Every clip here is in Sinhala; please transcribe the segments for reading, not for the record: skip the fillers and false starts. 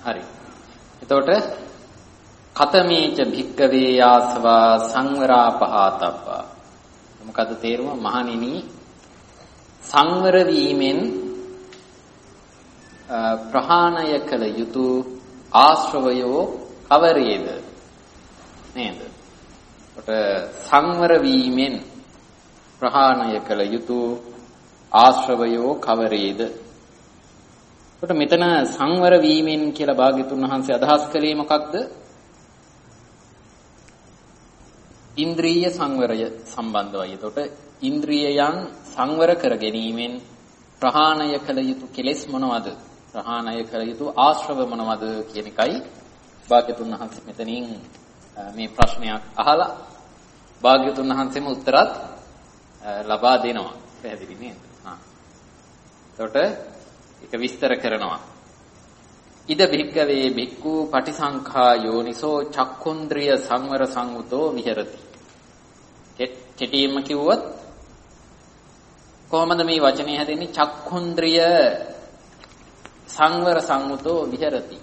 හරි. එතකොට කතමේච භික්කවේ ආසවා සංවරා පහතබ්බා. මොකද තේරුම මහණෙනි සංවර වීමෙන් ප්‍රහාණය කළ යුතු ආශ්‍රවයෝ කවරේද නේද? කොට සංවර වීමෙන් ප්‍රහාණය කළ යුතු ආශ්‍රවයෝ කවරේද? කොට මෙතන සංවර වීමෙන් කියලා භාග්‍යතුන් වහන්සේ අදහස් කළේ මොකක්ද? ඉන්ද්‍රිය සංවරය සම්බන්ධවයි. එතකොට ඉන්ද්‍රියයන් සංවර කර ගැනීමෙන් ප්‍රහාණය කළ යුතු කෙලෙස් මොනවද? ප්‍රහාණය කළ යුතු ආශ්‍රව මොනවද කියන එකයි භාග්‍යතුන් වහන්සේ මෙතනින් මේ ප්‍රශ්නයක් අහලා භාග්‍යතුන් වහන්සේම උත්තරත් ලබා දෙනවා. පැහැදිලි නේද? එතකොට ඒක විස්තර කරනවා. ඉද භික්කවේ භික්ඛු පටිසංඛා යෝනිසෝ චක්ඛුන්ද්‍රිය සංවර සංවුතෝ විහෙරති. කෙටියෙන්ම කිව්වොත් කොහොමද මේ වචනේ හැදෙන්නේ? චක්ඛුන්ද්‍රිය සංවර සංවුතෝ විහෙරති.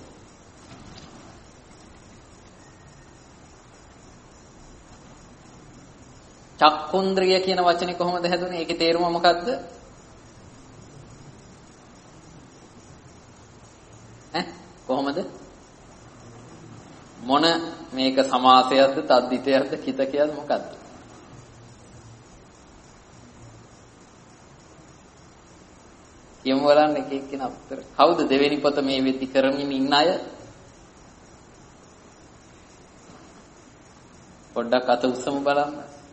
චක්ඛුන්ද්‍රිය කියන වචනේ කොහොමද හැදුනේ? ඒකේ තේරුම මොකද්ද? කොහොමද? මොන මේක සමාසයක්ද, තද්දිතයක්ද, කිතකයක්ද මොකද්ද? කියමු බලන්න එක එක්කෙනා උත්තර. කවුද දෙවෙනි පොත මේ වෙද්දි කරමින් ඉන්න අය? පොඩ්ඩක් අත උස්සමු බලන්න.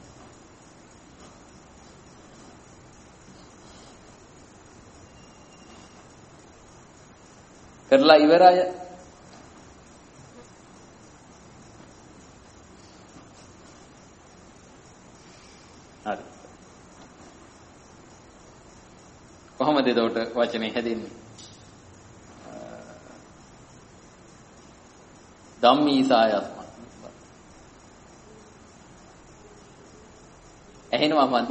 කරලා ඉවරයි. හරි. කොහොමද එතකොට වචනේ හැදෙන්නේ? ධම්මීසායස්ම. ඇහෙනවා මදි.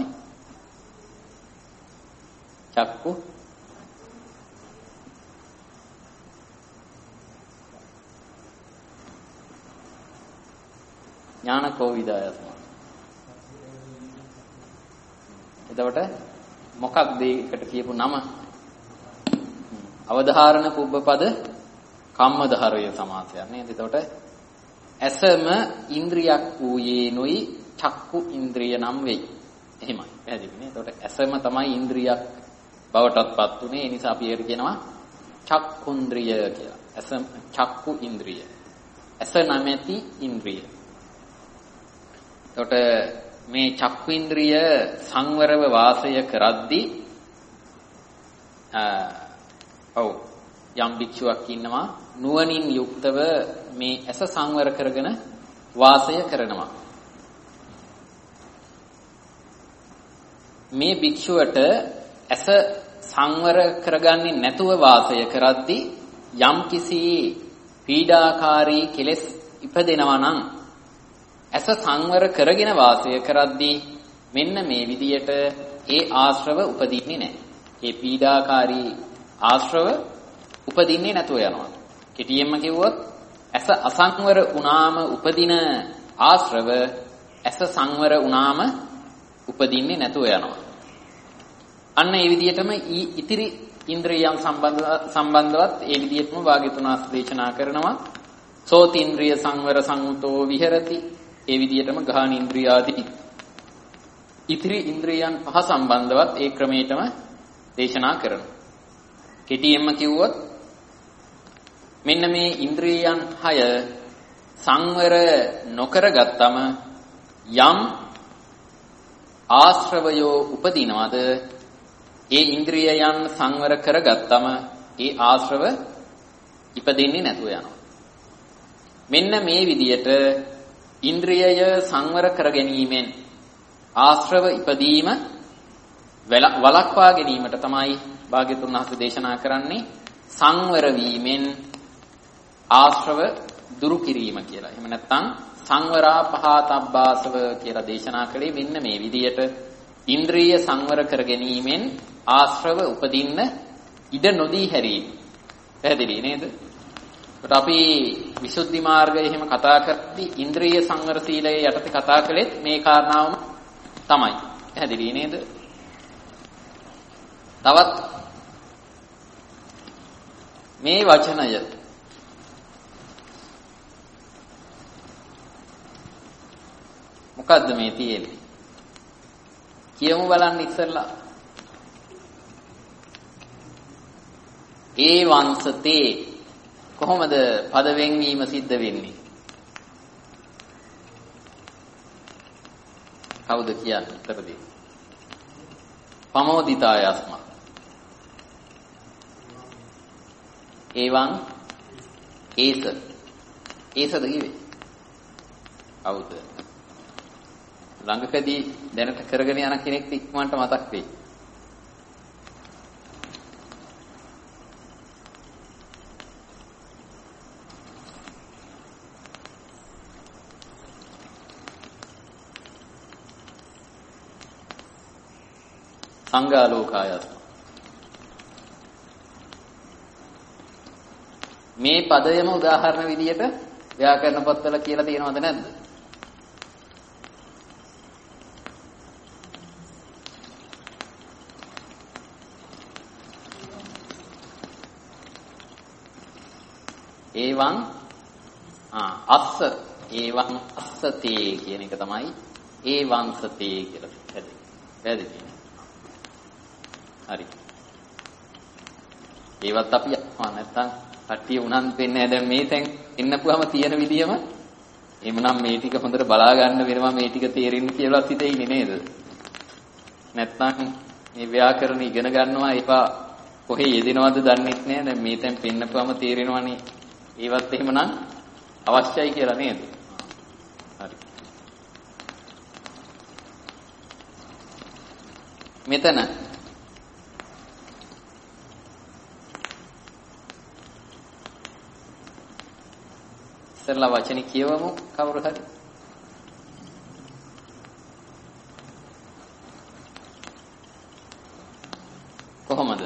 චක්කු ඥාන කෝවිදායස්ම. එතකොට මොකක්ද ඒකට කියපු නම? අවධාරණ පුබ්බපද කම්මධාරය සමාසයක් නේද? එතකොට ඇසම ඉන්ද්‍රියක් වූයේනුයි චක්කු ඉන්ද්‍රිය නම් වෙයි. එහෙමයි. පැහැදිලි නේ? එතකොට ඇසම තමයි ඉන්ද්‍රියක් බවටත්පත් උනේ. ඒ නිසා අපි ඒකට කියනවා චක්කුන්ද්‍රිය කියලා. ඇස චක්කු ඉන්ද්‍රිය. ඇස නැමැති ඉන්ද්‍රිය. එතකොට මේ චක්කු ඉන්ද්‍රිය සංවරව වාසය කරද්දී යම් භික්ෂුවක් ඉන්නවා නුවණින් යුක්තව මේ ඇස සංවර කරගෙන වාසය කරනවා. මේ භික්ෂුවට ඇස සංවර කරගන්නේ නැතුව වාසය කරද්දී යම් කිසි පීඩාකාරී කෙලෙස් ඉපදෙනවා නම් ඇස සංවර කරගෙන වාසය කරද්දී මෙන්න මේ විදියට ඒ ආශ්‍රව උපදින්නේ නැහැ. ඒ පීඩාකාරී ආශ්‍රව උපදින්නේ නැතුව යනවා. කෙටියෙන්ම කිව්වොත් ඇස අසංවර වුණාම උපදින ආශ්‍රව ඇස සංවර වුණාම උපදින්නේ නැතුව යනවා. අන්න ඒ විදිහටම ඉතිරි ඉන්ද්‍රියයන් සම්බන්ධවත් ඒ විදිහටම භාග්‍යවතුන් වහන්සේ දේශනා කරනවා. සෝතින්ද්‍රිය සංවර සංවුතෝ විහෙරති. ඒ විදිහටම ගාහන ඉන්ද්‍රිය ආදී ඉතිරි ඉන්ද්‍රියයන් පහ සම්බන්ධවත් ඒ ක්‍රමයටම දේශනා කරනවා. කෙටියෙන්ම කිව්වොත් මෙන්න මේ ඉන්ද්‍රියයන් 6 සංවර නොකරගත්තම යම් ආශ්‍රවයෝ උපදිනවද ඒ ඉන්ද්‍රියයන් සංවර කරගත්තම ඒ ආශ්‍රව ඉපදෙන්නේ නැතුව යනවා. මෙන්න මේ විදියට ඉන්ද්‍රියය සංවර කර ගැනීමෙන් ආශ්‍රව ඉපදීම වළක්වා ගැනීමට තමයි භාග්‍යවතුන් වහන්සේ දේශනා කරන්නේ සංවර වීමෙන් ආශ්‍රව දුරු කිරීම කියලා. එහෙම නැත්නම් සංවරා පහතබ්බාසව කියලා දේශනා කළේ මෙන්න මේ විදියට ඉන්ද්‍රිය සංවර කර ගැනීමෙන් ආශ්‍රව උපදින්න ඉඩ නොදී හැරීම. පැහැදිලි නේද? අපි විසුද්ධි මාර්ගය එහෙම කතා කරද්දී ඉන්ද්‍රිය සංවර සීලයේ යටතේ කතා කළෙත් මේ කාරණාවම තමයි. පැහැදිලි නේද? තවත් මේ වචනය මොකද්ද මේ තියෙන්නේ? කියමු බලන්න ඉස්සෙල්ලා. ඒ වංශතේ කොහොමද පද වෙන්වීම සිද්ධ වෙන්නේ? කවුද කියන්නේ? උත්තර දෙන්න. පමෝදිතායස්ම. ඒවං ඒසද කිව්වේ? කවුද? ළඟකදී දැනට කරගෙන යන කෙනෙක් ඉක්මනට මතක් වෙයි. සංඝාලෝකායස්ම. මේ පදයම උදාහරණ විදියට ව්‍යාකරණ පොත්වල කියලා තියෙනවද නැද්ද? ඒවං අස්ස ඒවං අස්සතේ කියන එක තමයි ඒ වංශතේ කියලා පැහැදිලි. හරි. ඒවත් අපි නැත්තම් කට්ටිය උනන්දු වෙන්නේ නැහැ. දැන් මේ තැන් ඉන්නපුවම තියෙන විදියම එමුනම් මේ ටික හොඳට බලා ගන්න වෙනවා මේ ටික තේරෙන්න කියලාත් හිතෙන්නේ නේද? නැත්තම් මේ ව්‍යාකරණ ඉගෙන ගන්නවා ඒවා කොහේ යෙදෙනවද දන්නේ නැහැ. දැන් මේ තැන් පෙන්නපුවම තේරෙනවනේ. ඒවත් එහෙමනම් අවශ්‍යයි කියලා නේද? හරි. මෙතන ඉස්සෙල්ලා වචනේ කියවමු කවුරු හරි. කොහොමද?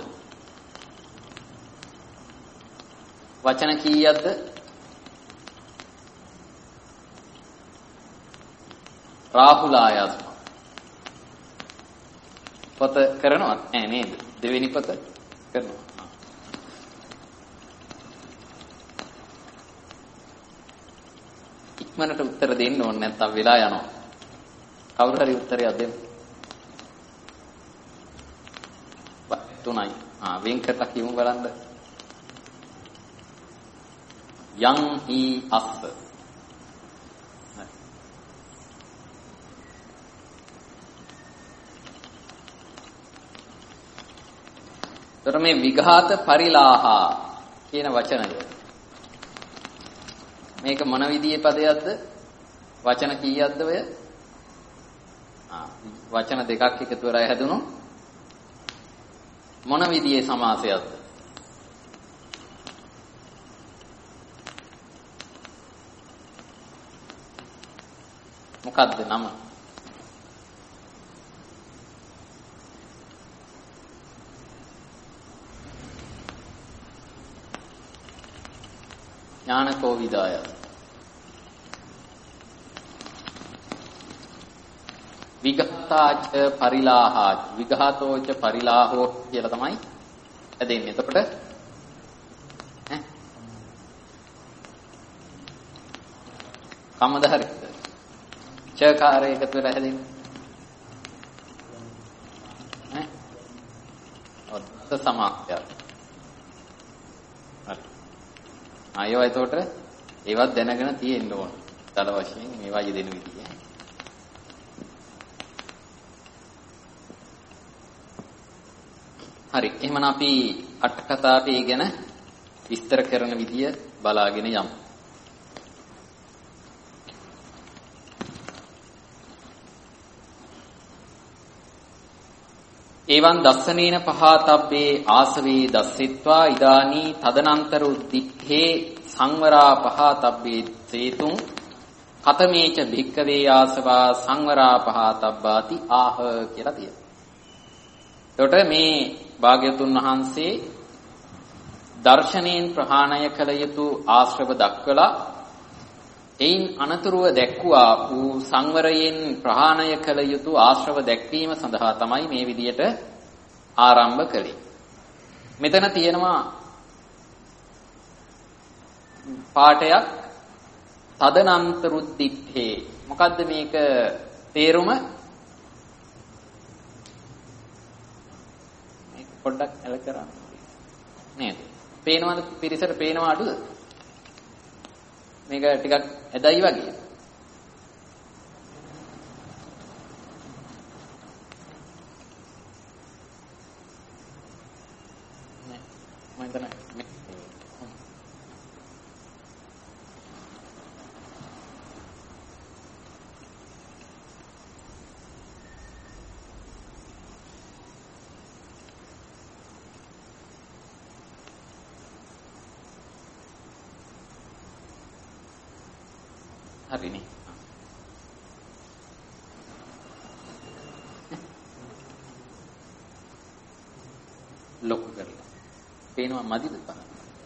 වචන කීයක්ද? රාහුලායස්ම. පොත කරනවා නේද? දෙවෙනි පොත කරනවා. ඉක්මනට උත්තර දෙන්න ඕනේ නැත්නම් වෙලා යනවා. කවුරු හරි උත්තරයක් දෙන්න. 3යි. වෙන් කරලා කියමු බලන්න. යං හි අස්ස. තොර මේ විඝාත පරිලාහා කියන වචනය මේක මොන විදිහේ පදයක්ද? වචන කීයක්ද ඔය? වචන දෙකක් එකතු කරලා හැදුණු මොන විදිහේ සමාසයක්ද? මොකද්ද නම? ඥානකෝ විදාය. විඝාතාච පරිලාහාච විඝාතෝච පරිලාහෝ කියලා තමයි හැදෙන්නේ. එතකොට කම්මද හරිද? චකාරය එකතු වෙලා හැදෙන්නේ. ඔත්ත සමාක්ෂය. හරි. ආයෝ එතකොට ඒවත් දැනගෙන තියෙන්න ඕන. දල වශයෙන් මේවා යෙදෙන විදිය. හරි. එහෙනම් අපි අට කතාවේ ගැන විස්තර කරන විදිය බලාගෙන යමු. එවං දස්සනේන පහතබ්බේ ආසවේ දස්සෙත්වා ඉදානි තදනන්තර උද්ධිත්තේ සංවරා පහතබ්බේ සේතුං කතමේච භික්කවේ ආසවා සංවරා පහතබ්බාති ආහ කියලා තියෙනවා. එතකොට මේ භාග්‍යතුන් වහන්සේ දර්ශනයෙන් ප්‍රහාණය කළ යුතු ආශ්‍රව දක්වලා එයින් අනතුරුව දැක්ුවා වූ සංවරයෙන් ප්‍රහාණය කළ යුතු ආශ්‍රව දැක්වීම සඳහා තමයි මේ විදියට ආරම්භ කළේ. මෙතන තියෙනවා පාඩයක් තදනන්තරුද්ධිත්තේ. මොකද්ද මේක තේරුම? මේක පොඩ්ඩක් ඇල කරන්න නේද? පේනවද? පිරිසට පේනව අඩුද? මේක ටිකක් ඇදයි වගේ. නෑ මම හිතන්නේ හරිනේ. ලොකු කරලා. පේනවා මදිද පහ?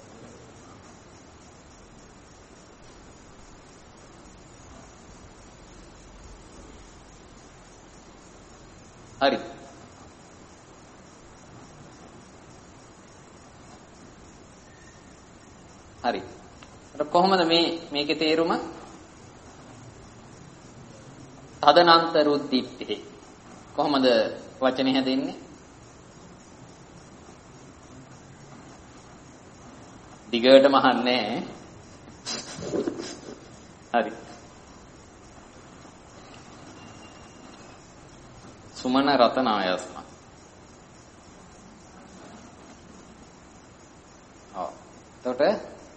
හරි. හරි. අර කොහොමද මේකේ තේරුම? තදනන්තරුද්ධිත්තේ. කොහොමද වචනේ හැදෙන්නේ? දිගටම අහන්නේ. හරි. සුමන රතනායස්ම. එතකොට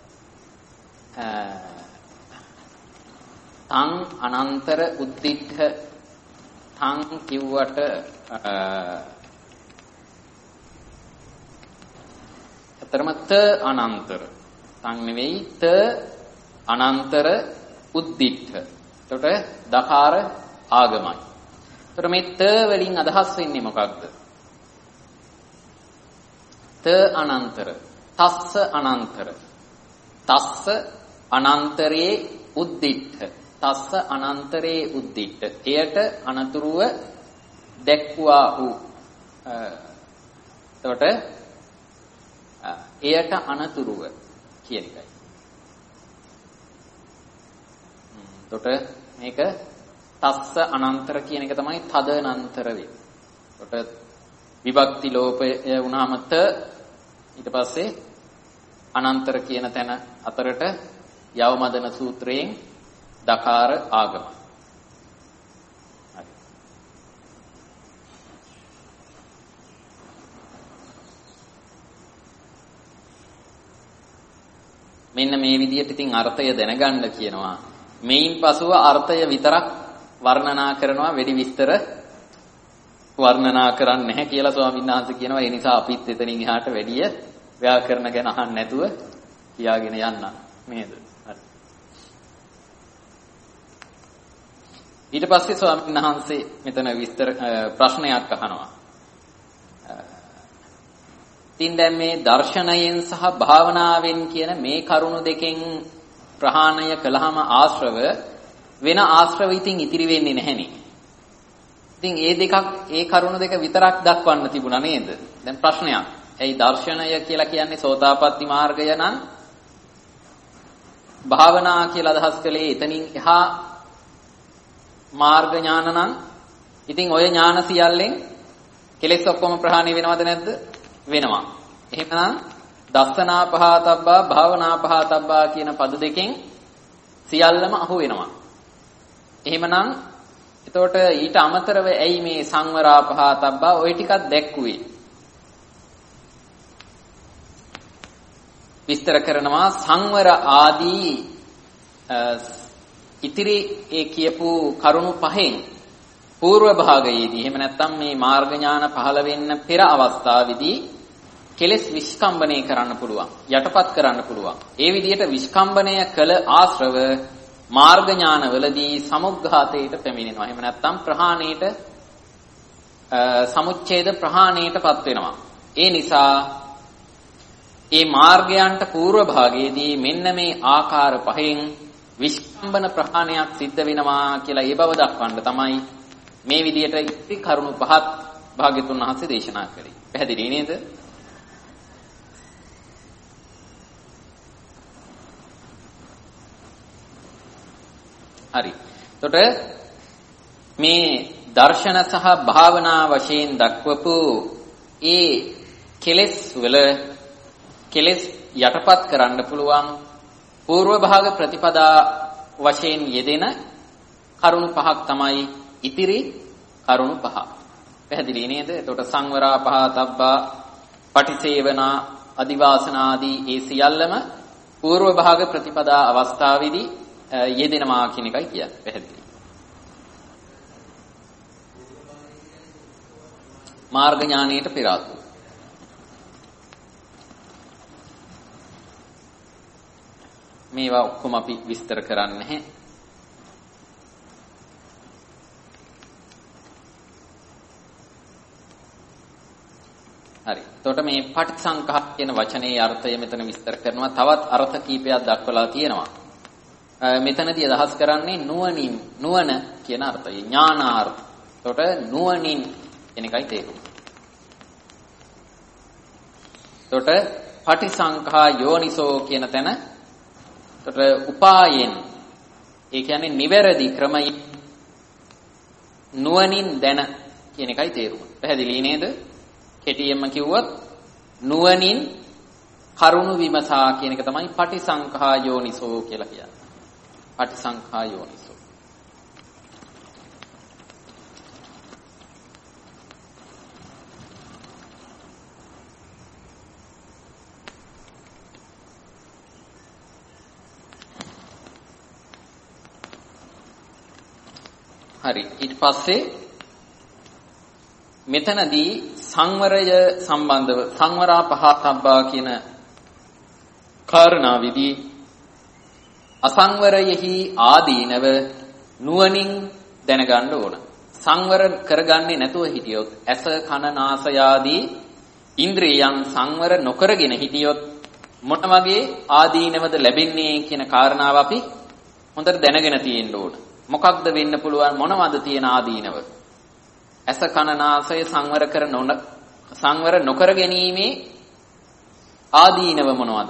තං අනන්තර උද්දිඨ තං කිව්වට අතරම ත අනන්තර තං නෙවෙයි ත අනන්තර උද්දිඨ. එතකොට දකාර ආගමයි. එතකොට මේ ත වලින් අදහස් වෙන්නේ මොකක්ද? ත අනන්තර තස්ස අනන්තර තස්ස අනන්තරේ උද්දිඨ තස්ස අනන්තරේ උද්දිඨ එයට අනතුරුව දැක්වා වූ එතකොට එයට අනතුරුව කියන එකයි. එතකොට මේක තස්ස අනන්තර කියන එක තමයි තදනන්තර වෙන්නේ. එතකොට විභක්ති ලෝපය වුණාම ත ඊට පස්සේ අනන්තර කියන තැන අතරට යවමදන සූත්‍රයෙන් දකාර ආගම. හරි. මෙන්න මේ විදිහට ඉතින් අර්ථය දැනගන්න කියනවා. මේන් පසුව අර්ථය විතරක් වර්ණනා කරනවා, වෙඩි විස්තර වර්ණනා කරන්නේ නැහැ කියලා ස්වාමීන් වහන්සේ කියනවා. ඒ නිසා අපිත් එතනින් එහාට වැඩිය ව්‍යාකරණ ගැන අහන්න නැතුව කියාගෙන යන්න නේද? හරි. ඊට පස්සේ ස්වාමීන් වහන්සේ මෙතන විස්තර ප්‍රශ්නයක් අහනවා. ඉතින් දැන් මේ දර්ශනයෙන් සහ භාවනාවෙන් කියන මේ කරුණු දෙකෙන් ප්‍රහාණය කළාම ආශ්‍රව වෙන ආශ්‍රව ඉතින් ඉතිරි වෙන්නේ නැහෙනේ. ඉතින් ඒ කරුණු දෙක විතරක් දක්වන්න තිබුණා නේද? දැන් ප්‍රශ්නයක්. ඇයි දර්ශනය කියලා කියන්නේ සෝතාපට්ටි මාර්ගය නම් භාවනා කියලා අදහස් කළේ එතනින් එහා මාර්ග ඥාන නම් ඉතින් ඔය ඥාන සියල්ලෙන් කෙලෙස් ඔක්කොම ප්‍රහාණය වෙනවද නැද්ද? වෙනවා. එහෙමනම් දස්සනා පහතබ්බා භාවනා පහතබ්බා කියන පද දෙකෙන් සියල්ලම අහු වෙනවා. එහෙමනම් එතකොට ඊට අමතරව ඇයි මේ සංවරා පහතබ්බා ওই ටිකක් දැක්කුවේ? විස්තර කරනවා සංවර ආදී ඉතිරි ඒ කියපු කරුණු පහෙන් పూర్ව භාගයේදී එහෙම නැත්නම් මේ මාර්ග ඥාන පහළ වෙන්න පෙර අවස්ථාවේදී කෙලෙස් විස්කම්බණය කරන්න පුළුවන්, යටපත් කරන්න පුළුවන්. ඒ විදිහට විස්කම්බණය කළ ආශ්‍රව මාර්ග ඥානවලදී සමුග්ඝාතයට පැමිණෙනවා. එහෙම නැත්නම් ප්‍රහාණයට සමුච්ඡේද ප්‍රහාණයටපත් වෙනවා. ඒ නිසා ඒ මාර්ගයන්ට పూర్ව භාගයේදී මෙන්න මේ ආකාර පහෙන් විස්කම්බන ප්‍රහාණයක් සිද්ධ වෙනවා කියලා ඒ බව දක්වන්න තමයි මේ විදියට ඉති කරුණු පහත් භාග්‍යතුන් වහන්සේ දේශනා කළේ. පැහැදිලි නේද? හරි. එතකොට මේ දර්ශන සහ භාවනා වශයෙන් දක්වපු ඒ කෙලෙස් වල කෙලෙස් යටපත් කරන්න පුළුවන් పూర్ව භාග ප්‍රතිපදා වශයෙන් යෙදෙන කරුණු පහක් තමයි ඉතිරි කරුණු පහ. පැහැදිලි නේද? එතකොට සංවරා පහතබ්බා පටිසේවනා අදිවාසනාදී ඒ සියල්ලම పూర్ව භාග ප්‍රතිපදා අවස්ථාවේදී යෙදෙනවා කියන එකයි කියන්නේ. පැහැදිලි. මාර්ග ඥානයට පෙර ආතුව. මේවා ඔක්කොම අපි විස්තර කරන්නේ නැහැ. හරි. එතකොට මේ පටිසංඛා කියන වචනේ අර්ථය මෙතන විස්තර කරනවා. තවත් අර්ථ කීපයක් දක්වලා තියෙනවා. මෙතනදී අදහස් කරන්නේ නුවණ කියන අර්ථය. ඥානාර්ථ. එතකොට නුවණින් කියන එකයි තේරුම. එතකොට පටිසංඛා යෝනිසෝ කියන තැන එතකොට උපායෙන් ඒ කියන්නේ නිවැරදි ක්‍රමයෙන් නුවණින් දැන කියන එකයි තේරුම. පැහැදිලි නේද? කෙටියෙන්ම කිව්වොත් නුවණින් කරුණු විමසා කියන එක තමයි පටිසංඛා යෝනිසෝ කියලා කියන්නේ. පටිසංඛා යෝනිසෝ. හරි. ඊට පස්සේ මෙතනදී සංවරය සම්බන්ධව සංවරා පහතබ්බා කියන කාරණාවේදී අසංවරයෙහි ආදීනව නුවණින් දැනගන්න ඕන. සංවර කරගන්නේ නැතුව හිටියොත් ඇස කන නාසය ආදී ඉන්ද්‍රියයන් සංවර නොකරගෙන හිටියොත් මොන වගේ ආදීනවද ලැබෙන්නේ කියන කාරණාව අපි හොඳට දැනගෙන තියෙන්න ඕන. මොකක්ද වෙන්න පුළුවන් මොනවද තියෙන ආදීනව? ඇස කන නාසය සංවර නොකර ගැනීමේ ආදීනව මොනවද?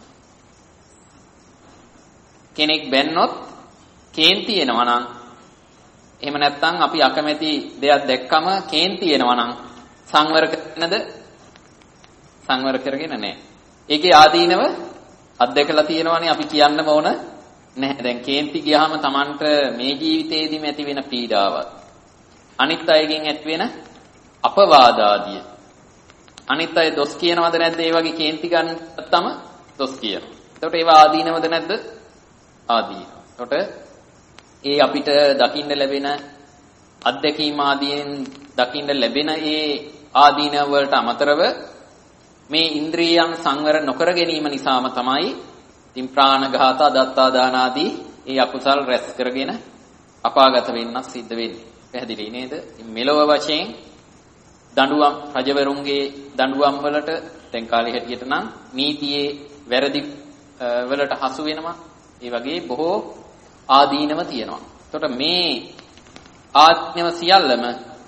කෙනෙක් බැන්නොත් කේන්ති එනවා නම් එහෙම නැත්නම් අපි අකමැති දෙයක් දැක්කම කේන්ති එනවා නම් සංවර කරනද? සංවර කරගෙන නැහැ. ඒකේ ආදීනව අත්දැකලා තියෙනවනේ අපි කියන්නම ඕන නැහැ. දැන් කේන්ති ගියාම Tamanට මේ ජීවිතේදීම ඇති වෙන පීඩාවක් අනිත් අයගෙන් ඇති වෙන අපවාදාදිය අනිත් අය දොස් කියනවද නැද්ද? ඒ වගේ කේන්ති ගන්නත්තම දොස් කියනවා. එතකොට ඒවා ආදීනවද නැද්ද? ආදීන. එතකොට ඒ අපිට දකින්න ලැබෙන අත්දැකීම් ආදීන් දකින්න ලැබෙන ඒ ආදීන වලට අමතරව මේ ඉන්ද්‍රියයන් සංවර නොකර ගැනීම නිසාම තමයි ඉතින් ප්‍රාණඝාත දත්තා දාන ආදී ඒ අකුසල් රැස් කරගෙන අපාගත වෙන්නත් සිද්ධ වෙන්නේ. පැහැදිලි නේද? මෙලොව වශයෙන් දඬුවම් රජවරුන්ගේ දඬුවම් වලට දැන් කාලේ හැටියට නම් නීතියේ වැරදි වලට හසු වෙනවා. ඒ වගේ බොහෝ ආදීනව තියෙනවා. එතකොට මේ ආත්මව සියල්ලම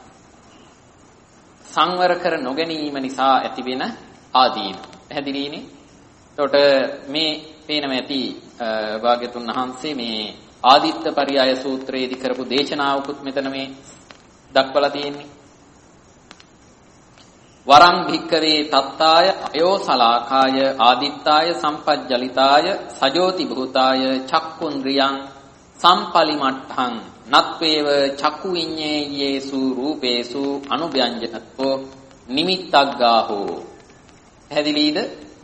සංවර කර නොගැනීම නිසා ඇතිවෙන ආදීන. පැහැදිලිනේ? එතකොට මේ පේනම ඇති භාග්‍යතුන් වහන්සේ මේ ආදිත්ත පරියාය සූත්‍රයේදී කරපු දේශනාවකුත් මෙතන මේ දක්වලා තියෙන්නේ. වරං භික්කවේ තත්තාය අයෝසලාකාය ආදිත්තාය සම්පජ්ජලිතාය සජෝති භූතාය චක්කුන්ද්‍රියං සම්පලිමට්ඨං නත්වේව චක්කු විඤ්ඤේයේසු රූපේසු අනුභ්‍යංජනත්වෝ නිමිත්තග්ගාහෝ. පැහැදිලිද?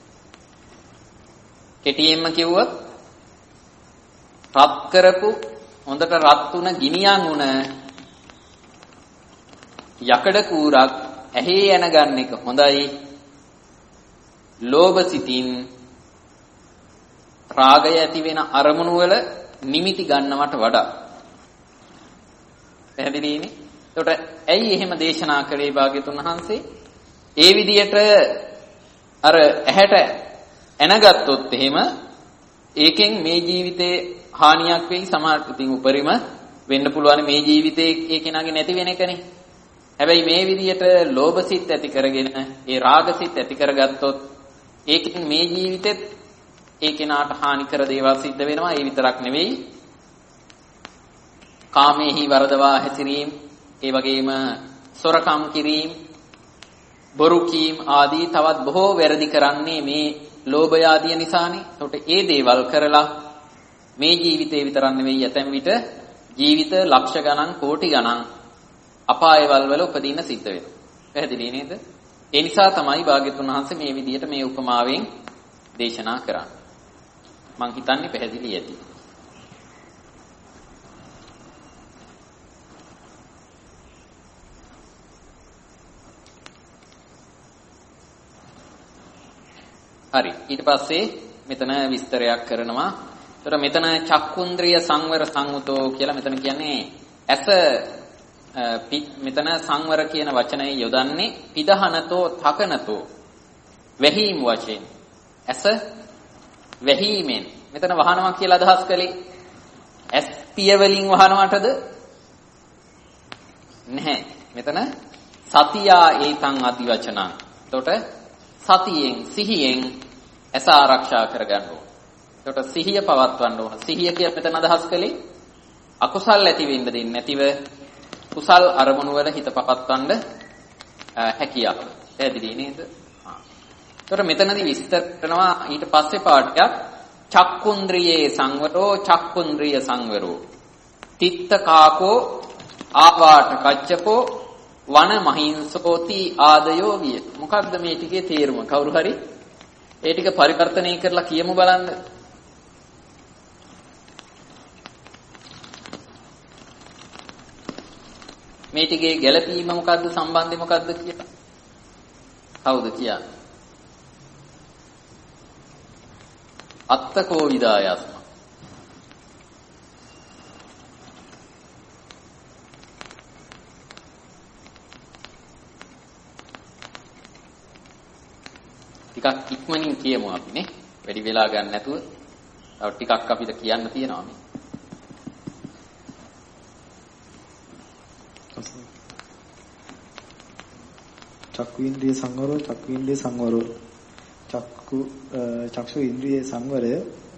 කෙටියෙන්ම කිව්වොත් රත් කරපු හොඳට රත් වුණ ගිනියන් උන යකඩ කූරක් ඇහි යන ගන්න එක හොඳයි. ලෝභ සිතින් රාගය ඇති වෙන අරමුණු වල නිමිති ගන්නවට වඩා. පැහැදිලිනේ? එතකොට ඇයි එහෙම දේශනා කළේ භාග්‍යතුන් වහන්සේ? ඒ විදියට අර ඇහැට එනගත්තොත් එහෙම ඒකෙන් මේ ජීවිතේ හානියක් වෙයි. සමහර ඉතින් උපරිම වෙන්න පුළුවන් මේ ජීවිතේ ඒ කෙනාගේ නැති වෙන එකනේ. හැබැයි මේ විදියට ලෝභ සිත් ඇති කරගෙන ඒ රාග සිත් ඇති කරගත්තොත් ඒකෙන් මේ ජීවිතෙත් ඒ කෙනාට හානි කර දේවල් සිද්ධ වෙනවා. ඒ විතරක් නෙවෙයි කාමේහි වරදවා හැසිරීම, ඒ වගේම සොරකම් කිරීම, බොරු කීම් ආදී තවත් බොහෝ වැරදි කරන්නේ මේ ලෝභය ආදිය නිසානේ. ඒකට ඒ දේවල් කරලා මේ ජීවිතේ විතරක් නෙවෙයි ඇතැම් විට ජීවිත ලක්ෂ ගණන් කෝටි ගණන් අපායවල වල උපදින්න සිද්ධ වෙනවා. පැහැදිලි නේද? ඒ නිසා තමයි භාග්‍යතුන් වහන්සේ මේ විදියට මේ උපමාවෙන් දේශනා කරන්නේ. මං හිතන්නේ පැහැදිලි ඇති. හරි. ඊට පස්සේ මෙතන විස්තරයක් කරනවා. ඒතර මෙතන චක්කුන්ද්‍රිය සංවර සංවතෝ කියලා මෙතන කියන්නේ ඇස මෙතන සංවර කියන වචනය යොදන්නේ පිදහනතෝ තකනතෝ වැහීම් වශයෙන්. ඇස වැහීමෙන් මෙතන වහනවා කියලා අදහස් කළේ ඇස් පිය වලින් වහනවටද? නැහැ. මෙතන සතියා ඒතං අති වචනං. එතකොට සතියෙන් සිහියෙන් ඇස ආරක්ෂා කරගන්න ඕන. එතකොට සිහිය පවත්වන්න ඕන. සිහිය කිය මෙතන අදහස් කළේ අකුසල් ඇති වෙන්න දෙන්නේ නැතිව කුසල් අරමුණු වල හිත පවත්වන්න හැකියාව. පැහැදිලි නේද? එතකොට මෙතනදී විස්තර කරනවා ඊට පස්සේ පාඩයක් චක්කුන්ද්‍රියේ සංවරෝ චක්කුන්ද්‍රිය සංවරෝ තිත්ත කාකෝ ආවාට කච්චපෝ වන මහින්සෝති ආදයෝ විය. මොකක්ද මේ ටිකේ තේරුම? කවුරු හරි ඒ ටික පරිවර්තනය කරලා කියමු බලන්න. මේ ටිකේ ගැළපීම මොකද්ද? සම්බන්ධය මොකද්ද කියලා. කවුද කියන්නේ? අත්තකෝ විදායස්ම. ටිකක් ඉක්මනින් කියමු අපි නේ. වැඩි වෙලා ගන්න නැතුව. තව ටිකක් අපිට කියන්න තියෙනවා මේ. චක්කු ඉන්ද්‍රිය සංවරෝ චක්කු ඉන්ද්‍රිය සංවරෝ චක්ෂු ඉන්ද්‍රිය සංවරය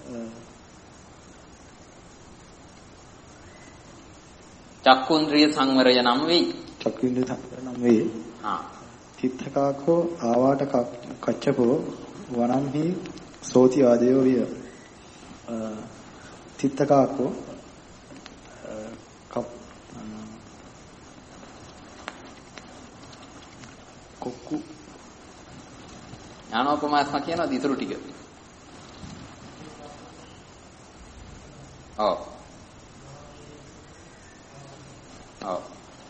චක්කුන්ද්‍රිය සංවරය නම් වෙයි. චක්කු ඉන්ද්‍රිය සංවරය නම් වෙයි. චිත්තකාකෝ ආවාට කච්චපෝ වනම්හි සෝති ආදයෝ විය. චිත්තකාකෝ කොක්කු ඥානෝපමාස්ම කියන දිතුරු ටික. ඔව්. ඔව්.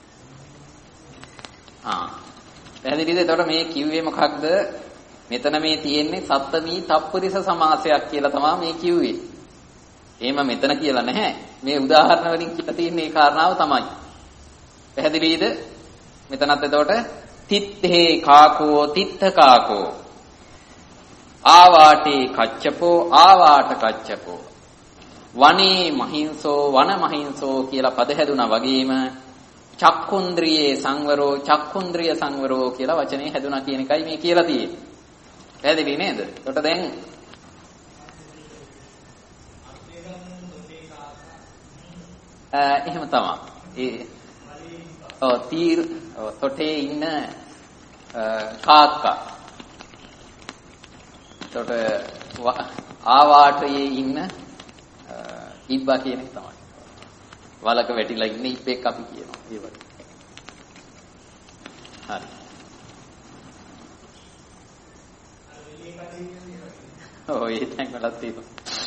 පැහැදිලිද? එතකොට මේ කිව්වේ මොකක්ද? මෙතන මේ තියෙන්නේ සත්තමී තප්පරිස සමාසයක් කියලා තමයි මේ කිව්වේ. එහෙම මෙතන කියලා නැහැ. මේ උදාහරණ වලින් කියලා තියෙන මේ කාරණාව තමයි. පැහැදිලිද? මෙතනත් එතකොට තිත්තේ කාකෝ තිත්ත කාකෝ ආවාටේ කච්චපෝ ආවාට කච්චපෝ වනේ මහින්සෝ වන මහින්සෝ කියලා පද හැදුනා වගේම චක්කුන්ද්‍රියේ සංවරෝ චක්කුන්ද්‍රිය සංවරෝ කියලා වචනේ හැදුනා කියන එකයි මේ කියලා තියෙන්නේ. පැහැදිලි නේද? එතකොට දැන් එහෙම තමයි. තොටේ ඉන්න කාක්කා. එතකොට ආවාටයේ ඉන්න ඉබ්බා කියන එක තමයි. වලක වැටිලා ඉන්න ඉබ්බෙක් අපි කියනවා. ඒ වගේ. හරි. ඔය තැන් වල තියෙනවා.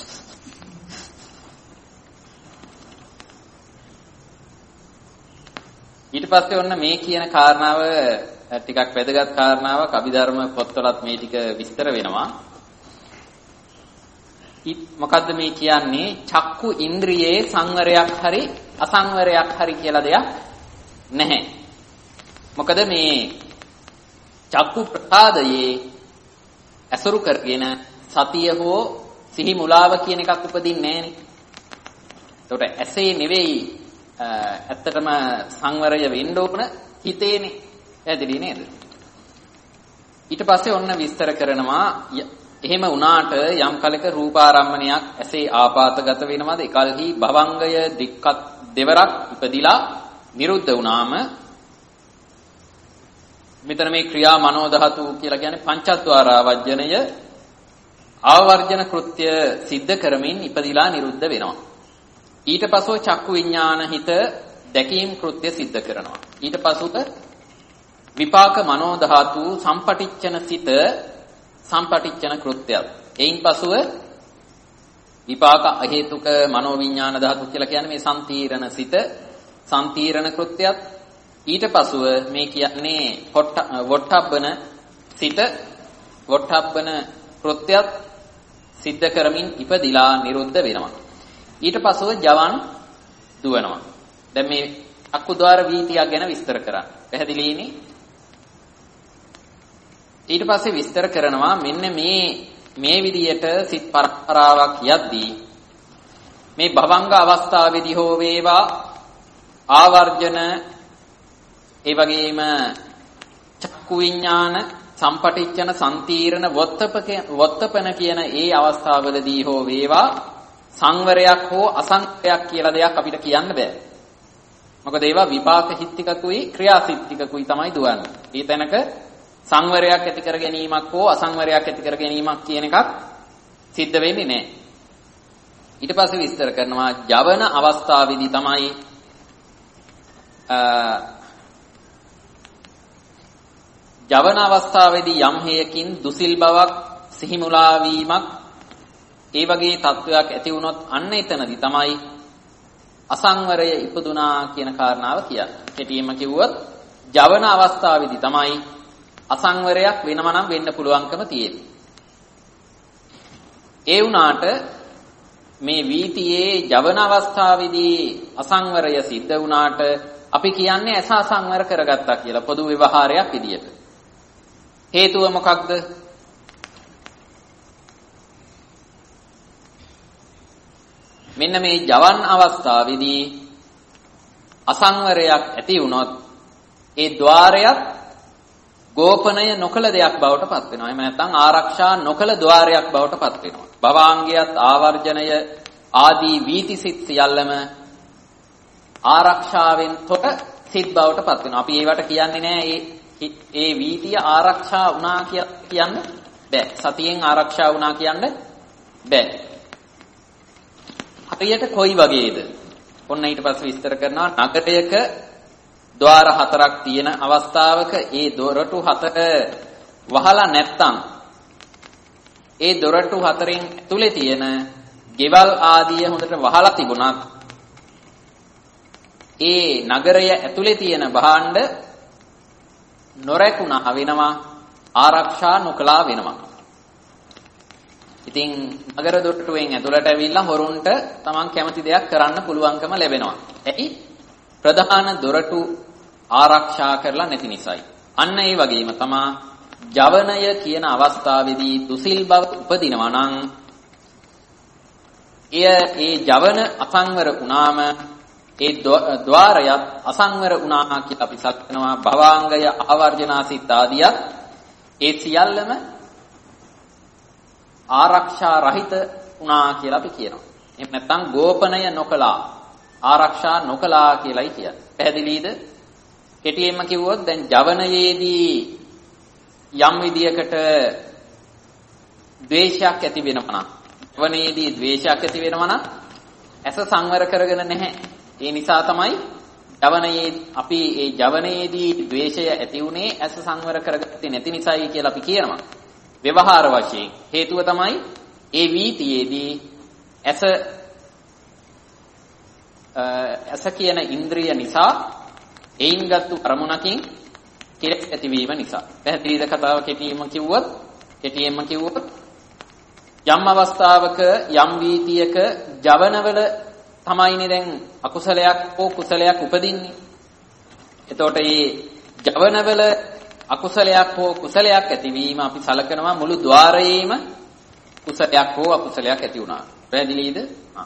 ඊට පස්සේ ඔන්න මේ කියන කාරණාව ටිකක් වැදගත් කාරණාවක්. අභිධර්ම පොත්වලත් මේ ටික විස්තර වෙනවා. මොකද්ද මේ කියන්නේ? චක්කු ඉන්ද්‍රියේ සංවරයක් හරි අසංවරයක් හරි කියලා දෙයක් නැහැ. මොකද මේ චක්කු ප්‍රසාදයේ ඇසුරු කරගෙන සතිය හෝ සිහි මුලාව කියන එකක් උපදින්නේ නැහනේ. එතකොට ඇසේ නෙවෙයි ඇත්තටම සංවරය වෙන්න ඕන හිතේනේ. පැහැදිලි නේද? ඊට පස්සේ ඔන්න විස්තර කරනවා එහෙම වුණාට යම් කලක රූපාරම්මණයක් ඇසේ ආපాతගත වෙනවද? එකල්හි භවංගය දෙවරක් ඉපදිලා නිරුද්ධ වුණාම මෙතන මේ ක්‍රියා මනෝ ධාතු කියලා කියන්නේ පංචද්වාර ආවර්ජනය ආවර්ජන කෘත්‍ය සිද්ධ කරමින් ඉපදිලා නිරුද්ධ වෙනවා. ඊට පස්ව චක්කු විඥාන හිත දැකීම් කෘත්‍ය සිද්ධ කරනවා. ඊට පස්ව විපාක මනෝ ධාතු සම්පටිච්ඡන සිත සම්පටිච්ඡන කෘත්‍යයක්. එයින් පසුව විපාක අහේතුක මනෝ විඥාන ධාතු කියලා කියන්නේ මේ සම්තීරණ සිත සම්තීරණ කෘත්‍යයක්. ඊට පසුව මේ කියන්නේ වොට්ටබ්බන සිත වොට්ටබ්බන කෘත්‍යයක් සිද්ධ කරමින් ඉපදිලා නිරුද්ධ වෙනවා. ඊට පසුව ජවන් දුවනවා. දැන් මේ අකුද්වාර වීතිය ගැන විස්තර කරා. පැහැදිලිනේ? ඊට පස්සේ විස්තර කරනවා මෙන්න මේ විදියට සිත් පරම්පරාවක් යද්දී මේ භවංග අවස්ථාවේදී හෝ වේවා ආවර්ජන ඒ වගේම චක්කු විඥාන සම්පටිච්ඡන සම්තීරණ වොත්තපන කියන ඒ අවස්ථාවවලදී හෝ වේවා සංවරයක් හෝ අසංවරයක් කියලා දෙයක් අපිට කියන්න බෑ. මොකද ඒවා විපාක හිත්තිකකුයි ක්‍රියාසිත්තිකකුයි තමයි දුවන්නේ. මේ තැනක සංවරයක් ඇති කර ගැනීමක් හෝ අසංවරයක් ඇති කර ගැනීමක් කියන එකක් සිද්ධ වෙන්නේ නැහැ. ඊට පස්සේ විස්තර කරනවා ජවන අවස්ථාවේදී තමයි ජවන අවස්ථාවේදී යම් හේයකින් දුසිල් බවක් සිහිමුලා වීමක් ඒ වගේ තත්වයක් ඇති වුණොත් අන්න එතනදී තමයි අසංවරය ඉපදුනා කියන කාරණාව කියන්නේ. කෙටියෙන්ම කිව්වොත් ජවන අවස්ථාවේදී තමයි අසංවරයක් වෙනම නම් වෙන්න පුළුවන්කම තියෙන්නේ. ඒ වුණාට මේ වීතියේ ජවන අවස්ථාවේදී අසංවරය සිද්ධ වුණාට අපි කියන්නේ ඇස අසංවර කරගත්තා කියලා පොදු ව්‍යවහාරයක් විදියට. හේතුව මොකක්ද? මෙන්න මේ ජවන් අවස්ථාවේදී අසංවරයක් ඇති වුණොත් ඒ ద్వාරයත් ගෝපනය නොකළ දෙයක් බවට පත් වෙනවා. එහෙම නැත්නම් ආරක්ෂා නොකළ ద్వාරයක් බවට පත් වෙනවා. භවාංගයත් ආවර්ජනය ආදී වීති සිත් සියල්ලම ආරක්ෂාවෙන් තොට සිත් බවට පත් වෙනවා. අපි ඒවට කියන්නේ නැහැ ඒ වීතිය ආරක්ෂා වුණා කියන්න බෑ. සතියෙන් ආරක්ෂා වුණා කියන්න බෑ. හරියට කොයි වගේද? ඔන්න ඊට පස්සේ විස්තර කරනවා නගරයක ద్వාර හතරක් තියෙන අවස්ථාවක ඒ දොරටු හතර වහලා නැත්තම් ඒ දොරටු හතරෙන් ඇතුලේ තියෙන ගෙවල් ආදිය හොඳට වහලා තිබුණත් ඒ නගරය ඇතුලේ තියෙන භාණ්ඩ නොරැකුණා වෙනවා ආරක්ෂා නොකළා වෙනවා. ඉතින් නගර දොරටුවෙන් ඇතුළට ඇවිල්ලා හොරුන්ට තමන් කැමති දෙයක් කරන්න පුළුවන්කම ලැබෙනවා. ඇයි? ප්‍රධාන දොරටු ආරක්ෂා කරලා නැති නිසායි. අන්න ඒ වගේම තමා ජවනය කියන අවස්ථාවේදී දුසිල් බව උපදිනවා නම් ඒ ජවන අසංවර වුණාම ඒ ద్వාරයත් අසංවර වුණා කියලා අපි සත්‍යනවා. භවාංගය ආවර්ජනාසිත ආදියත් ඒ සියල්ලම ආරක්ෂා රහිත වුණා කියලා අපි කියනවා. එහෙම නැත්නම් ගෝපනය නොකළා ආරක්ෂා නොකළා කියලායි කියන්නේ. පැහැදිලිද? කෙටියෙන්ම කිව්වොත් දැන් ජවනයේදී යම් විදියකට ද්වේෂයක් ඇති වෙනවා නම් ජවනයේදී ද්වේෂයක් ඇති වෙනවා නම් ඇස සංවර කරගෙන නැහැ. ඒ නිසා තමයි අපි ඒ ජවනයේදී ද්වේෂය ඇති උනේ ඇස සංවර කරගත්තේ නැති නිසායි කියලා අපි කියනවා. ව්‍යවහාර වශයෙන් හේතුව තමයි ඒ වීතියේදී ඇස කියන ඉන්ද්‍රිය නිසා ඒයින්ගත්තු අරමුණකින් කෙලෙස් ඇතිවීම නිසා. පැහැදිලිද කතාව? කෙටියෙන්ම කිව්වොත් යම් අවස්ථාවක යම් වීතියක ජවනවල තමයිනේ දැන් අකුසලයක් හෝ කුසලයක් උපදින්නේ. එතකොට මේ ජවනවල අකුසලයක් හෝ කුසලයක් ඇතිවීම අපි සලකනවා මුළු ద్వාරයේම කුසලයක් හෝ අකුසලයක් ඇති වුණා. පැහැදිලිද?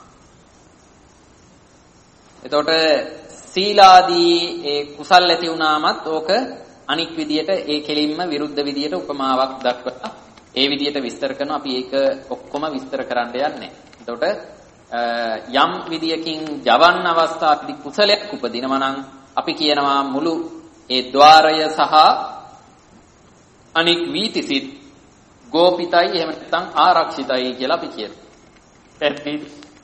එතකොට සීලාදී ඒ කුසල් ඇති වුණාමත් ඕක අනික් විදියට ඒ කෙලින්ම විරුද්ධ විදියට උපමාවක් දක්වලා ඒ විදියට විස්තර කරනවා. අපි ඒක ඔක්කොම විස්තර කරන්න යන්නේ. එතකොට යම් විදියකින් ජවන් අවස්ථාවේදී කුසලයක් උපදිනවා නම් අපි කියනවා මුළු ඒ ద్వාරය සහ අනික් වීතිසිත ගෝපිතයි එහෙම නැත්නම් ආරක්ෂිතයි කියලා අපි කියනවා. පැහැදිලිද?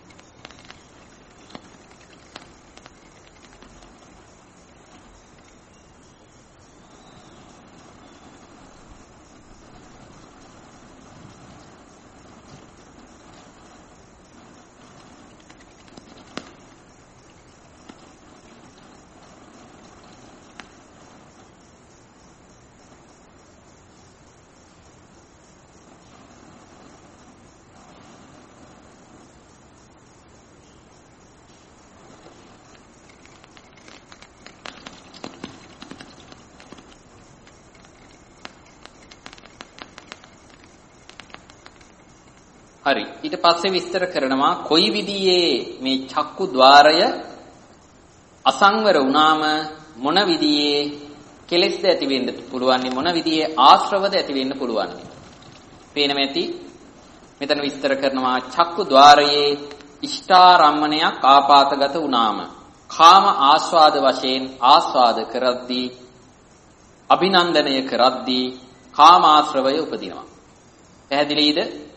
හරි. ඊට පස්සේ විස්තර කරනවා කොයි විදිහේ මේ චක්කු ద్వාරය අසංවර වුණාම මොන විදිහේ කෙලෙස්ද ඇති වෙන්න පුළුවන්, මොන විදිහේ ආශ්‍රවද ඇති වෙන්න පුළුවන්. පේනම ඇති. මෙතන විස්තර කරනවා චක්කු ద్వාරයේ ඉෂ්ඨාරම්මණයක් ආපාතගත වුණාම කාම ආස්වාද වශයෙන් ආස්වාද කරද්දී අභිනන්දනය කරද්දී කාමාශ්‍රවය උපදිනවා. පැහැදිලිද?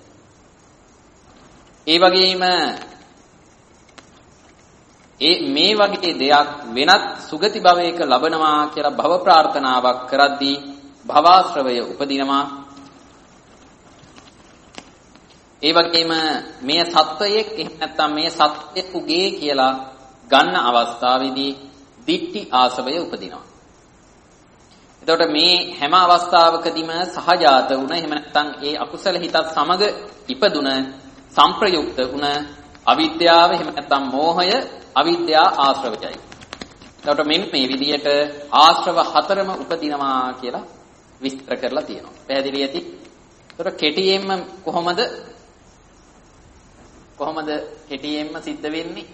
ඒ වගේම මේ වගේ දෙයක් වෙනත් සුගති භවයක ලබනවා කියලා භව ප්‍රාර්ථනාවක් කරද්දී භවාශ්‍රවය උපදිනවා. ඒ වගේම මේ සත්වයෙක් එහෙම නැත්නම් මේ සත්වෙකුගේ කියලා ගන්න අවස්ථාවේදී දිට්ඨි ආශ්‍රවය උපදිනවා. එතකොට මේ හැම අවස්ථාවකදීම සහජාත වුණ එහෙම නැත්නම් ඒ අකුසල හිතත් සමග ඉපදුන සංප්‍රයුක්ත වුණ අවිද්‍යාව එහෙම නැත්නම් මෝහය අවිද්‍යා ආශ්‍රවයයි. එතකොට මෙන්න මේ විදිහට ආශ්‍රව හතරම උපදිනවා කියලා විස්තර කරලා තියෙනවා. පැහැදිලි ඇති? එතකොට කෙටියෙන්ම කොහොමද කෙටියෙන්ම සිද්ධ වෙන්නේ?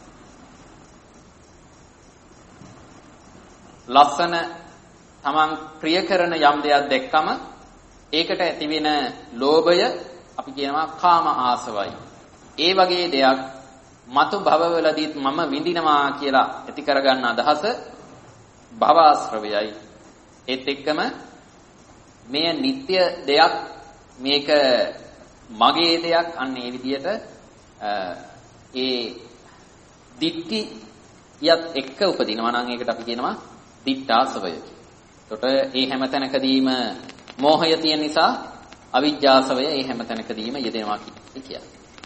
ලස්සන තමන් ප්‍රිය කරන යම් දෙයක් දැක්කම ඒකට ඇතිවෙන ලෝභය අපි කියනවා කාම ආසවයි. ඒ වගේ දෙයක් මතු භවවලදීත් මම විඳිනවා කියලා ඇති කරගන්න අදහස භවආශ්‍රවයයි. ඒත් එක්කම මේ නিত্য දෙයක්, මේක මගේ දෙයක්, අන්න ඒ විදිහට ඒ දිට්ඨියත් එක්ක උපදිනවා නම් ඒකට අපි කියනවා දිට්ඨාසවය. එතකොට මේ හැම තැනකදීම මෝහය තියෙන නිසා අවිජ්ජාසවය මේ හැම තැනකදීම යෙදෙනවා කියන්නේ.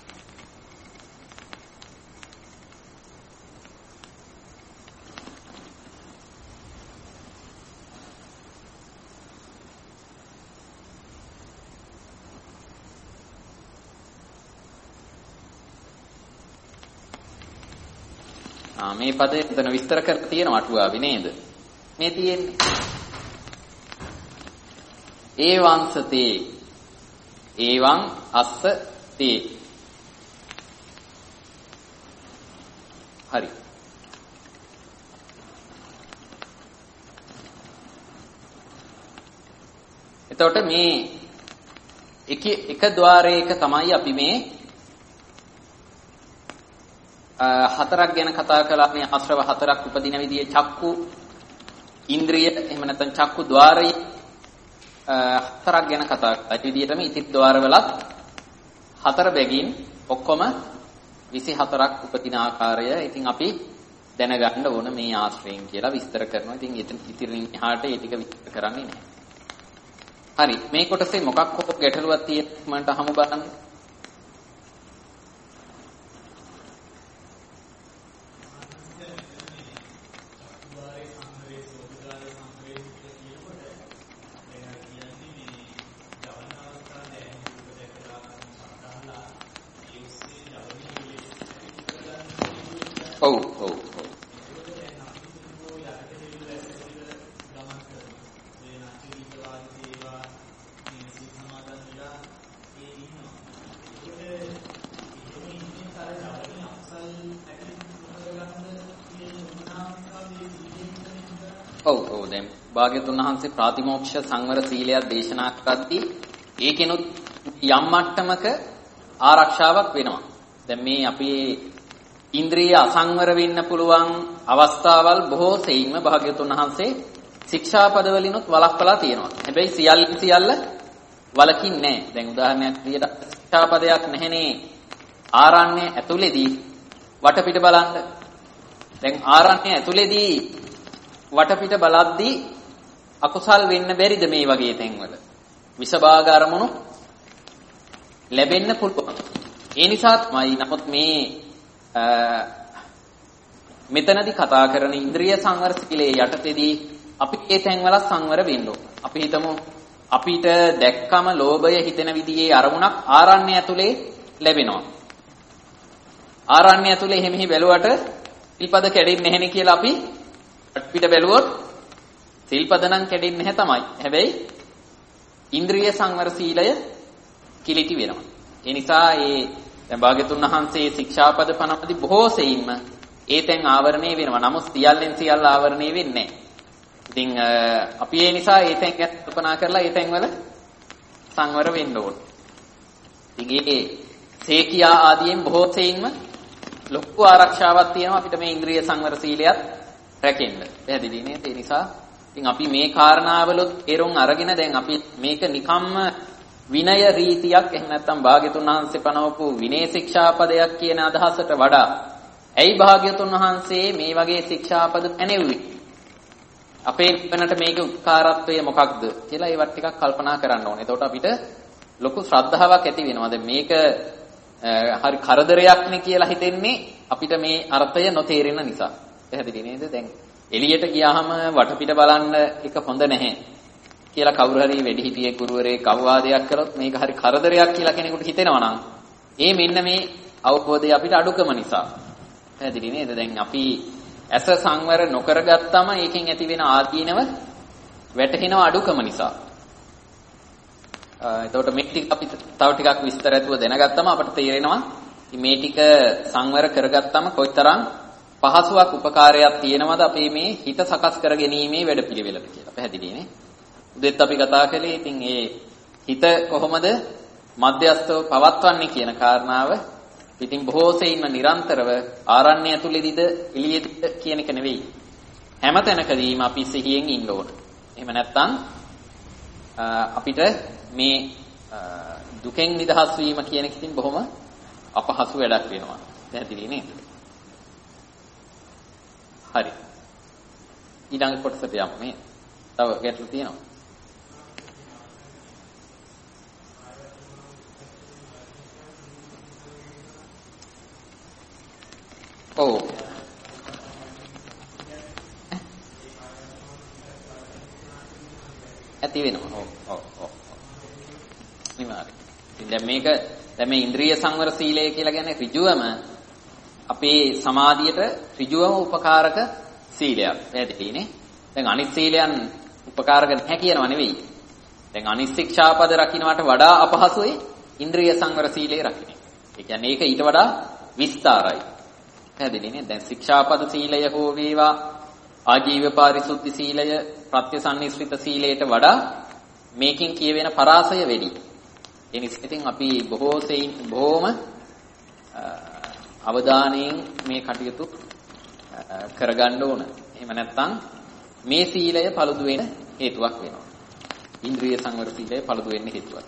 මේ පදේ එතන විස්තර කරලා තියෙනවා අටුවාවේ නේද? මේ තියෙන්නේ ඒ වංශතේ ඒවං අස්ස තේ. හරි. එතකොට මේ එක ద్వාරයක තමයි අපි මේ හතරක් ගැන කතා කළා. මේ ආශ්‍රව හතරක් උපදින විදිහේ චක්කු ඉන්ද්‍රිය එහෙම නැත්නම් චක්කු ద్వාරය හතරක් ගැන කතා කරලා ඒ විදිහටම ඉතිත් ద్వාරවලත් හතර බැගින් ඔක්කොම 24ක් උපදින ආකාරය ඉතින් අපි දැනගන්න ඕන මේ ආශ්‍රයෙන් කියලා විස්තර කරනවා. ඉතින් ඉතින් එහාට ඒ ටික විස්තර කරන්නේ නැහැ. හරි. මේ කොටසේ මොකක් හෝ ගැටලුවක් තියෙනවද මට හමු බලන්න. ඔව්. ඔව් දැන් භාග්‍යතුන් වහන්සේ ප්‍රාතිමෝක්ෂ සංවර සීලයක් දේශනා කරද්දී ඒකෙනුත් යම් මට්ටමක ආරක්ෂාවක් වෙනවා. දැන් මේ අපේ ඉන්ද්‍රිය අසංවර වෙන්න පුළුවන් අවස්ථාවල් බොහෝ සෙයින්ම භාග්‍යතුන් වහන්සේ ශික්ෂාපද වලිනුත් වළක්වලා තියෙනවා. හැබැයි සියල්ල වලකින්නේ නැහැ. දැන් උදාහරණයක් විදිහට ශික්ෂාපදයක් නැහැනේ ආරණ්‍ය ඇතුලේදී වටපිට බලන්න. දැන් ආරණ්‍ය ඇතුලේදී වටපිට බලද්දී අකුසල් වෙන්න බැරිද මේ වගේ තැන්වල? විසභාග අරමුණු ලැබෙන්න පුළුවන්. ඒ නිසා තමයි නමුත් මේ මෙතනදී කතා කරන ඉන්ද්‍රිය සංවර සීලයේ යටතේදී අපි ඒ තැන්වල සංවර වෙන්න ඕන. අපි හිතමු අපිට දැක්කම ලෝභය හිතෙන විදිහේ අරමුණක් ආරණ්‍ය ඇතුලේ ලැබෙනවා. ආරණ්‍ය ඇතුලේ එහෙ බැලුවට සිල්පද කැඩෙන්නේ නැහෙනේ කියලා අපි පිට බැලුවොත් සිල්පද නම් කැඩෙන්නේ නැහැ තමයි. හැබැයි ඉන්ද්‍රිය සංවර සීලය කිලිටි වෙනවා. ඒ නිසා දැන් භාග්‍යතුන් වහන්සේ ශික්ෂාපද පනවදී බොහෝ සෙයින්ම ඒ තැන් ආවරණය වෙනවා. නමුත් සියල්ල ආවරණය වෙන්නේ නැහැ. ඉතින් අපි ඒ නිසා ඒ තැන් ගැන කල්පනා කරලා ඒ තැන් වල සංවර වෙන්න ඕනේ. ඉතින් සේකියා ආදීන් බොහෝ සෙයින්ම ලොකු ආරක්ෂාවක් තියෙනවා අපිට මේ ඉන්ද්‍රිය සංවර සීලයත් රැකෙන්න. පැහැදිලි නේද? ඒ නිසා ඉතින් අපි මේ කාරණාවලුත් තේරුම් අරගෙන දැන් අපි මේක නිකම්ම විනය රීතියක් එහෙම නැත්නම් භාග්‍යතුන් වහන්සේ පනවපු විනය ශික්ෂාපදයක් කියන අදහසට වඩා ඇයි භාග්‍යතුන් වහන්සේ මේ වගේ ශික්ෂාපද පැනෙව්වේ? අපේ වෙනට මේකේ උත්කාරත්වය මොකක්ද කියලා ඒවත් ටිකක් කල්පනා කරන්න ඕනේ. එතකොට අපිට ලොකු ශ්‍රද්ධාවක් ඇති වෙනවා. දැන් මේක හරි කරදරයක් නේ කියලා හිතෙන්නේ අපිට මේ අර්ථය නොතේරෙන නිසා. පැහැදිලි නේද? දැන් එළියට ගියාම වටපිට බලන්න එක හොඳ නැහැ කියලා කවුරු හරි වැඩිහිටියෙක් ගුරුවරයෙක් අවවාදයක් කරොත් මේක හරි කරදරයක් කියලා කෙනෙකුට හිතෙනවා නම් ඒ මෙන්න මේ අවබෝධය අපිට අඩුකම නිසා. පැහැදිලි නේද? දැන් අපි ඇස සංවර නොකරගත්තම ඒකෙන් ඇති වෙන ආදීනව වැටහෙනව අඩුකම නිසා. එතකොට මේ ටික අපි තව ටිකක් විස්තරයතුව දැනගත්තම අපිට තේරෙනවා මේ ටික සංවර කරගත්තම කොයිතරම් පහසුවක් උපකාරයක් තියෙනවද අපේ මේ හිත සකස් කර ගැනීමේ වැඩපිළිවෙලට කියලා. පැහැදිලි නේ? උදෙත් අපි කතා කළේ ඉතින් ඒ හිත කොහොමද මධ්‍යස්ථව පවත්වන්නේ කියන කාරණාව ඉතින් බොහෝ සෙයින්ම නිරන්තරව ආරණ්‍ය ඇතුළේදීද එළියේදීද කියන එක නෙවෙයි. හැම තැනකදීම අපි සිහියෙන් ඉන්න ඕන. එහෙම නැත්නම් අපිට මේ දුකෙන් නිදහස් වීම කියන එක ඉතින් බොහොම අපහසු වැඩක් වෙනවා. පැහැදිලි නේද? හරි. ඊළඟ කොටසට යමු මේ. තව ගැටලු තියෙනවා? ඔව්. ඇති වෙනවා. ඔව්. නිමාරි. දැන් මේ ඉන්ද්‍රිය සංවර සීලය කියලා කියන්නේ ඍජුවම අපේ සමාධියට ඍජුවම උපකාරක සීලයක්. පැහැදිලිනේ? දැන් අනිත් සීලයන් උපකාරක නැහැ කියනවා නෙවෙයි. දැන් අනිත් ශික්ෂාපද රකින්නට වඩා අපහසුයි ඉන්ද්‍රිය සංවර සීලය රකින්න. ඒ කියන්නේ ඒක ඊට වඩා විස්තරයි. පැහැදිලිනේ? දැන් ශික්ෂාපද සීලය හෝ වේවා ආජීව පාරිශුද්ධි සීලය ප්‍රත්‍යසන්නිස්ෘත සීලයට වඩා මේකෙන් කියවෙන පරාසය වැඩි. ඒ නිසා ඉතින් අපි බොහෝම අවධානයෙන් මේ කටයුතු කරගන්න ඕන. එහෙම නැත්නම් මේ සීලය පළුදු වෙන හේතුවක් වෙනවා. ඉන්ද්‍රිය සංවර සීලය පළුදු වෙන්න හේතුවක්.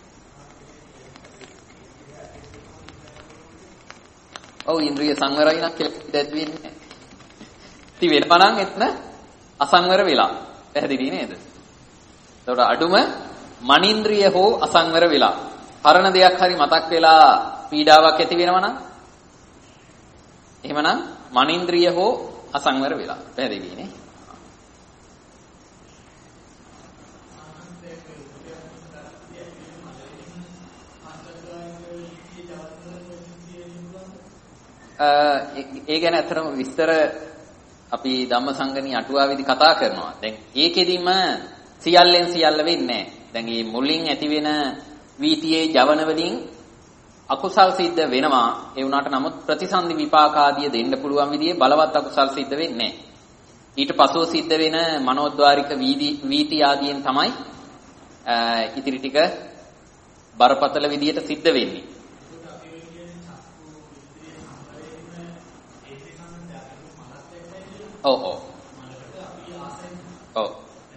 ඔව් ඉන්ද්‍රිය සංවරයි නම් කියලා දැත් වෙන්නේ. ඉතින් වෙනවා නම් එතන අසංවර වෙලා. පැහැදිලි නේද? ඒතකොට අඩුම මනින්ද්‍රිය හෝ අසංවර වෙලා. පරණ දෙයක් හරි මතක් වෙලා පීඩාවක් ඇති වෙනවා නම් එහෙමනම් මනින්ද්‍රිය හෝ අසංවර වෙලා. පැහැදිලි නේ? ඒ ගැන අතරම විස්තර අපි ධම්මසංගණී අටුවාවේදී කතා කරනවා. දැන් ඒකෙදිම සියල්ලෙන් සියල්ල වෙන්නේ නැහැ. දැන් මේ මුලින් ඇති වෙන වීතියේ ජවන වලින් අකුසල් සිද්ධ වෙනවා. ඒ වුණාට නමුත් ප්‍රතිසන්දි විපාක ආදිය දෙන්න පුළුවන් විදිහේ බලවත් අකුසල් සිද්ධ වෙන්නේ නැහැ. ඊට පසුව සිද්ධ වෙන මනෝද්වාරික වීති ආදීන් තමයි ඉතිරි ටික බරපතල විදියට සිද්ධ වෙන්නේ. ඔව් ඔව්. ඔව්.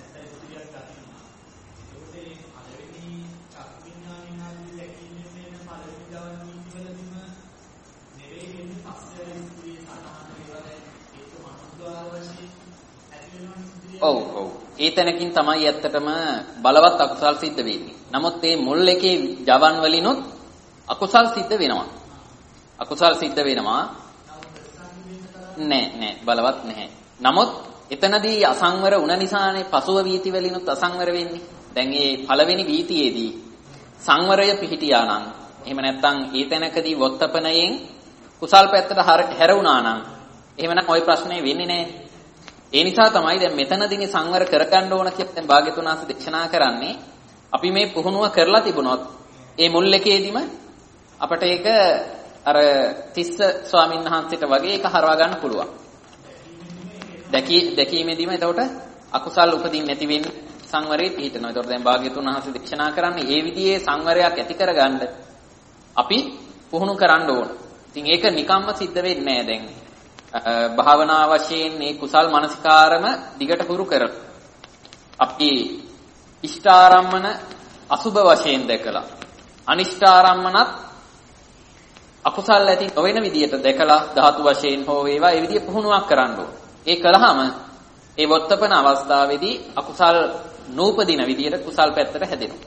ඔව් ඔව්. ඒ තැනකින් තමයි ඇත්තටම බලවත් අකුසල් සිද්ධ වෙන්නේ. නමුත් මේ මුල් එකේ ජවන් වලිනුත් අකුසල් සිද්ධ වෙනවා. අකුසල් සිද්ධ වෙනවා. නෑ බලවත් නැහැ. නමුත් එතනදී අසංවර වුණ නිසානේ පසුව වීති වලිනුත් අසංවර වෙන්නේ. දැන් මේ පළවෙනි වීතියේදී සංවරය පිහිටියා නම් එහෙම නැත්නම් ඒ තැනකදී වොත්තපනයෙන් කුසල් පැත්තට හැරුණා නම් එහෙමනම් ওই ප්‍රශ්නේ වෙන්නේ නැහැ. ඒ නිසා තමයි දැන් මෙතනදීනේ සංවර කරගන්න ඕන කියලා දැන් භාග්‍යතුන් වහන්සේ දේශනා කරන්නේ. අපි මේ පුහුණුව කරලා තිබුණොත් ඒ මුල් එකේදීම අපට ඒක අර තිස්ස ස්වාමීන් වහන්සේට වගේ ඒක හරවා ගන්න පුළුවන්. දැකීමේදීම එතකොට අකුසල් උපදින්න නැති වෙන්නේ සංවරේ පිහිටනවා. එතකොට දැන් භාග්‍යතුන් වහන්සේ දේශනා කරන්නේ මේ විදිහේ සංවරයක් ඇති කරගන්න අපි පුහුණු කරන්න ඕන. ඉතින් ඒක නිකම්ම සිද්ධ වෙන්නේ නැහැ දැන්. භාවනා වශයෙන් මේ කුසල් මනසිකාරම දිගට හුරු කරලා අපි ඉෂ්ඨාරම්මන අසුබ වශයෙන් දැකලා අනිෂ්ඨාරම්මනත් අකුසල් ඇති නොවන විදියට දැකලා ධාතු වශයෙන් හෝ වේවා ඒ විදිය පුහුණුවක් කරන්න ඕන. ඒ කළාම ඒ වොත්තපන අවස්ථාවේදී අකුසල් නූපදින විදියට කුසල් පැත්තට හැදෙනවා.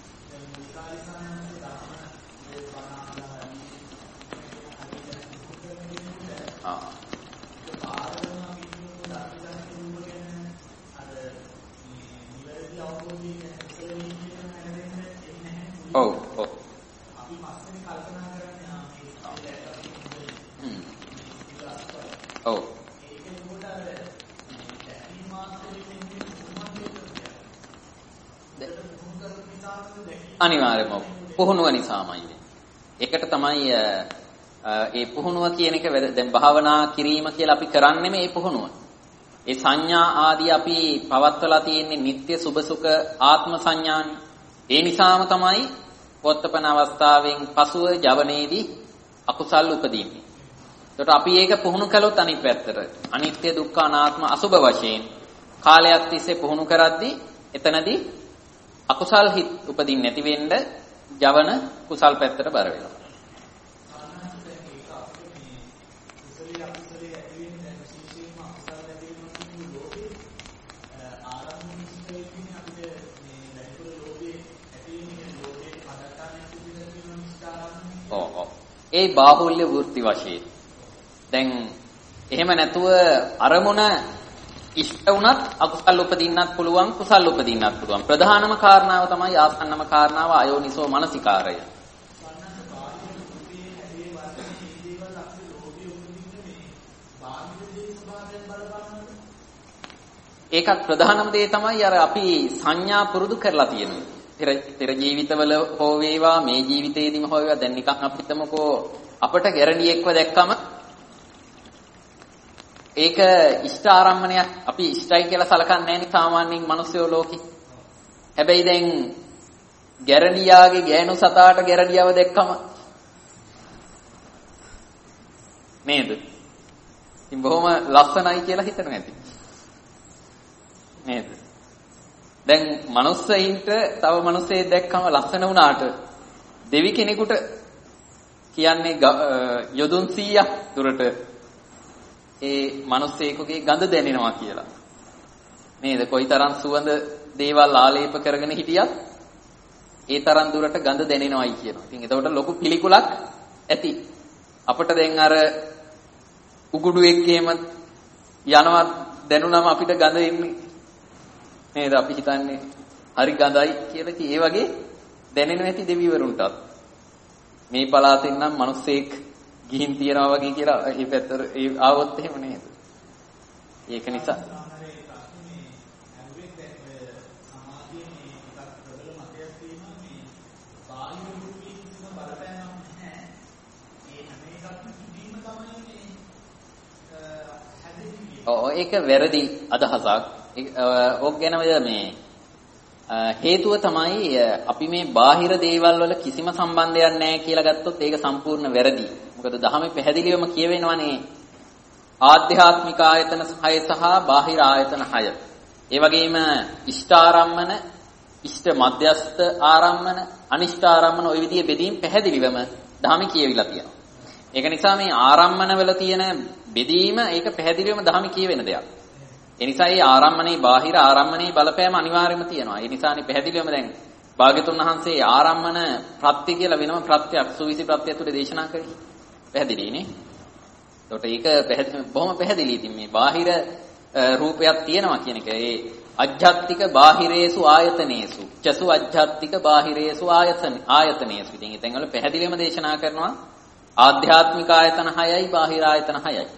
ඔව් ඔව්. අපි පස්සේ කල්පනා කරන්නේ ඔව්. අනිවාර්යයෙන්ම පුහුණුව නිසාමයි. ඒකට තමයි ඒ පුහුණුව කියන එක දැන් භාවනා කිරීම කියලා අපි කරන්නේ මේ පුහුණුව. ඒ සංඥා ආදී අපි පවත්වලා තියෙන්නේ නিত্য සුභසුඛ ආත්ම සංඥානේ. ඒ නිසාම තමයි වොත්තපන අවස්ථාවෙන් පසුව ජවනයේදී අකුසල් උපදින්නේ. ඒකට අපි ඒක පුහුණු කළොත් අනිත් පැත්තට අනිත්‍ය දුක්ඛ අනාත්ම අසුභ වශයෙන් කාලයක් තිස්සේ පුහුණු කරද්දී එතනදී අකුසල් හිත් උපදින්නේ නැති වෙන්න ජවන කුසල් පැත්තට බර වෙනවා. ඒ බාහුල්‍ය වෘත්ති වශයෙන් දැන් එහෙම නැතුව අරමුණ ඉෂ්ට වුණත් අකුසල් උපදින්නත් පුළුවන් කුසල් උපදින්නත් පුළුවන්. ප්‍රධානම කාරණාව තමයි ආසන්නම කාරණාව අයෝනිසෝ මනසිකාරය. ඒකත් ප්‍රධානම දේ තමයි අර අපි සංඥා පුරුදු කරලා තියෙනවා. පෙර ජීවිතවල හෝ වේවා මේ ජීවිතේදීම හෝ වේවා දැන් නිකන් අපි හිතමුකෝ අපට ගැරණියෙක්ව දැක්කම ඒක ඉෂ්ඨ ආරම්මණයක් අපි ඉෂ්ඨයි කියලා සලකන්නේ නැහැ නේ සාමාන්‍යයෙන් මිනිස්සුયો ලෝකේ. හැබැයි දැන් ගැරණියාගේ ගෑනු සතාට ගැරණියව දැක්කම නේද? ඉතින් බොහොම ලස්සනයි කියලා හිතන නැති. නේද? දැන් මනුස්සයින්ට තව මනුස්සයෙක් දැක්කම ලස්සන වුණාට දෙවි කෙනෙකුට කියන්නේ යොදුන් 100ක් දුරට ඒ මනුස්සයෙකුගේ ගඳ දැනෙනවා කියලා. නේද? කොයිතරම් සුවඳ දේවල් ආලේප කරගෙන හිටියත් ඒ තරම් දුරට ගඳ දැනෙනවයි කියනවා. ඉතින් එතකොට ලොකු පිළිකුලක් ඇති. අපිට දැන් අර උගුඩුවෙක් එහෙම යනවා දැනුණම අපිට ගඳ එන්නේ නේද? අපි හිතන්නේ හරි ගඳයි කියලා. ඉතින් ඒ වගේ දැනෙනවා ඇති දෙවිවරුන්ටත්. මේ පළාතෙන් නම් මිනිස්සෙක් ගිහින් තියනවා වගේ කියලා ඒ පැත්තට ඒ ආවොත් එහෙම නේද? ඒක නිසා ඒක වැරදි අදහසක්. ඕක ගැන මේ හේතුව තමයි අපි මේ බාහිර දේවල් වල කිසිම සම්බන්ධයක් නැහැ කියලා ගත්තොත් ඒක සම්පූර්ණ වැරදි. මොකද දහමේ පැහැදිලිවම කියවෙනවානේ ආධ්‍යාත්මික ආයතන 6 සහ බාහිර ආයතන 6. ඒ වගේම ඉෂ්ඨාරම්මන, ඉෂ්ඨ මධ්‍යස්ථ ආරම්මන, අනිෂ්ඨාරම්මන ওই විදිහේ බෙදීම් පැහැදිලිවම දහමේ කියවිලා තියෙනවා. ඒක නිසා මේ ආරම්මන වල තියෙන බෙදීම ඒක පැහැදිලිවම දහමේ කියවෙන දෙයක්. ඒ නිසා මේ ආරම්මනේ බාහිර ආරම්මනේ බලපෑම අනිවාර්යයෙන්ම තියෙනවා. ඒ නිසානේ පැහැදිලිවම දැන් භාග්‍යතුන් වහන්සේ ආරම්මන ප්‍රත්‍ය කියලා වෙනම ප්‍රත්‍යක් සුවිසි ප්‍රත්‍ය තුළ දේශනා කරේ. පැහැදිලිනේ. ඒකට ඒක බොහොම පැහැදිලි. ඉතින් මේ බාහිර රූපයක් තියෙනවා කියන එක ඒ අජ්ජත්තික බාහිරේසු ආයතනේසු චසු අජ්ජත්තික බාහිරේසු ආයතනේසු. ඉතින් එතෙන් වල පැහැදිලිවම දේශනා කරනවා ආධ්‍යාත්මික ආයතන 6යි බාහිර ආයතන 6යි.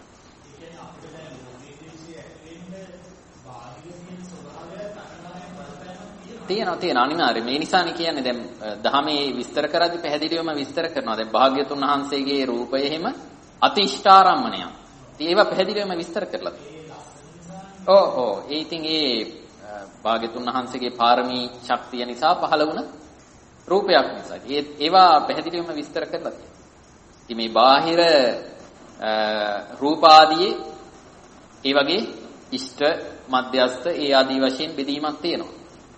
තියෙනවා අනිවාර්යයෙන්. මේ නිසානේ කියන්නේ දැන් දහමේ විස්තර කරද්දී පැහැදිලිවම විස්තර කරනවා. දැන් භාග්‍යතුන් වහන්සේගේ රූපය එහෙම අතිෂ්ඨාරම්මණයක්. ඉතින් ඒවා පැහැදිලිවම විස්තර කරලා තියෙනවා. ඒ ඉතින් ඒ භාග්‍යතුන් වහන්සේගේ පාරමී ශක්තිය නිසා පහළ වුණ රූපයක් නිසා. ඒවා පැහැදිලිවම විස්තර කරලා තියෙනවා. ඉතින් මේ බාහිර රූපාදී ඒ වගේ ඉෂ්ඨ මධ්‍යස්ථ ඒ ආදී වශයෙන් බෙදීමක් තියෙනවා.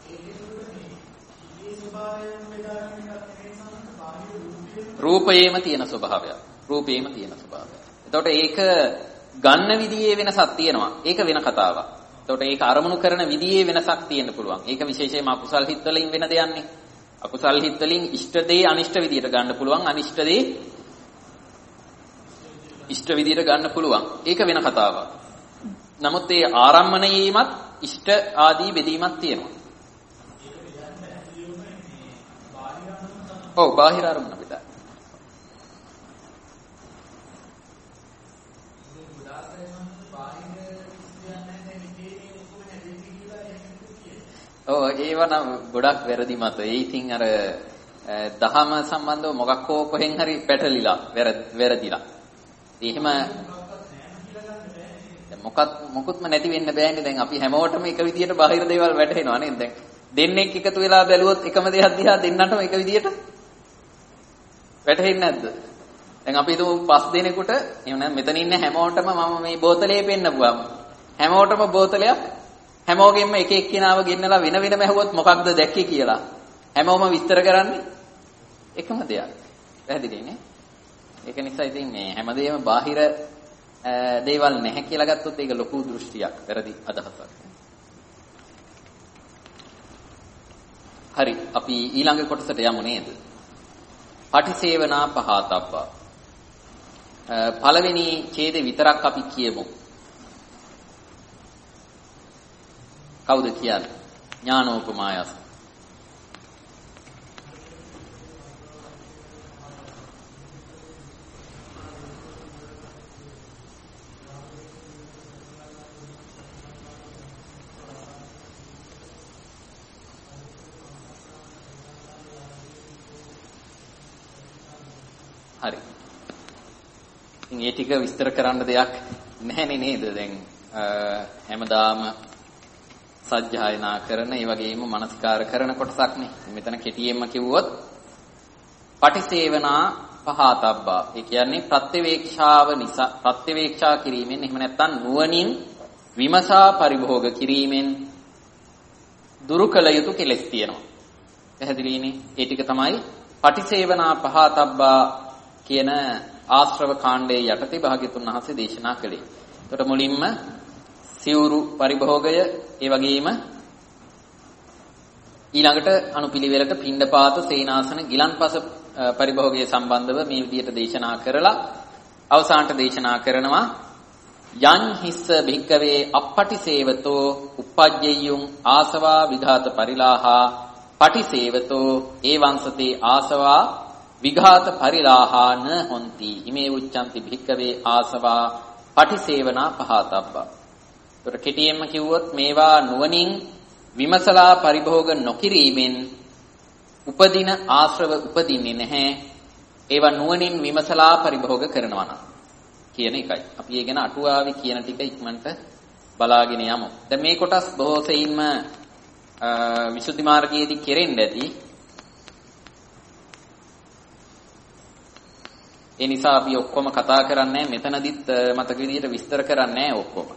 රූපයේම තියෙන ස්වභාවය. එතකොට ඒක ගන්න විදියේ වෙනසක් තියෙනවා. ඒක වෙන කතාවක්. එතකොට ඒක අරමුණු කරන විදියේ වෙනසක් තියෙන්න පුළුවන්. ඒක විශේෂයෙන්ම අකුසල් හිත් වලින් වෙන දෙයක්නේ. අකුසල් හිත් වලින් ඉෂ්ඨ දේ අනිෂ්ඨ විදියට ගන්න පුළුවන්. අනිෂ්ඨ දේ ඉෂ්ඨ විදියට ගන්න පුළුවන්. ඒක වෙන කතාවක්. නමුත් ඒ ආරම්මණයේමත් ඉෂ්ඨ ආදී බෙදීමක් තියෙනවා. බාහිර අරමුණ බෙදා. ඒව නම් ගොඩක් වැරදි මත. ඒ ඉතින් අර දහම සම්බන්ධව මොකක් හෝ කොහෙන් හරි පැටලිලා වැරදිලා. එහෙම මොකුත්ම නැති වෙන්න බෑනේ. දැන් අපි හැමෝටම එක විදියට බාහිර දේවල් වැටහෙනවා නේද? දැන් දෙන්නෙක් එකතු වෙලා බැලුවොත් එකම දෙයක් දිහා දෙන්නටම එක විදියට වැටහෙන්නේ නැද්ද? දැන් අපි හිතමු 5 දෙනෙකුට එහෙම නැත්නම් මෙතන ඉන්න හැමෝටම මම මේ බෝතලේ පෙන්නපුවාම හැමෝටම බෝතලයක් හැමෝගෙම එක එක්කිනාව ගෙන්නලා වෙන වෙනම ඇහුවොත් මොකක්ද දැක්කේ කියලා හැමෝම විස්තර කරන්නේ එකම දෙයක්. පැහැදිලිනේ? ඒක නිසා ඉතින් මේ හැමදේම බාහිර දේවල් නැහැ කියලා ගත්තොත් ඒක ලොකු දෘෂ්ටියක්, වැරදි අදහසක්. හරි, අපි ඊළඟ කොටසට යමු නේද? පටිසේවනා පහතබ්බා. පළවෙනි ඡේදේ විතරක් අපි කියමු. කවුද කියන්නේ? ඥානෝපමායස්. හරි. ඉතින් ඒ ටික විස්තර කරන්න දෙයක් නැහැනේ නේද? දැන් හැමදාම සජ්ජායනා කරන ඒ වගේම මනස්කාර කරන කොටසක් නේ. මෙතන කෙටියෙන්ම කිව්වොත් පටිසේවනා පහතබ්බා. ඒ කියන්නේ ප්‍රත්‍යවේක්ෂාව නිසා ප්‍රත්‍යවේක්ෂා කිරීමෙන් එහෙම නැත්නම් නුවණින් විමසා පරිභෝග කිරීමෙන් දුරු කළ යුතු කෙලෙස් තියෙනවා. පැහැදිලිනේ? ඒ ටික තමයි පටිසේවනා පහතබ්බා කියන ආශ්‍රව කාණ්ඩයේ යටතේ භාග්‍යතුන් වහන්සේ දේශනා කළේ. එතකොට මුලින්ම සිවුරු පරිභෝගය, ඒ වගේම ඊළඟට අනුපිළිවෙලට පිණ්ඩපාත, සේනාසන, ගිලන්පස පරිභෝගය සම්බන්ධව මේ විදිහට දේශනා කරලා අවසානට දේශනා කරනවා යං හිස්ස භික්කවේ අප්පටිසේවතෝ uppajjeyum ආසවා විඝාත පරිලාහා පටිසේවතෝ ඒවංසතේ ආසවා විඝාත පරිලාහා න හොಂತಿ ඉමේ උච්චන්ති භික්කවේ ආසවා පටිසේවනා පහතබ්බා. ඒතර කෙටියෙන්ම කිව්වොත් මේවා නුවණින් විමසලා පරිභෝග නොකිරීමෙන් උපදින ආශ්‍රව උපදින්නේ නැහැ. ඒවා නුවණින් විමසලා පරිභෝග කරනවා නම් කියන එකයි. අපි ඒ ගැන අටුවාවේ කියන ටික ඉක්මනට බලාගෙන යමු. දැන් මේ කොටස් බොහෝ සෙයින්ම විසුද්ධි මාර්ගයේදී කෙරෙන්න ඇති. ඒ නිසා අපි ඔක්කොම කතා කරන්නේ මෙතනදිත් මතක විදිහට විස්තර කරන්නේ ඔක්කොම.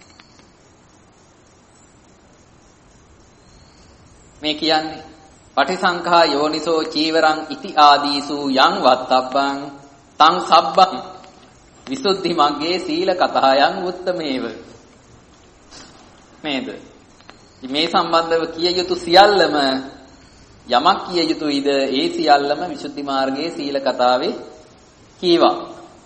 මේ කියන්නේ පටිසංඛා යෝනිසෝ චීවරං ඉති ආදීසු යං වත්තබ්බං තං සබ්බං විසුද්ධි මග්ගේ සීල කතායන් උත්තමේව. නේද? මේ සම්බන්ධව කිය යුතු සියල්ලම යමක් කිය යුතුයිද ඒ සියල්ලම විසුද්ධි මාර්ගයේ සීල කතාවේ කීවා.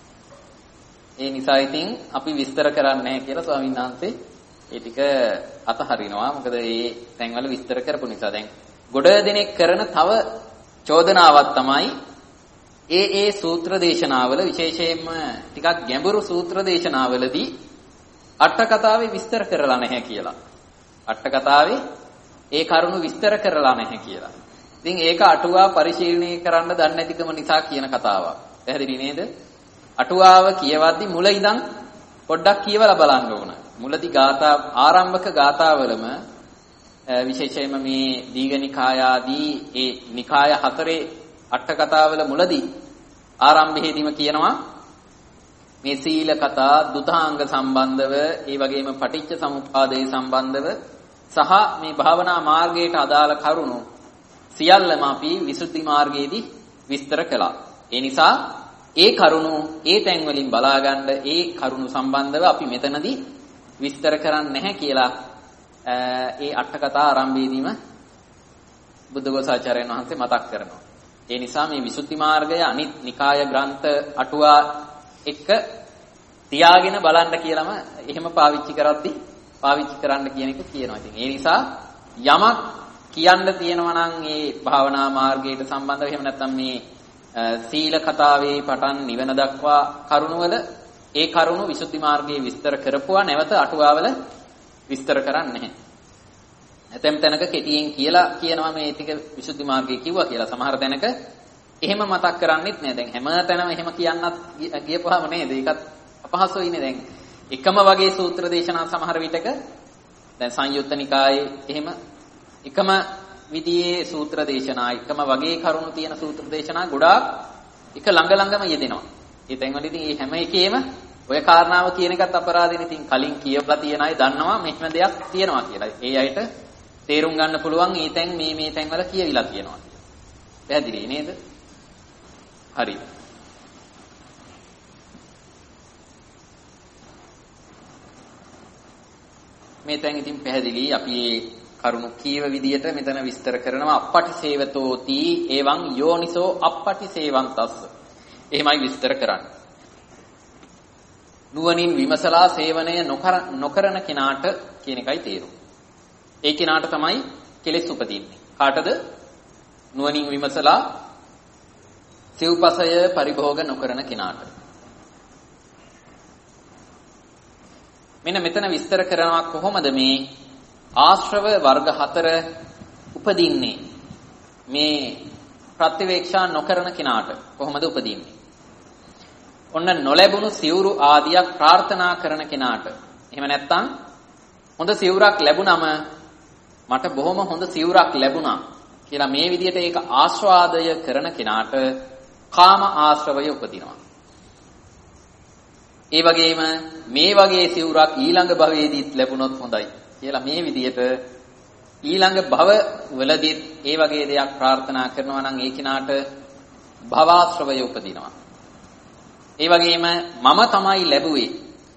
ඒ නිසා ඉතින් අපි විස්තර කරන්නේ නැහැ කියලා ස්වාමීන් වහන්සේ ඒ ටික අතහරිනවා. මොකද මේ තැන්වල විස්තර කරපු නිසා දැන් ගොඩ දෙනෙක් කරන තව චෝදනාවක් තමයි ඒ සූත්‍ර දේශනාවල විශේෂයෙන්ම ටිකක් ගැඹුරු සූත්‍ර දේශනාවලදී අට කතාවේ විස්තර කරලා නැහැ කියලා. අට කතාවේ ඒ කරුණු විස්තර කරලා නැහැ කියලා. ඉතින් ඒක අටුවා පරිශීලනය කරන්න දන්නේ නැතිකම නිසා කියන කතාවක්. පැහැදිලි නේද? අටුවාව කියවද්දි මුල ඉඳන් පොඩ්ඩක් කියවලා බලන්න ඕන. මුලදී ගාථා ආරම්භක ගාථාවලම විශේෂයෙන්ම මේ දීඝනිකාය ආදී ඒ නිකාය හතරේ අට කතාවල මුලදී ආරම්භයේදීම කියනවා මේ සීල කතා දුතාංග සම්බන්ධව ඒ වගේම පටිච්ච සමුප්පාදේ සම්බන්ධව සහ මේ භාවනා මාර්ගයට අදාළ කරුණු සියල්ලම අපි විසුද්ධි මාර්ගයේදී විස්තර කළා. ඒ නිසා ඒ කරුණු ඒ තැන් වලින් බලා ගන්න ඒ කරුණු සම්බන්ධව අපි මෙතනදී විස්තර කරන්නේ නැහැ කියලා ඒ අට කතා ආරම්භයේදීම බුද්ධඝෝසාචාර්යයන් වහන්සේ මතක් කරනවා. ඒ නිසා මේ විසුද්ධි මාර්ගය අනිත් නිකාය ග්‍රන්ථ අටුවා එක තියාගෙන බලන්න කියලාම එහෙම පාවිච්චි කරන්න කියන එක කියනවා. ඉතින් ඒ නිසා යමක් කියන්න තියෙනවා නම් මේ භාවනා මාර්ගයට සම්බන්ධව එහෙම නැත්නම් මේ සීල කතාවේ පටන් නිවන දක්වා කරුණවල ඒ කරුණු විසුද්ධි මාර්ගයේ විස්තර කරපුවා නැවත අටුවාවල විස්තර කරන්නේ නැහැ. ඇතැම් තැනක කෙටියෙන් කියලා කියනවා මේ ටික විසුද්ධි මාර්ගයේ කිව්වා කියලා. සමහර තැනක එහෙම මතක් කරන්නේත් නෑ. දැන් හැම තැනම එහෙම කියන්නත් ගියපුවාම නේද? ඒකත් අපහසුයිනේ. දැන් එකම වගේ සූත්‍ර දේශනා සමහර විටක දැන් සංයුත්ත නිකායේ එහෙම එකම විදියේ සූත්‍ර දේශනා එකම වගේ කරුණු තියෙන සූත්‍ර දේශනා ගොඩාක් එක ළඟම යෙදෙනවා. ඒ තැන්වලදී මේ හැම එකේම ඔය කාරණාව කියන එකත් අපරාධිනේ. ඉතින් කලින් කියවලා තියෙන අය දන්නවා මෙහෙම දෙයක් තියෙනවා කියලා. ඒ අයට තේරුම් ගන්න පුළුවන් මේ තැන් මේ තැන්වල කියවිලා තියෙනවා. පැහැදිලි නේද? හරි. මේ තැන් ඉතින් පැහැදිලි. අපි මේ කරුණු කීව විදියට මෙතන විස්තර කරනවා. අප්පටිසේවතෝති එවං යෝනිසෝ අප්පටිසේවන්තස්ස. එහෙමයි විස්තර කරන්නේ. නුවණින් විමසලා සේවනය නොකරන කෙනාට කියන එකයි තේරුම. ඒ කෙනාට තමයි කෙලෙස් උපදින්නේ. කාටද? නුවණින් විමසලා සිව්පසය පරිභෝග නොකරන කෙනාට. මෙන්න මෙතන විස්තර කරනවා කොහොමද මේ ආශ්‍රව වර්ග 4 උපදින්නේ. මේ ප්‍රතිවේක්ෂා නොකරන කෙනාට කොහොමද උපදින්නේ? ඔන්න නොලැබුණු සිවුරු ආදියක් ප්‍රාර්ථනා කරන කෙනාට. එහෙම නැත්නම් හොඳ සිවුරක් ලැබුණම මට බොහොම හොඳ සිවුරක් ලැබුණා කියලා මේ විදිහට ඒක ආස්වාදය කරන කෙනාට කාම ආශ්‍රවය උපදිනවා. ඒ වගේම මේ වගේ සිවුරක් ඊළඟ භවයේදීත් ලැබුණොත් හොඳයි කියලා මේ විදිහට ඊළඟ භව වලදීත් ඒ වගේ දෙයක් ප්‍රාර්ථනා කරනවා නම් ඒ කෙනාට භවආශ්‍රවය උපදිනවා. ඒ වගේම මම තමයි ලැබුවේ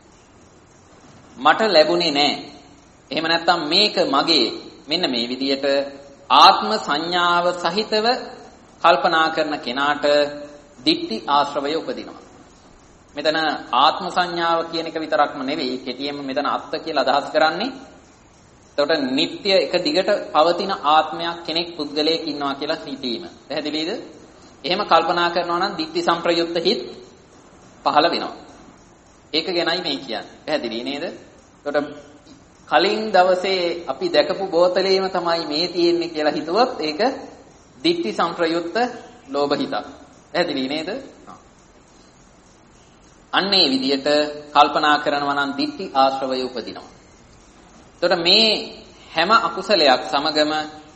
මට ලැබුණේ නැහැ. එහෙම නැත්නම් මේක මගේ මෙන්න මේ විදිහට ආත්ම සංඥාව සහිතව කල්පනා කරන කෙනාට ditthi ආශ්‍රවය උපදිනවා. මෙතන ආත්ම සංඥාව කියන එක විතරක්ම නෙවෙයි කෙටියෙන්ම මෙතන අත්ත කියලා අදහස් කරන්නේ. එතකොට නিত্য එක දිගට පවතින ආත්මයක් කෙනෙක් පුද්ගලයෙක් ඉන්නවා කියලා හිතීම. පැහැදිලිද? එහෙම කල්පනා කරනවා නම් ditthi සංප්‍රයුක්ත හිත් පහළ වෙනවා. ඒක ගැනයි මේ කියන්නේ. පැහැදිලි නේද? එතකොට කලින් දවසේ අපි දැකපු බෝතලේම තමයි මේ තියෙන්නේ කියලා හිතුවොත් ඒක ditthi සංප්‍රයුක්ත ලෝභ හිත. පැහැදිලි නේද? අන්න ඒ විදිහට කල්පනා කරනවා නම් ditthi ආශ්‍රවය උපදිනවා. එතකොට මේ හැම අකුසලයක් සමගම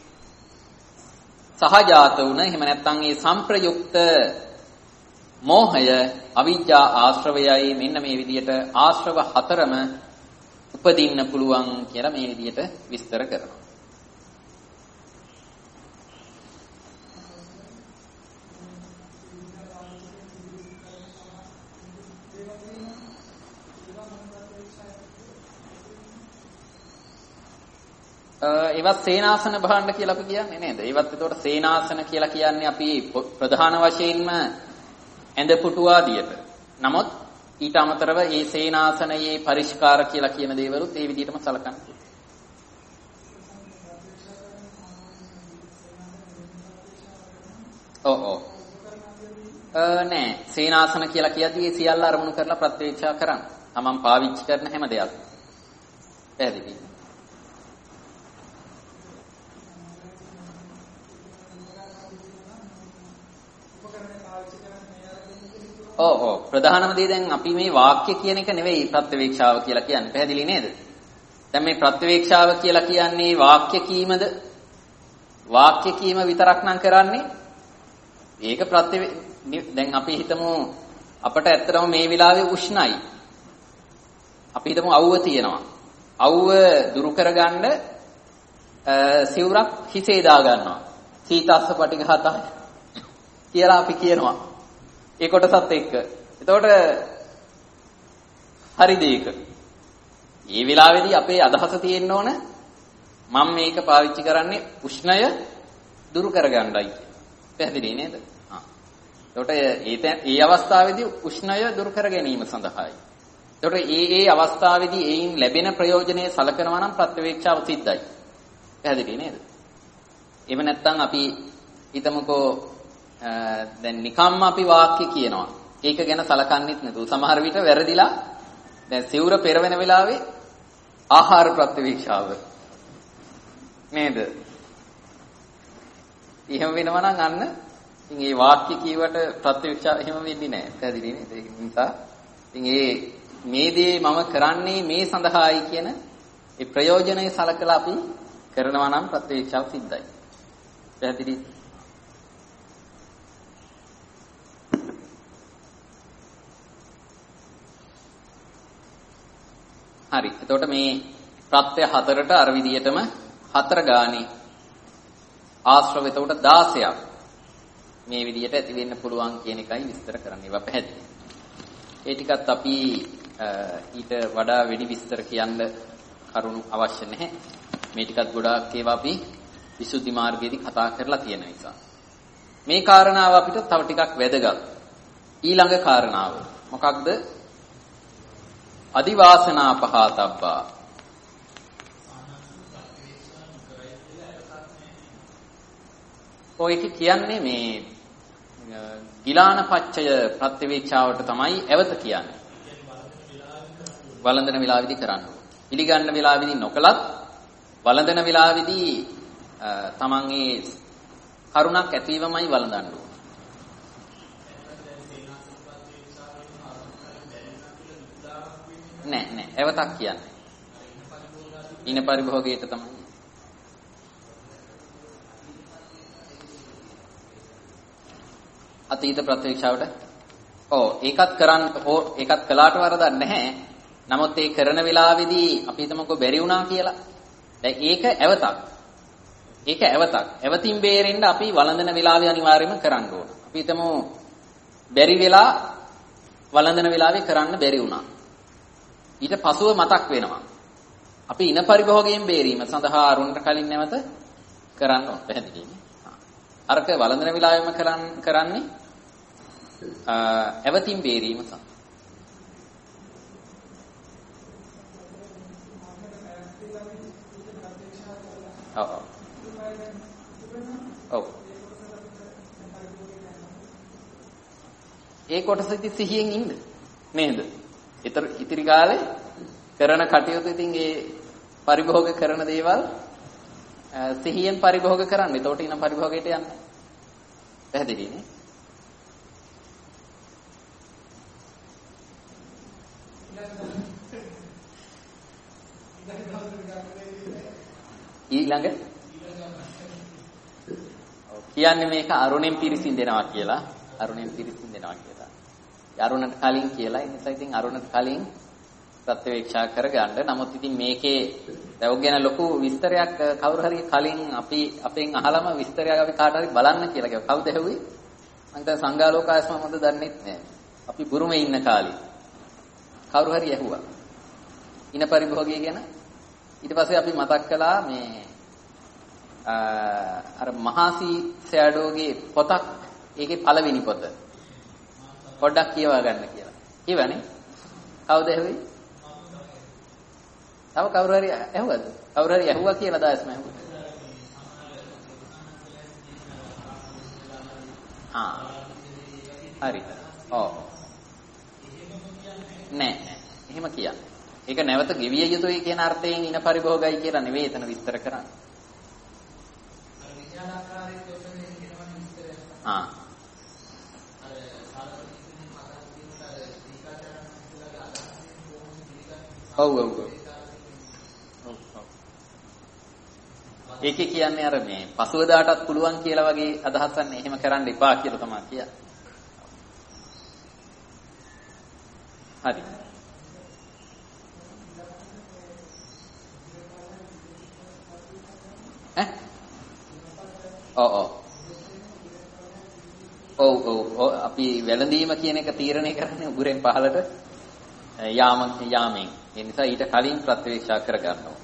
සහජාත වුණ එහෙම නැත්නම් ඒ සංප්‍රයුක්ත මෝහය අවිජ්ජා ආශ්‍රවයයි මෙන්න මේ විදිහට ආශ්‍රව හතරම උපදින්න පුළුවන් කියලා මේ විදිහට විස්තර කරනවා. ඒවත් සේනාසන භාණ්ඩ කියලා අපි කියන්නේ නේද? ඒවත් එතකොට සේනාසන කියලා කියන්නේ අපි ප්‍රධාන වශයෙන්ම ඇඳ පුටු ආදියට. නමුත් ඊට අමතරව මේ සේනාසනයේ පරිස්කාර කියලා කියන දේවලුත් ඒ විදිහටම සලකන්න. ඔව්. නෑ සේනාසන කියලා කියද්දී ඒ සියල්ල අරමුණු කරලා ප්‍රත්‍යක්ෂා කරන්න. තමන් පාවිච්චි කරන හැම දෙයක්. පැහැදිලිද? ඔව් ප්‍රධානම දේ දැන් අපි මේ වාක්‍ය කියන එක නෙවෙයි ප්‍රත්‍යවේක්ෂාව කියලා කියන්නේ. පැහැදිලි නේද? දැන් මේ ප්‍රත්‍යවේක්ෂාව කියලා කියන්නේ වාක්‍ය කීමද? වාක්‍ය කීම විතරක් නම් කරන්නේ. ඒක දැන් අපි හිතමු අපට ඇත්තටම මේ වෙලාවේ උෂ්ණයි. අපි හිතමු අවුව තියෙනවා. අවුව දුරු කරගන්න සිවුරක් හිසේ දා ගන්නවා. සීතස්ස පටිඝාතය කියලා අපි කියනවා. ඒ කොටසත් එක්ක. එතකොට හරිද ඒක? මේ වෙලාවේදී අපේ අදහස තියෙන්න ඕන මම මේක පාවිච්චි කරන්නේ උෂ්ණය දුරු කරගන්නයි. පැහැදිලි නේද? එතකොට ඒ අවස්ථාවේදී උෂ්ණය දුරු කර ගැනීම සඳහායි. එතකොට ඒ අවස්ථාවේදී ඒයින් ලැබෙන ප්‍රයෝජනය සලකනවා නම් ප්‍රත්‍යවේක්ෂාව සිද්ධයි. පැහැදිලි නේද? එහෙම නැත්නම් අපි හිතමුකෝ දැන් නිකම්ම අපි වාක්‍ය කියනවා. ඒක ගැන සලකන්නෙත් නැතුව සමහර විට වැරදිලා දැන් සිවුර පෙරවෙන වෙලාවේ ආහාර ප්‍රත්‍යවේක්ෂාව නේද? එහෙම වෙනවා නම් අන්න ඉතින් මේ වාක්‍ය කියවට ප්‍රත්‍යවේක්ෂාව එහෙම වෙන්නේ නැහැ. පැහැදිලි නේද? ඒ නිසා ඉතින් මේ දේ මම කරන්නේ මේ සඳහායි කියන ඒ ප්‍රයෝජනය සලකලා අපි කරනවා නම් ප්‍රත්‍යවේක්ෂාව සිද්ධයි. පැහැදිලි? හරි. එතකොට මේ ප්‍රත්‍ය හතරට අර විදිහටම හතර ගානේ ආශ්‍රව එතකොට 16ක් මේ විදිහට ඇති වෙන්න පුළුවන් කියන එකයි විස්තර කරන්නේ. ඒවා පැහැදිලි. ඒ ටිකත් අපි ඊට වඩා වැඩි විස්තර කියන්න කරුණු අවශ්‍ය නැහැ. මේ ටිකත් ගොඩාක් ඒවා අපි විසුද්ධි මාර්ගයේදී කතා කරලා තියෙන නිසා. මේ කාරණාව අපිට තව ටිකක් වැදගත්. ඊළඟ කාරණාව මොකක්ද? අදිවාසනා පහතබ්බා. ඔය කියන්නේ මේ ගිලානපච්චය ප්‍රත්‍යවේක්ෂාවට තමයි ඇවත කියන්නේ. වළඳන වෙලාවේදී කරන්න. පිළිගන්න වෙලාවේදී නොකලත් වළඳන වෙලාවේදී තමන්ගේ කරුණක් ඇතිවමයි වළඳන්න ඕන. නෑ ඇවතක් කියන්නේ. ඉන පරිභෝගයට තමයි. අතීත ප්‍රත්‍යක්ෂාවට ඒකත් කළාට වරදක් නැහැ. නමුත් ඒ කරන වෙලාවේදී අපි හිතමුකෝ බැරි වුණා කියලා. දැන් ඒක ඇවතක්. ඇවතින් බේරෙන්න අපි වළඳන වෙලාවේ අනිවාර්යයෙන්ම කරන්න ඕන. අපි හිතමු බැරි වෙලා වළඳන වෙලාවේ කරන්න බැරි වුණා. ඊට පසුව මතක් වෙනවා. අපි ඉන පරිභෝගයෙන් බේරීම සඳහා අරුණට කලින් නැවත කරන්න ඕන. පැහැදිලිද? අරක වළඳන වෙලාවෙම කරන්නේ ඇවතින් බේරීම සඳහා. ඔව්. ඒ කොටස ඉතින් සිහියෙන් ඉන්න නේද? ඉතිරි කාලේ කරන කටයුතු ඉතින් ඒ පරිභෝග කරන දේවල් සිහියෙන් පරිභෝග කරන්න. එතකොට ඉන පරිභෝගයට යන්නේ. පැහැදිලි නේ? ඊළඟ කියන්නේ මේක අරුණෙන් පිරිසිඳෙනවා කියලා. අරුණෙන් පිරිසිඳෙනවා කියලා. අරුණට කලින් කියලා. ඒ නිසා ඉතින් අරුණට කලින් ප්‍රත්‍යවේක්ෂා කරගන්න. නමුත් ඉතින් මේකේ දැන් ගැන ලොකු විස්තරයක් කවුරු හරි කලින් අපි අපෙන් අහලම විස්තරයක් අපි කාට හරි බලන්න කියලා කිව්වා. කවුද ඇහුවේ? මම දැන් සංඝාලෝකායස්ම මොකද දන්නෙත් නෑ. අපි බුරුමේ ඉන්න කාලේ කවුරු හරි ඇහුවා. ඉන පරිභෝගය ගැන. ඊට පස්සේ අපි මතක් කළා මේ අර මහසි සෑඩෝගේ පොතක් ඒකේ පළවෙනි පොත. පොඩ්ඩක් කියවා ගන්න කියලා. කියවනේ. කවුද ඇහුවේ? තව කවුරු හරි ඇහුවද? කවුරු හරි ඇහුවා කියලා දායස්ම ඇහුවා. හරි. ඔව්. නෑ. එහෙම කියන්නේ. ඒක නැවත ගෙවිය යුතුයි කියන අර්ථයෙන් ඉන පරිභෝගයි කියලා නෙවෙයි එතන විස්තර කරන්නේ. ඔව්. ඒකේ කියන්නේ අර මේ පසුවදාටත් පුළුවන් කියලා වගේ අදහසක් නේ. එහෙම කරන්න එපා කියලා තමයි කියන්නේ. හරි. ඔව් අපි වැළඳීම කියන එක තීරණය කරන්නේ උගුරෙන් පහළට යාමෙන්. ඒ නිසා ඊට කලින් ප්‍රත්‍යවේක්ෂා කර ගන්නවා.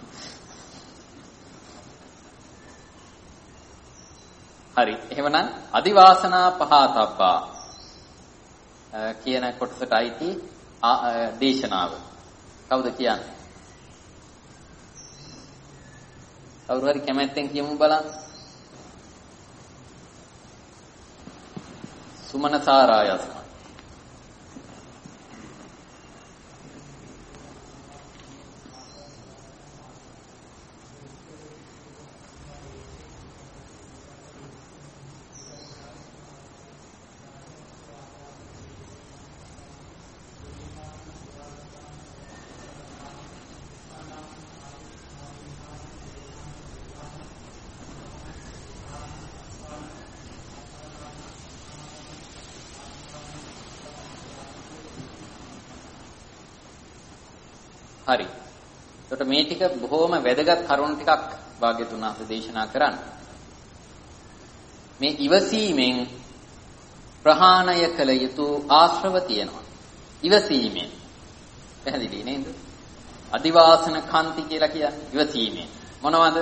හරි. එහෙමනම් අදිවාසනා පහතබ්බා කියන කොටසට අයිති දේශනාව. කවුද කියන්නේ? කවුරු හරි කැමැත්තෙන් කියමු බලන්න. සුමන සාරායස්ම. හරි. එතකොට මේ ටික බොහොම වැදගත් කරුණු ටිකක් භාග්‍යතුන් වහන්සේ දේශනා කරන්නේ. මේ ඉවසීමෙන් ප්‍රහාණය කළ යුතු ආශ්‍රව තියෙනවා. ඉවසීමෙන්. පැහැදිලි නේද? අදිවාසන කාන්ති කියලා කියන්නේ ඉවසීමෙන්. මොනවද?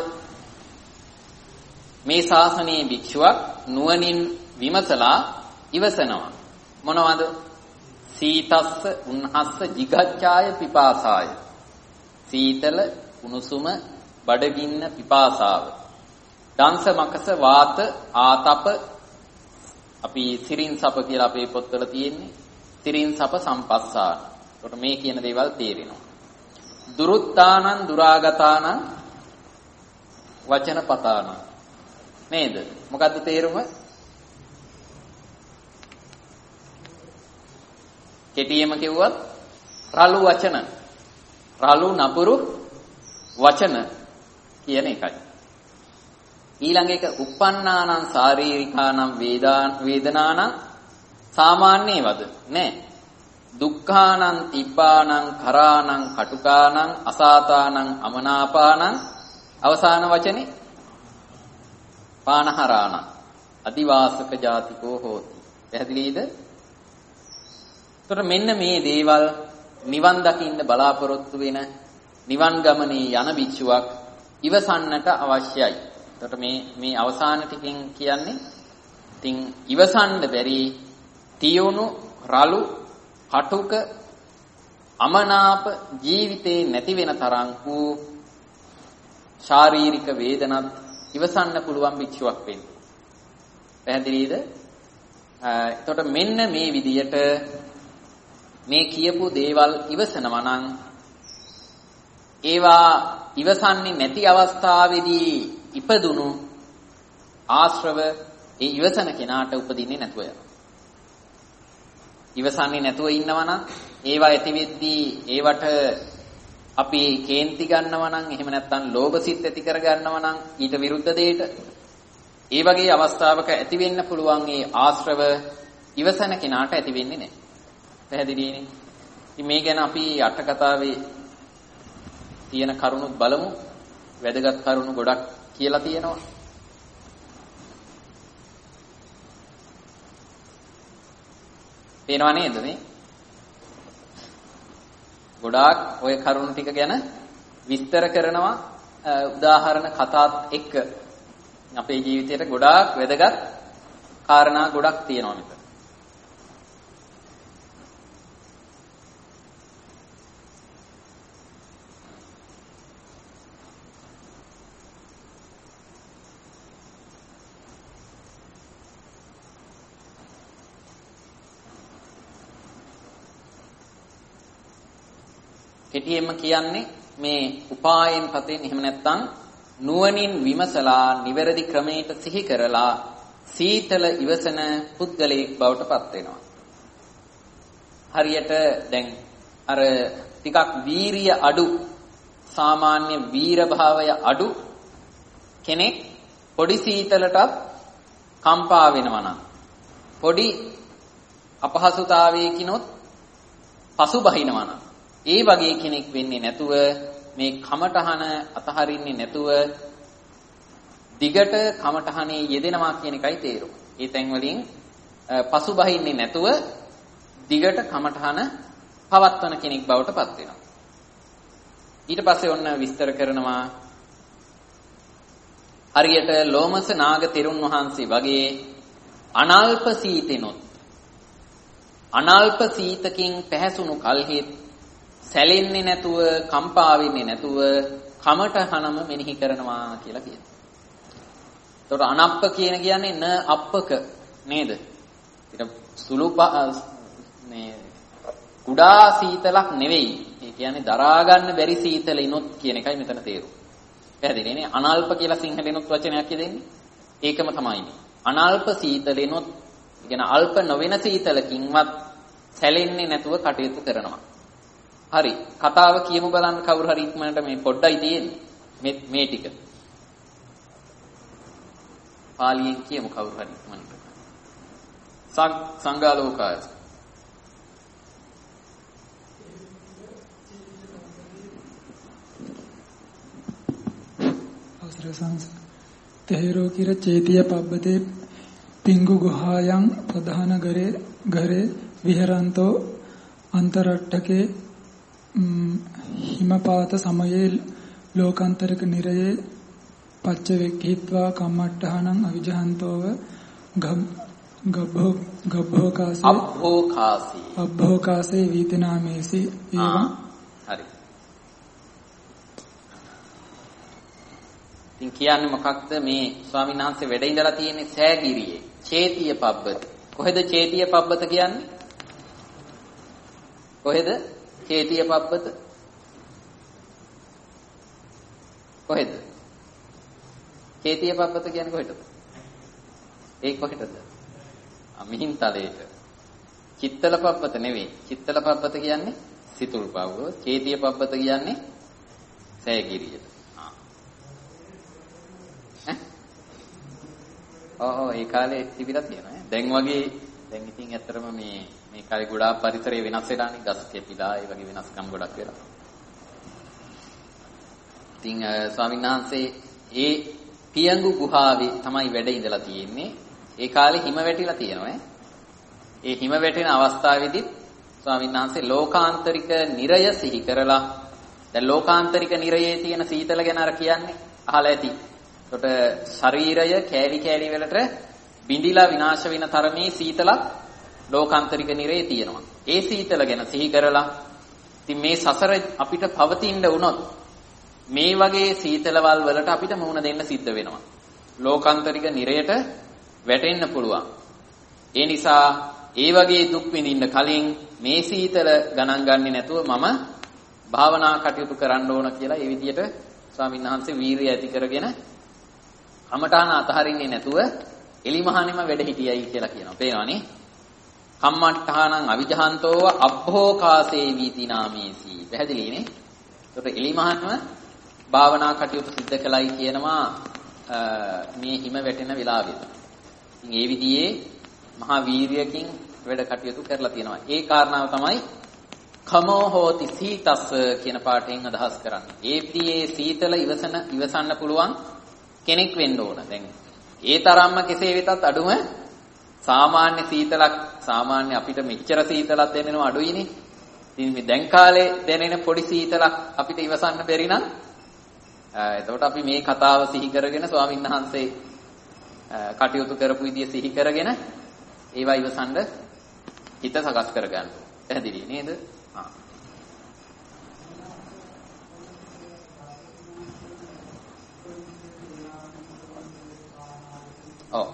මේ ශාසනයේ භික්ෂුවක් නුවණින් විමසලා ඉවසනවා. මොනවද? සීතස්ස උන්හස්ස jigacchāය පිපාසාය. සීතල උණුසුම බඩගින්න පිපාසාව. දංශ මකස වාත ආතප අපි සිරින් සප කියලා අපේ පොත්වල තියෙන්නේ. සිරින් සප සම්පස්සාන. ඒකට මේ කියන දේවල් තේරෙනවා. දුරුත්තානං දුරාගතානං වචනපතානං නේද? මොකද්ද තේරුම? කෙටියෙම කිව්වත් රළු වචන රළු නපුරු වචන කියන එකයි. ඊළඟ එක uppannānaṁ sārīrikānaṁ වේදනානං සාමාන්‍යවද නෑ. දුක්ඛානං තිබ්බානං කරානං කටුකානං අසාතානං අමනාපානං අවසාන වචනේ පානහරාණං අදිවාසක ජාතිකෝ හෝති. පැහැදිලිද? එතකොට මෙන්න මේ දේවල් නිවන් දකින්න බලාපොරොත්තු වෙන නිවන් ගමනේ යන භික්ෂුවක් ඉවසන්නට අවශ්‍යයි. එතකොට මේ අවසාන ටිකෙන් කියන්නේ ඉතින් ඉවසන්න බැරි තියුණු රළු කටුක අමනාප ජීවිතේ නැති වෙන තරම් වූ ශාරීරික වේදනත් ඉවසන්න පුළුවන් භික්ෂුවක් වෙන්න. පැහැදිලිද? එතකොට මෙන්න මේ විදියට මේ කියපු දේවල් ඉවසනවා නම් ඒවා ඉවසන්නේ නැති අවස්ථාවේදී ඉපදුණු ආශ්‍රව ඒ ඉවසන කෙනාට උපදින්නේ නැතුව යනවා. ඉවසන්නේ නැතුව ඉන්නවා නම් ඒවා ඇති වෙද්දී ඒවට අපි කේන්ති ගන්නවා නම් එහෙම නැත්නම් ලෝභසිත ඇති කර ගන්නවා නම් ඊට විරුද්ධ දෙයට ඒ වගේ අවස්ථාවක ඇති වෙන්න පුළුවන් ඒ ආශ්‍රව ඉවසන කෙනාට ඇති වෙන්නේ නැහැ. පැහැදිලිනේ? ඉතින් මේ ගැන අපි අට කතාවේ තියෙන කරුණු බලමු. වැදගත් කරුණු ගොඩක් කියලා තියෙනවා. පේනව නේද මේ? ගොඩාක් ওই කරුණු ටික ගැන විස්තර කරනවා උදාහරණ කතාත් එක්ක. අපේ ජීවිතේට ගොඩාක් වැදගත් කාරණා ගොඩක් තියෙනවා මෙතන. කෙටියෙන්ම කියන්නේ මේ උපායෙන් පතෙන් එහෙම නැත්නම් නුවණින් විමසලා නිවැරදි ක්‍රමයට සිහි කරලා සීතල ඉවසන පුද්ගලයෙක් බවට පත් වෙනවා. හරියට දැන් අර ටිකක් වීරිය අඩු සාමාන්‍ය වීර භාවය අඩු කෙනෙක් පොඩි සීතලටත් කම්පා වෙනවා නම් පොඩි අපහසුතාවයකිනොත් පසුබහිනවා නම් ඒ වගේ කෙනෙක් වෙන්නේ නැතුව මේ කමඨහන අතහරින්නේ නැතුව දිගට කමඨහනේ යෙදෙනවා කියන එකයි තේරුම. ඒ තැන් වලින් පසුබහින්නේ නැතුව දිගට කමඨහන පවත්වන කෙනෙක් බවට පත් වෙනවා. ඊට පස්සේ ඔන්න විස්තර කරනවා හරියට ලෝමස නාග තෙරුන් වහන්සේ වගේ අනල්ප සීතෙනොත් අනල්ප සීතකින් පැහැසුණු කල්හි සැලෙන්නේ නැතුව කම්පා වෙන්නේ නැතුව කමඨහනම මෙනෙහි කරනවා කියලා කියනවා. එතකොට අනප්ප කියන්නේ න අප්පක නේද? ඊට සුළු මේ කුඩා සීතලක් නෙවෙයි. ඒ කියන්නේ දරා ගන්න බැරි සීතලිනොත් කියන එකයි මෙතන තේරුම. පැහැදිලි නේ? අනල්ප කියලා සිංහලෙනොත් වචනයක් දෙන්නේ. ඒකම තමයි මේ. අනල්ප සීතලිනොත් කියන අල්ප නොවන සීතලකින්වත් සැලෙන්නේ නැතුව කටයුතු කරනවා. හරි කතාව කියමු බලන්න කවුරු හරි ඉක්මනට මේ පොඩ්ඩයි තියෙන්නේ මේ ටික පාලියෙන් කියමු කවුරු හරි ඉක්මනට සංඝාලෝකාය අවසර සංස තේරෝ කිර චේතිය පබ්බතේ පිංගු ගුහායන් ප්‍රධාන ගරේ විහරන්තෝ අන්තරට්ඨකේ හිමපාත සමයේ ලෝකාන්තරික නිරයේ පච්චවෙක්ඛීත්වා කම්මට්ඨහනං අවිජහන්තෝව අබ්භෝකාසේ වීතනාමේසි ඒවං හරි. ඉතින් කියන්නේ මොකක්ද මේ ස්වාමීන් වහන්සේ වැඩ ඉඳලා තියෙන්නේ සෑගිරියේ චේතිය පබ්බත. කොහෙද චේතිය පබ්බත කියන්නේ? කොහෙද? චේතිය පබ්බත කොහෙද? චේතිය පබ්බත කියන්නේ කොහෙද? ඒ කොහෙටද? මිහින්තලේට. චිත්තල පබ්බත නෙවෙයි. චිත්තල පබ්බත කියන්නේ සිතුල් පව්ව. චේතිය පබ්බත කියන්නේ සෑගිරියට. ඒ කාලේ තිබිලා තියෙනවා. දැන් වගේ දැන් ඉතින් ඇත්තටම මේ කාලේ ගොඩාක් පරිසරය වෙනස් වෙලානේ ගස් කැපිලා ඒ වගේ වෙනස්කම් ගොඩක් වෙලා. ඉතින් ස්වාමීන් වහන්සේ ඒ පියංගු ගුහාවේ තමයි වැඩ ඉඳලා තියෙන්නේ. ඒ කාලේ හිම වැටිලා තියෙනවා. ඒ හිම වැටෙන අවස්ථාවේදී ස්වාමීන් වහන්සේ ලෝකාන්තරික නිරය සිහි කරලා දැන් ලෝකාන්තරික නිරයේ තියෙන සීතල ගැන අර කියන්නේ අහලා ඇති. එතකොට ශරීරය කෑලි කෑලි වලට බිඳිලා විනාශ වෙන තරමේ සීතලක් ලෝකාන්තරික නිරයේ තියෙනවා. ඒ සීතල ගැන සිහි කරලා ඉතින් මේ සසර අපිට පවතින්න වුණොත් මේ වගේ සීතලවල් වලට අපිට මුහුණ දෙන්න සිද්ධ වෙනවා. ලෝකාන්තරික නිරයට වැටෙන්න පුළුවන්. ඒ නිසා ඒ වගේ දුක් විඳින්න කලින් මේ සීතල ගණන් ගන්නේ නැතුව මම භාවනා කටයුතු කරන්න ඕන කියලා ඒ විදිහට ස්වාමීන් වහන්සේ වීරිය ඇති කරගෙන කමඨාන අතහරින්නේ නැතුව එලිමහනෙම වැඩ හිටියයි කියලා කියනවා. පේනවනේ? කම්මට්ඨානං අවිජහන්තෝව අබ්භෝකාසේ වීති නාමේසි. පැහැදිලිනේ? ඒකට එලිමහත්ම භාවනා කටයුතු සිද්ධ කළයි කියනවා මේ හිම වැටෙන වෙලාවෙත්. ඉතින් ඒ විදිහේ මහා වීර්යයෙන් වැඩ කටයුතු කරලා තියෙනවා. ඒ කාරණාව තමයි කමෝ හෝති සීතස්ස කියන පාඩයෙන් අදහස් කරන්නේ. ඒ විදිහේ සීතල ඉවසන්න පුළුවන් කෙනෙක් වෙන්න ඕන. දැන් ඒ තරම්ම කෙසේ වෙතත් අඩුම සාමාන්‍ය සීතලක් සාමාන්‍ය අපිට මෙච්චර සීතලක් දැනෙනව අඩුයිනේ. ඉතින් මේ දැන් කාලේ දැනෙන පොඩි සීතලක් අපිට ඉවසන්න බැරි නම් එතකොට අපි මේ කතාව සිහි කරගෙන ස්වාමීන් වහන්සේ කටයුතු කරපු විදිය සිහි කරගෙන ඒවා ඉවසන්න හිත සකස් කරගන්න. පැහැදිලි නේද? ඔව්.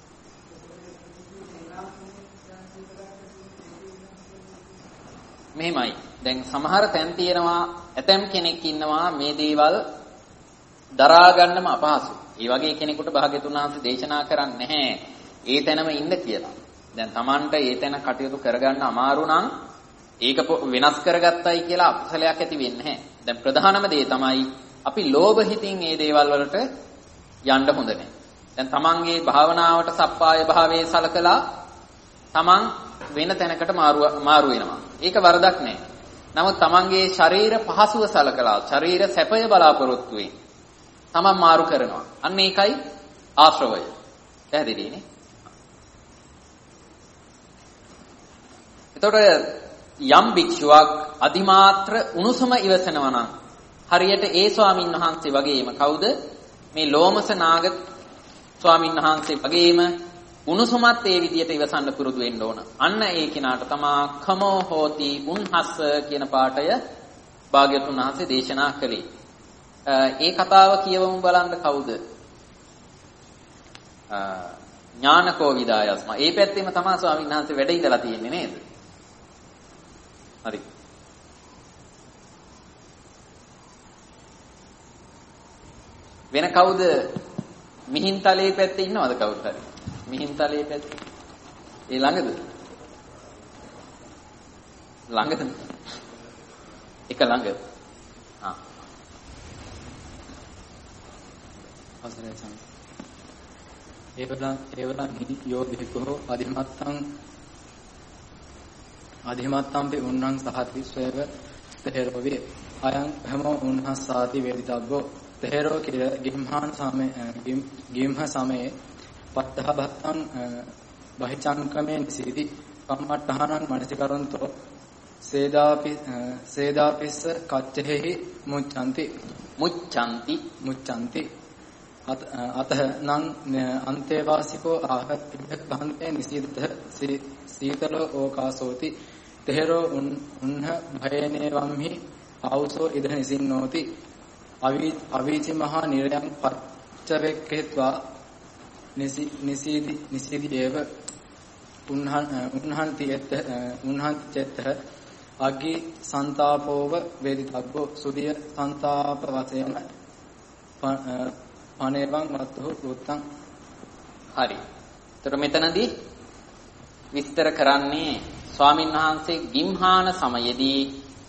මෙහෙමයි. දැන් සමහර තැන් තියෙනවා ඇතම් කෙනෙක් ඉන්නවා මේ දේවල් දරා ගන්නම අපහසු. ඒ වගේ කෙනෙකුට භාග්‍යතුන් වහන්සේ දේශනා කරන්නේ නැහැ ඒ තැනම ඉන්න කියලා. දැන් Tamanට ඒ තැන කටයුතු කරගන්න අමාරු නම් ඒක වෙනස් කරගත්තයි කියලා අපසලයක් ඇති වෙන්නේ නැහැ. දැන් ප්‍රධානම දේ තමයි අපි ලෝභ හිතින් මේ දේවල් වලට යන්න හොඳ නැහැ. දැන් Tamanගේ භාවනාවට සප්පාය භාවයේ සලකලා Taman වෙන තැනකට මාරු වෙනවා. ඒක වරදක් නෑ. නමුත් Tamanගේ ශරීර පහසුව සලකලා ශරීර සැපය බලාපොරොත්තු වෙයි. Taman මාරු කරනවා. අන්න ඒකයි ආශ්‍රවය. පැහැදිලිනේ? එතකොට යම් භික්ෂුවක් අදිමාත්‍ර උණුසුම ඉවසනවා නම් හරියට ඒ ස්වාමින් වහන්සේ වගේම කවුද? මේ ලෝමස නාග ස්වාමින් වහන්සේ වගේම උණුසුමත් ඒ විදියට ඉවසන්න පුරුදු වෙන්න ඕන. අන්න ඒ කිනාට තමා කමෝ හෝති උන්හස්ස කියන පාඩය භාග්‍යතුන් වහන්සේ දේශනා කළේ. ඒ කතාව කියවමු බලන්න කවුද? ඥානකෝ විදායස්ම. ඒ පැත්තෙම තමයි ස්වාමීන් වහන්සේ වැඩ ඉඳලා තියෙන්නේ නේද? හරි. වෙන කවුද මිහින්තලේ පැත්තේ ඉන්නවද කවුරු හරි? මිහින්තලේ පැත්තේ. ඒ ළඟද? ළඟද? එක ළඟ. අවසරයි සම්. ඒවලන් යෝ දෙකෝ අධිමත්තම්පි උන්නං සහති ස්වේව තෙහෙරෝවේ අයං හැමෝ උන්හස්සාති වේදිතබ්බෝ තෙහෙරෝ කිල ගිම්හ සමේ පත්තහ භත්තං බහිචංකමේ නිසීදි කම්මට්ඨානං මනසිකරන්තෝ සේදාපිස්ස කච්චෙහි මුච්ඡanti අතහ නං අන්තේවාසිකෝ ආහත්තිභන්තේ නිසීදත සීතලෝ ඕකාසෝති තෙහෙරෝ උන්හ භයනේ වම්හි ආවුසෝ ඉද නිසින්නෝති අවීචි මහා නිරයන් පච්චවෙක්කේත්වා නිසීදි ඒව උන්හන්ති චෙත්ත අග්ගි සන්තාපෝව වේදිතබ්බෝ සුදිය සන්තාප වශයෙන් අනේවං වත්තු උත්තං. හරි. ඒතර මෙතනදී විස්තර කරන්නේ ස්වාමින් වහන්සේ ගිම්හාන සමයේදී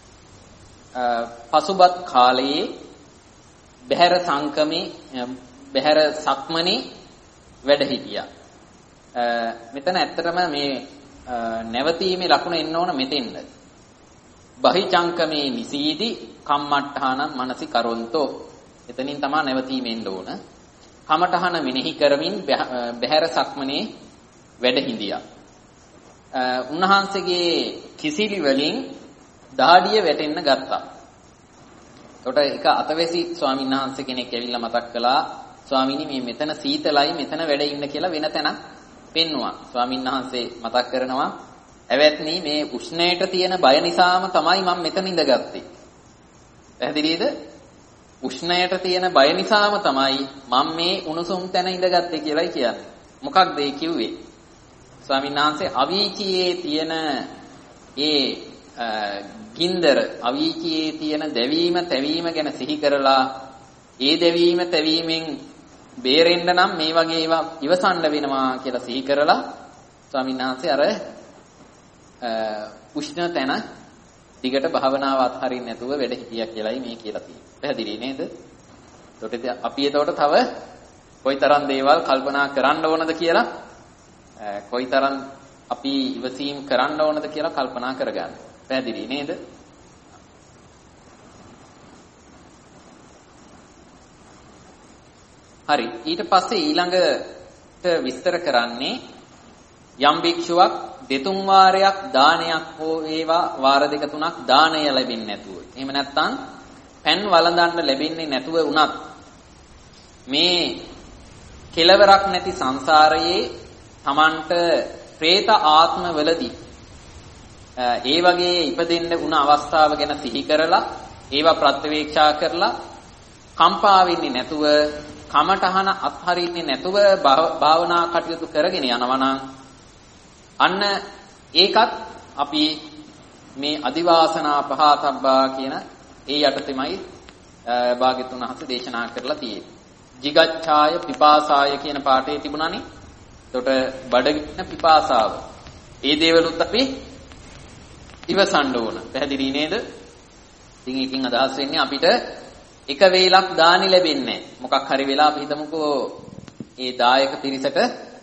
පසුබත් කාලයේ බහැර සංකමේ බහැර සක්මනේ වැඩ හිටියා. මෙතන ඇත්තටම මේ නැවතීමේ ලකුණ එන්න ඕන මෙතෙන්ද. බහිචංකමේ නිසීදි කම්මට්ඨාන මනසි කරොන්තෝ. එතනින් තමයි නැවතීමෙන්න ඕන. කමඨහන මෙනෙහි කරමින් බහැර සක්මනේ වැඩ හිඳියා. උන්වහන්සේගේ කිසිලි වලින් දාඩිය වැටෙන්න ගත්තා. එතකොට එක අතවැසි ස්වාමීන් වහන්සේ කෙනෙක් ඇවිල්ලා මතක් කළා ස්වාමීනි මේ මෙතන සීතලයි මෙතන වැඩ ඉන්න කියලා වෙන තැනක් පෙන්නුවා. ස්වාමීන් වහන්සේ මතක් කරනවා "ඇවැත්නි මේ උෂ්ණයට තියෙන බය නිසාම තමයි මම මෙතන ඉඳගත්තේ." පැහැදිලිද? උෂ්ණයට තියෙන බය නිසාම තමයි මම මේ උණුසුම් තැන ඉඳගත්තේ කියලායි කියන්නේ. මොකක්ද ඒ කිව්වේ? ස්වාමීන් වහන්සේ අවීචියේ තියෙන ඒ ගින්දර අවීචියේ තියෙන දැවීම තැවීම ගැන සිහි කරලා ඒ දැවීම තැවීමෙන් බේරෙන්න නම් මේ වගේ ඒවා ඉවසන්න වෙනවා කියලා සිහි කරලා ස්වාමීන් වහන්සේ අර උෂ්ණ තැන දිගට භාවනාව අත්හරින්න නැතුව වැඩ හිටියා කියලායි මේ කියලා තියෙන්නේ. පැහැදිලි නේද? ඒකට අපි එතකොට තව කොයිතරම් දේවල් කල්පනා කරන්න ඕනද කියලා කොයිතරම් අපි ඉවසීම් කරන්න ඕනද කියලා කල්පනා කරගන්න. පැහැදිලි නේද? හරි. ඊට පස්සේ ඊළඟට විස්තර කරන්නේ යම් භික්ෂුවක් දෙතුන් වාරයක් දානයක් හෝ ඒවා වාර දෙක තුනක් දානය ලැබෙන්නේ නැතුව. එහෙම නැත්නම් පෑන් වළඳන්න ලැබෙන්නේ නැතුව වුණත් මේ කෙලවරක් නැති සංසාරයේ Tamanට പ്രേත ආත්මවලදී ඒ වගේ ඉපදෙන්න වුණ අවස්ථාව ගැන සිහි කරලා ඒවා ප්‍රත්‍යවේක්ෂා කරලා කම්පා වෙන්නේ නැතුව කමඨහන අත්හරින්නේ නැතුව භාවනා කටයුතු කරගෙන යනවා නම් අන්න ඒකත් අපි මේ අදිවාසනා පහතබ්බා කියන ඒ යටතෙමයි භාග්‍යතුන් වහන්සේ දේශනා කරලා තියෙන්නේ. jigacchāya pipāsāya කියන පාඩේ තිබුණානේ. එතකොට බඩගින්න පිපාසාව. ඒ දේවලුත් අපි ඉවසන්න ඕන. පැහැදිලි නේද? ඉතින් එකකින් අදහස් වෙන්නේ අපිට එක වේලක් දානි ලැබෙන්නේ නැහැ. මොකක් හරි වෙලා අපි හිතමුකෝ ඒ දායක පිරිසට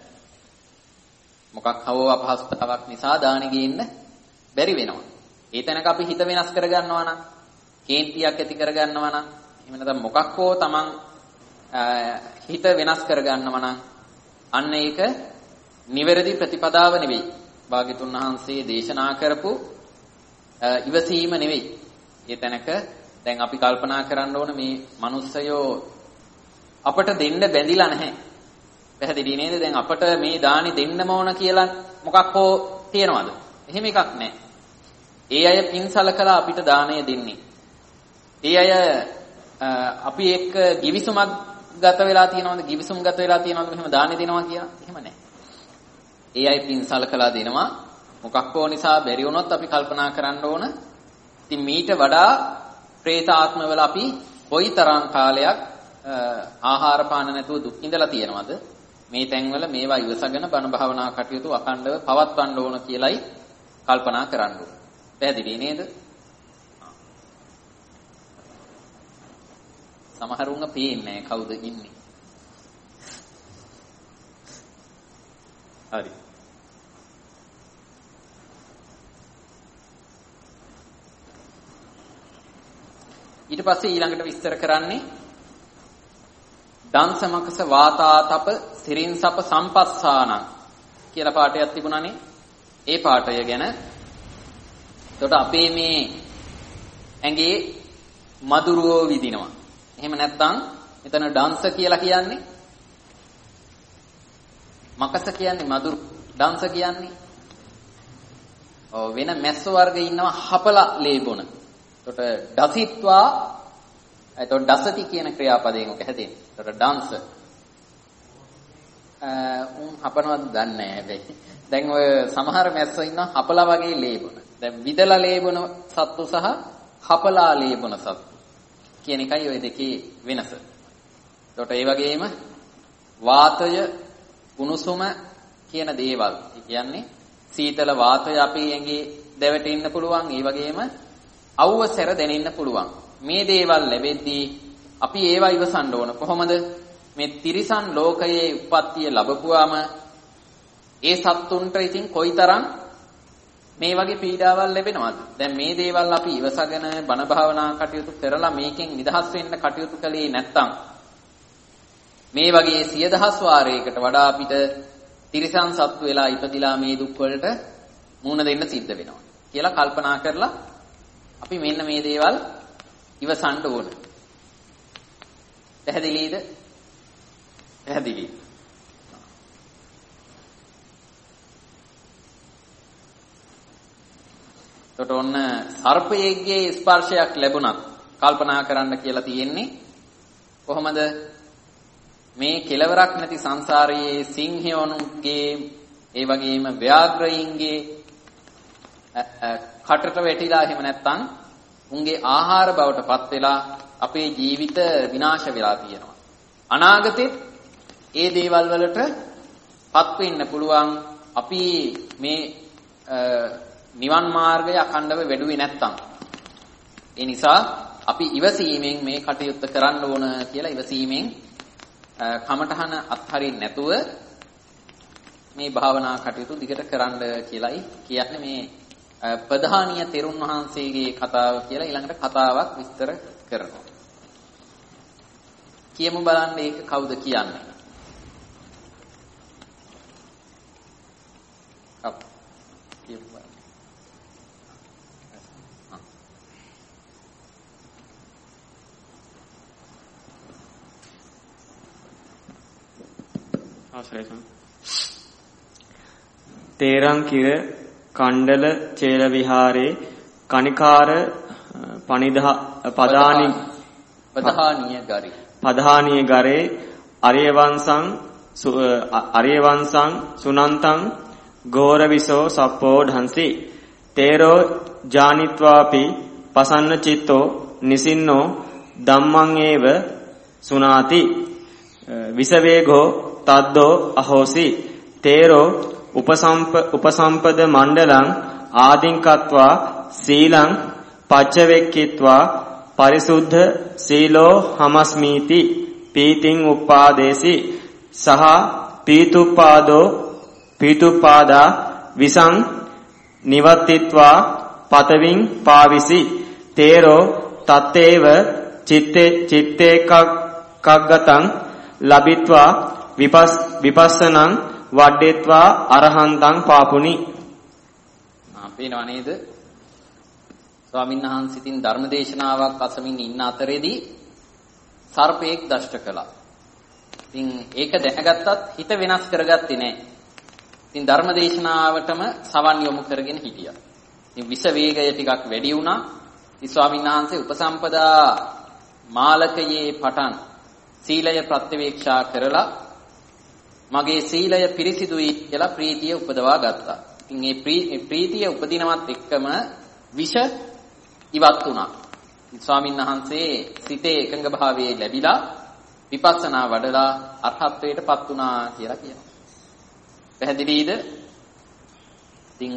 මොකක් හවෝ අපහසුතාවක් නිසා දානි ගේන්න බැරි වෙනවා. ඒ තැනක අපි හිත වෙනස් කරගන්නවා නම්, කේන්තියක් ඇති කරගන්නවා නම්, එහෙම නැත්නම් මොකක් හෝ තමන් හිත වෙනස් කරගන්නවා නම් අන්න ඒක නිවැරදි ප්‍රතිපදාව නෙවෙයි. භාග්‍යතුන් වහන්සේ දේශනා කරපු ඉවසීම නෙවෙයි. ඒ තැනක දැන් අපි කල්පනා කරන්න ඕන මේ මිනිස්සයෝ අපට දෙන්න බැඳිලා නැහැ. පැහැදිලි නේද? දැන් අපට මේ දානි දෙන්නම ඕන කියලා මොකක් හෝ තියනවද? එහෙම එකක් නැහැ. ඒ අය පින්සලකලා අපිට දාණය දෙන්නේ. ඒ අය අපි එක්ක givisුමක් ගත වෙලා තියෙනවද? givisum ගත වෙලා තියෙනවද? මෙහෙම දාණය දෙනවා කියලා? එහෙම නැහැ. ඒ අය පින්සලකලා දෙනවා. මොකක් හෝ නිසා බැරි වුණොත් අපි කල්පනා කරන්න ඕන. ඉතින් මීට වඩා പ്രേත ආත්මවල අපි කොයිතරම් කාලයක් ආහාර පාන නැතුව දුක් විඳලා තියෙනවද? මේ තැන්වල මේවා ඉවසගෙන බණ භාවනා කටයුතු අඛණ්ඩව පවත්වන්න ඕන කියලයි කල්පනා කරන්න ඕන. පැහැදිලි නේද? සමහරුන්ව පේන්නේ කවුද ඉන්නේ. හරි. ඊට පස්සේ ඊළඟට විස්තර කරන්නේ දංසමකස වාතාතප සිරින්සප සම්පස්සාන කියලා පාඩයක් තිබුණානේ. ඒ පාඩය ගැන එතකොට අපේ මේ ඇඟේ මදුරුවෝ විදිනවා. එහෙම නැත්නම් මෙතන දංශ කියලා කියන්නේ මකස කියන්නේ මදුරු, දංශ කියන්නේ වෙන මැස්ස වර්ග ඉන්නවා හපලා ලේබොන. එතකොට දසිත්වා එතකොට දසති කියන ක්‍රියාපදයෙන් ඔක හැදෙන්නේ. එතකොට දංශ හපනවද දන්නේ නැහැ හැබැයි. දැන් ඔය සමහර මැස්සෝ ඉන්නවා හපලා වගේ ලේබොන. දැන් විදලා ලේබොන සත්තු සහ හපලා ලේබොන සත්තු කියන එකයි ඔය දෙකේ වෙනස. එතකොට ඒ වගේම වාතය, උණුසුම කියන දේවල්. ඒ කියන්නේ සීතල වාතය අපේ ඇඟේ දැවෙන්න පුළුවන්. ඒ වගේම අවුව සැර දැනෙන්න පුළුවන්. මේ දේවල් ලැබෙද්දී අපි ඒවා ඉවසන්න ඕන. කොහොමද? මේ තිරිසන් ලෝකයේ උප්පත්තිය ලැබපුවාම ඒ සත්තුන්ට ඉතින් කොයිතරම් මේ වගේ පීඩාවල් ලැබෙනවද? දැන් මේ දේවල් අපි ඉවසගෙන බණ භාවනා කටයුතු කරලා මේකෙන් නිදහස් වෙන්න කටයුතු කළේ නැත්නම් මේ වගේ 10000 වාරයකට වඩා අපිට තිරිසන් සත්තු වෙලා ඉපදිලා මේ දුක් වලට මුහුණ දෙන්න සිද්ධ වෙනවා කියලා කල්පනා කරලා අපි මෙන්න මේ දේවල් ඉවසන්න ඕන. පැහැදිලිද? පැහැදිලි. එතකොට ඔන්න සර්පයේගේ ස්පර්ශයක් ලැබුණත් කල්පනා කරන්න කියලා තියෙන්නේ කොහොමද? මේ කෙලවරක් නැති සංසාරයේ සිංහයන්ගේ ඒ වගේම ව්‍යාග්‍රයින්ගේ කටට වැටිලා එහෙම නැත්නම් උන්ගේ ආහාර බවට පත් වෙලා අපේ ජීවිත විනාශ වෙලා තියෙනවා. අනාගතේ ඒ දේවල් වලට පත් වෙන්න පුළුවන්. අපි මේ නිවන් මාර්ගය අඛණ්ඩව වැඩුවේ නැත්තම්. ඒ නිසා අපි ඉවසීමෙන් මේ කටයුත්ත කරන්න ඕන කියලා ඉවසීමෙන් කමඨහන අත්හරින්න නැතුව මේ භාවනා කටයුතු දිගට කරන්න කියලායි කියන්නේ මේ ප්‍රධානීය තෙරුන් වහන්සේගේ කතාව කියලා ඊළඟට කතාවක් විස්තර කරනවා. කියමු බලන්න ඒක කවුද කියන්නේ? කියමු බලන්න. ආශ්‍රයසම් තේරං කිර කණ්ඩල චේල විහාරේ කනිකාර පදානීය ගරේ අරියවංසං සුනන්තං ගෝරවිසෝ සප්පෝ ढंसी තේරෝ ජානිත්වාපි පසන්න චිත්තෝ නිසින්නෝ ධම්මං ඒව සුනාති විසවේගෝ තද්දෝ අහෝසි තේරෝ උපසම්පද මණ්ඩලං ආදින්කත්වා සීලං පච්චවෙක්කිත්වා පරිසුද්ධ සීලෝ හමස්මීති පීතිං උප්පාදේසි සහ පීතුප්පාදා විසං නිවත්තිත්වා පතවින් පාවිසි තේරෝ තත්තේව චිත්තේකග්ගතං ලබිත්වා විපස්සනං වඩ්ඩෙත්වා අරහන්තං පාපුනි. පේනව නේද? ස්වාමීන් වහන්සේටින් ධර්මදේශනාවක් අසමින් ඉන්න අතරේදී සර්පයෙක් දෂ්ට කළා. ඉතින් ඒක දැනගත්තත් හිත වෙනස් කරගත්තේ නැහැ. ඉතින් ධර්මදේශනාවටම සවන් යොමු කරගෙන හිටියා. ඉතින් විස වේගය ටිකක් වැඩි වුණා. ඉතින් ස්වාමීන් වහන්සේ උපසම්පදා මාලකයේ පටන් සීලය ප්‍රත්‍යවේක්ෂා කරලා මගේ සීලය පිරිසිදුයි කියලා ප්‍රීතිය උපදවා ගත්තා. ඉතින් මේ ප්‍රීතිය උපදිනවත් එක්කම විෂ ඉවත් වුණා. ස්වාමීන් වහන්සේ සිතේ එකඟ භාවයේ ලැබිලා විපස්සනා වඩලා අරහත්ත්වයටපත් වුණා කියලා කියනවා. පැහැදිලිද? ඉතින්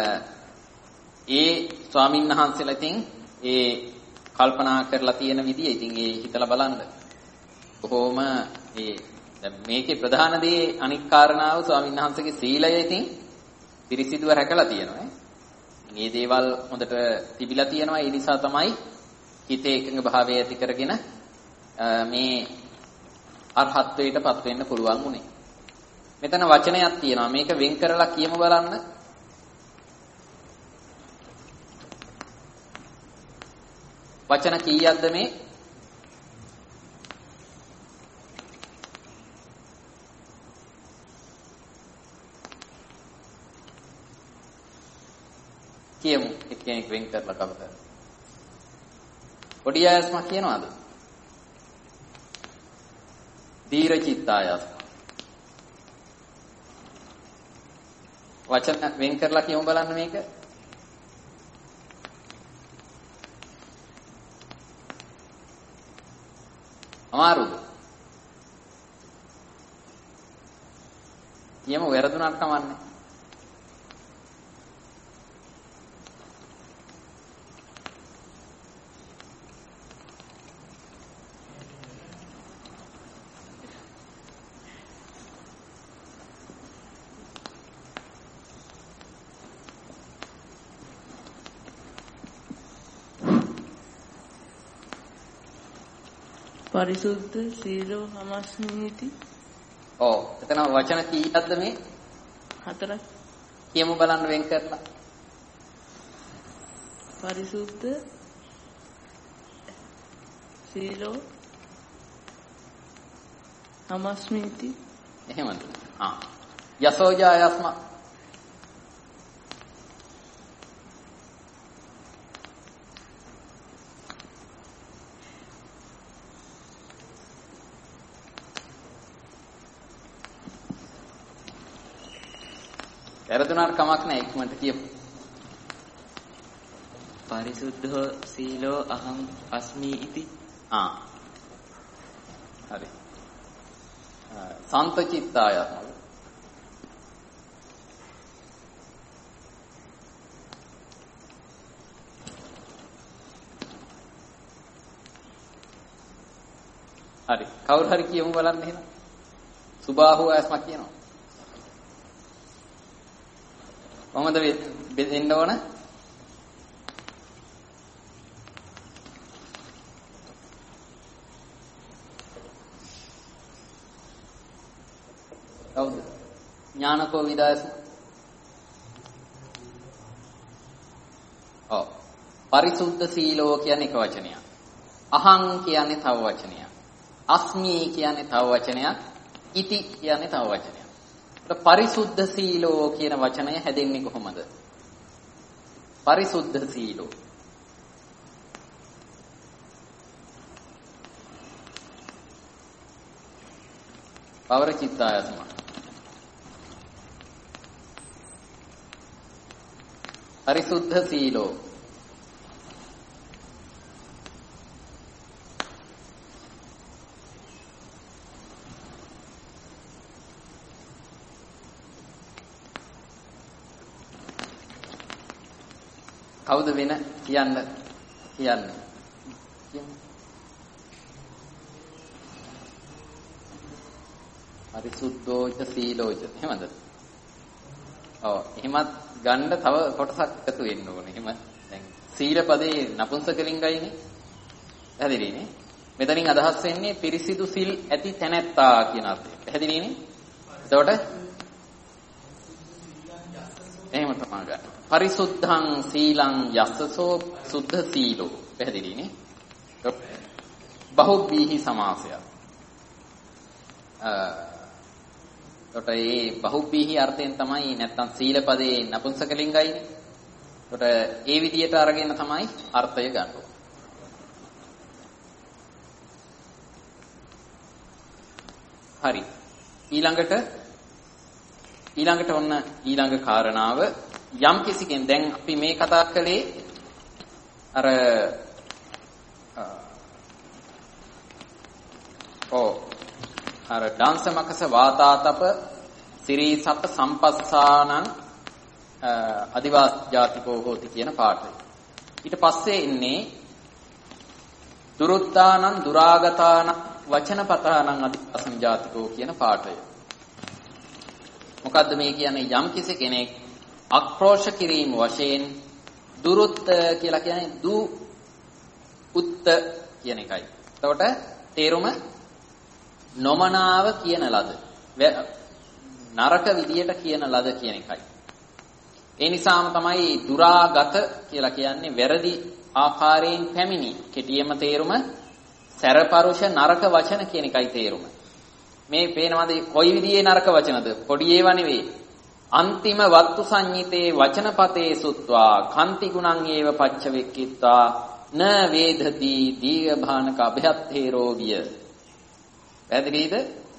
ඒ ස්වාමීන් වහන්සේලා ඉතින් ඒ කල්පනා කරලා තියෙන විදිය ඉතින් ඒ හිතලා බලන්න. කොහොම දැන් මේකේ ප්‍රධාන දේ අනික් කාරණාව ස්වාමීන් වහන්සේගේ සීලය ඉතින් පිරිසිදුව රැකලා තියෙනවා. මේ දේවල් හොඳට තිබිලා තියෙනවා. ඒ නිසා තමයි හිතේ එකඟ භාවය ඇති කරගෙන මේ අරහත්ත්වයටපත් වෙන්න පුළුවන් උනේ. මෙතන වචනයක් තියෙනවා. මේක වෙන් කරලා කියමු බලන්න. වචන කීයක්ද මේ? කියමු එක්කෙනෙක් වෙන් කරලා කවදා. පොඩි ආයස්ම කියනවාද? දීර චිත්තායස්ම. වචන වෙන් කරලා කියමු බලන්න මේක. අමාරුද? කියමු වැරදුනක් කමන්නේ. පරිසුද්ධ සීලෝ හමස්මිති. ඔව්. එතන වචන කීයක්ද මේ? 4ක්. කියමු බලන්න වෙන් කරලා. පරිසුද්ධ සීලෝ හමස්මිති. එහෙමද? යසෝජායස්ම. වැරදුනාට කමක් නැහැ ඉක්මනට කියමු. පරිසුද්ධෝ සීලෝ අහං අස්මි ඉති. හරි. සන්තචිත්තාය. හරි. කවුරු හරි කියමු බලන්න එහෙනම්. සුබාහුව ඇස්මක් කියනවා. කොහොමද දෙන්න ඕන? කවුද? ඥානකෝ විදායස. ඔව්. පරිසුද්ධ සීලෝ කියන්නේ එක වචනයක්. අහං කියන්නේ තව වචනයක්. අස්මි කියන්නේ තව වචනයක්. ඉති කියන්නේ තව වචනයක්. ඒත් පරිසුද්ධ සීලෝ කියන වචනය හැදෙන්නේ කොහොමද? පරිසුද්ධ සීලෝ. පවර චිත්තායසම. පරිසුද්ධ සීලෝ. කවුද වෙන කියන්නේ? පරිසුද්ධෝච සීලෝච එහෙමද? ඔව් එහෙමත් ගන්න තව කොටසක් එකතු වෙන්න ඕනේ. එහෙම දැන් සීල පදේ නපුංසකලිංගයිනේ. පැහැදිලිනේ? මෙතනින් අදහස් වෙන්නේ පිරිසිදු සිල් ඇති තැනැත්තා කියන අර්ථය. පැහැදිලිනේ? එතකොට එහෙම තමයි ගන්න. පරිසුද්ධං සීලං යස්සසෝ සුද්ධ සීලෝ. පැහැදිලිනේ? බහුබ්බීහි සමාසය. එතකොට මේ බහුබ්බීහි අර්ථයෙන් තමයි නැත්තම් සීල පදේ නපුංසකලිංගයිනේ. එතකොට ඒ විදිහට අරගෙන තමයි අර්ථය ගන්න ඕනේ. හරි. ඊළඟට ඔන්න ඊළඟ කාරණාව යම් කිසි කෙනෙක් දැන් අපි මේ කතා කළේ අර ඩාන්ස මකස වාතාතප සිරී සප්ප සම්පස්සානං අදිවාස ජාතිකෝ හෝති කියන පාඩය. ඊට පස්සේ ඉන්නේ දුරුත්තානං දුරාගතානං වචනපතානං අදිවාසං ජාතිකෝ කියන පාඩය. මොකද්ද මේ කියන්නේ? යම් කිසි කෙනෙක් අක්‍රෝෂ කිරීම වශයෙන් දුරුත් කියලා කියන්නේ දු උත්ත කියන එකයි. එතකොට තේරුම නොමනාව කියන ලද නරක විදියට කියන ලද කියන එකයි. ඒ නිසාම තමයි දුරාගත කියලා කියන්නේ වැරදි ආකාරයෙන් පැමිණි. කෙටියෙන්ම තේරුම සැරපරුෂ නරක වචන කියන එකයි තේරුම. මේ පේනවාද කොයි විදිහේ නරක වචනද? පොඩි ඒවා නෙවෙයි. අන්තිම වත්තු සංඤිතේ වචනපතේ සුත්වා කන්ති ගුණං ඒව පච්ච වෙක්කිත්වා න වේදති දීඝභානක අභයත්තේරෝ විය. පැහැදිලිද?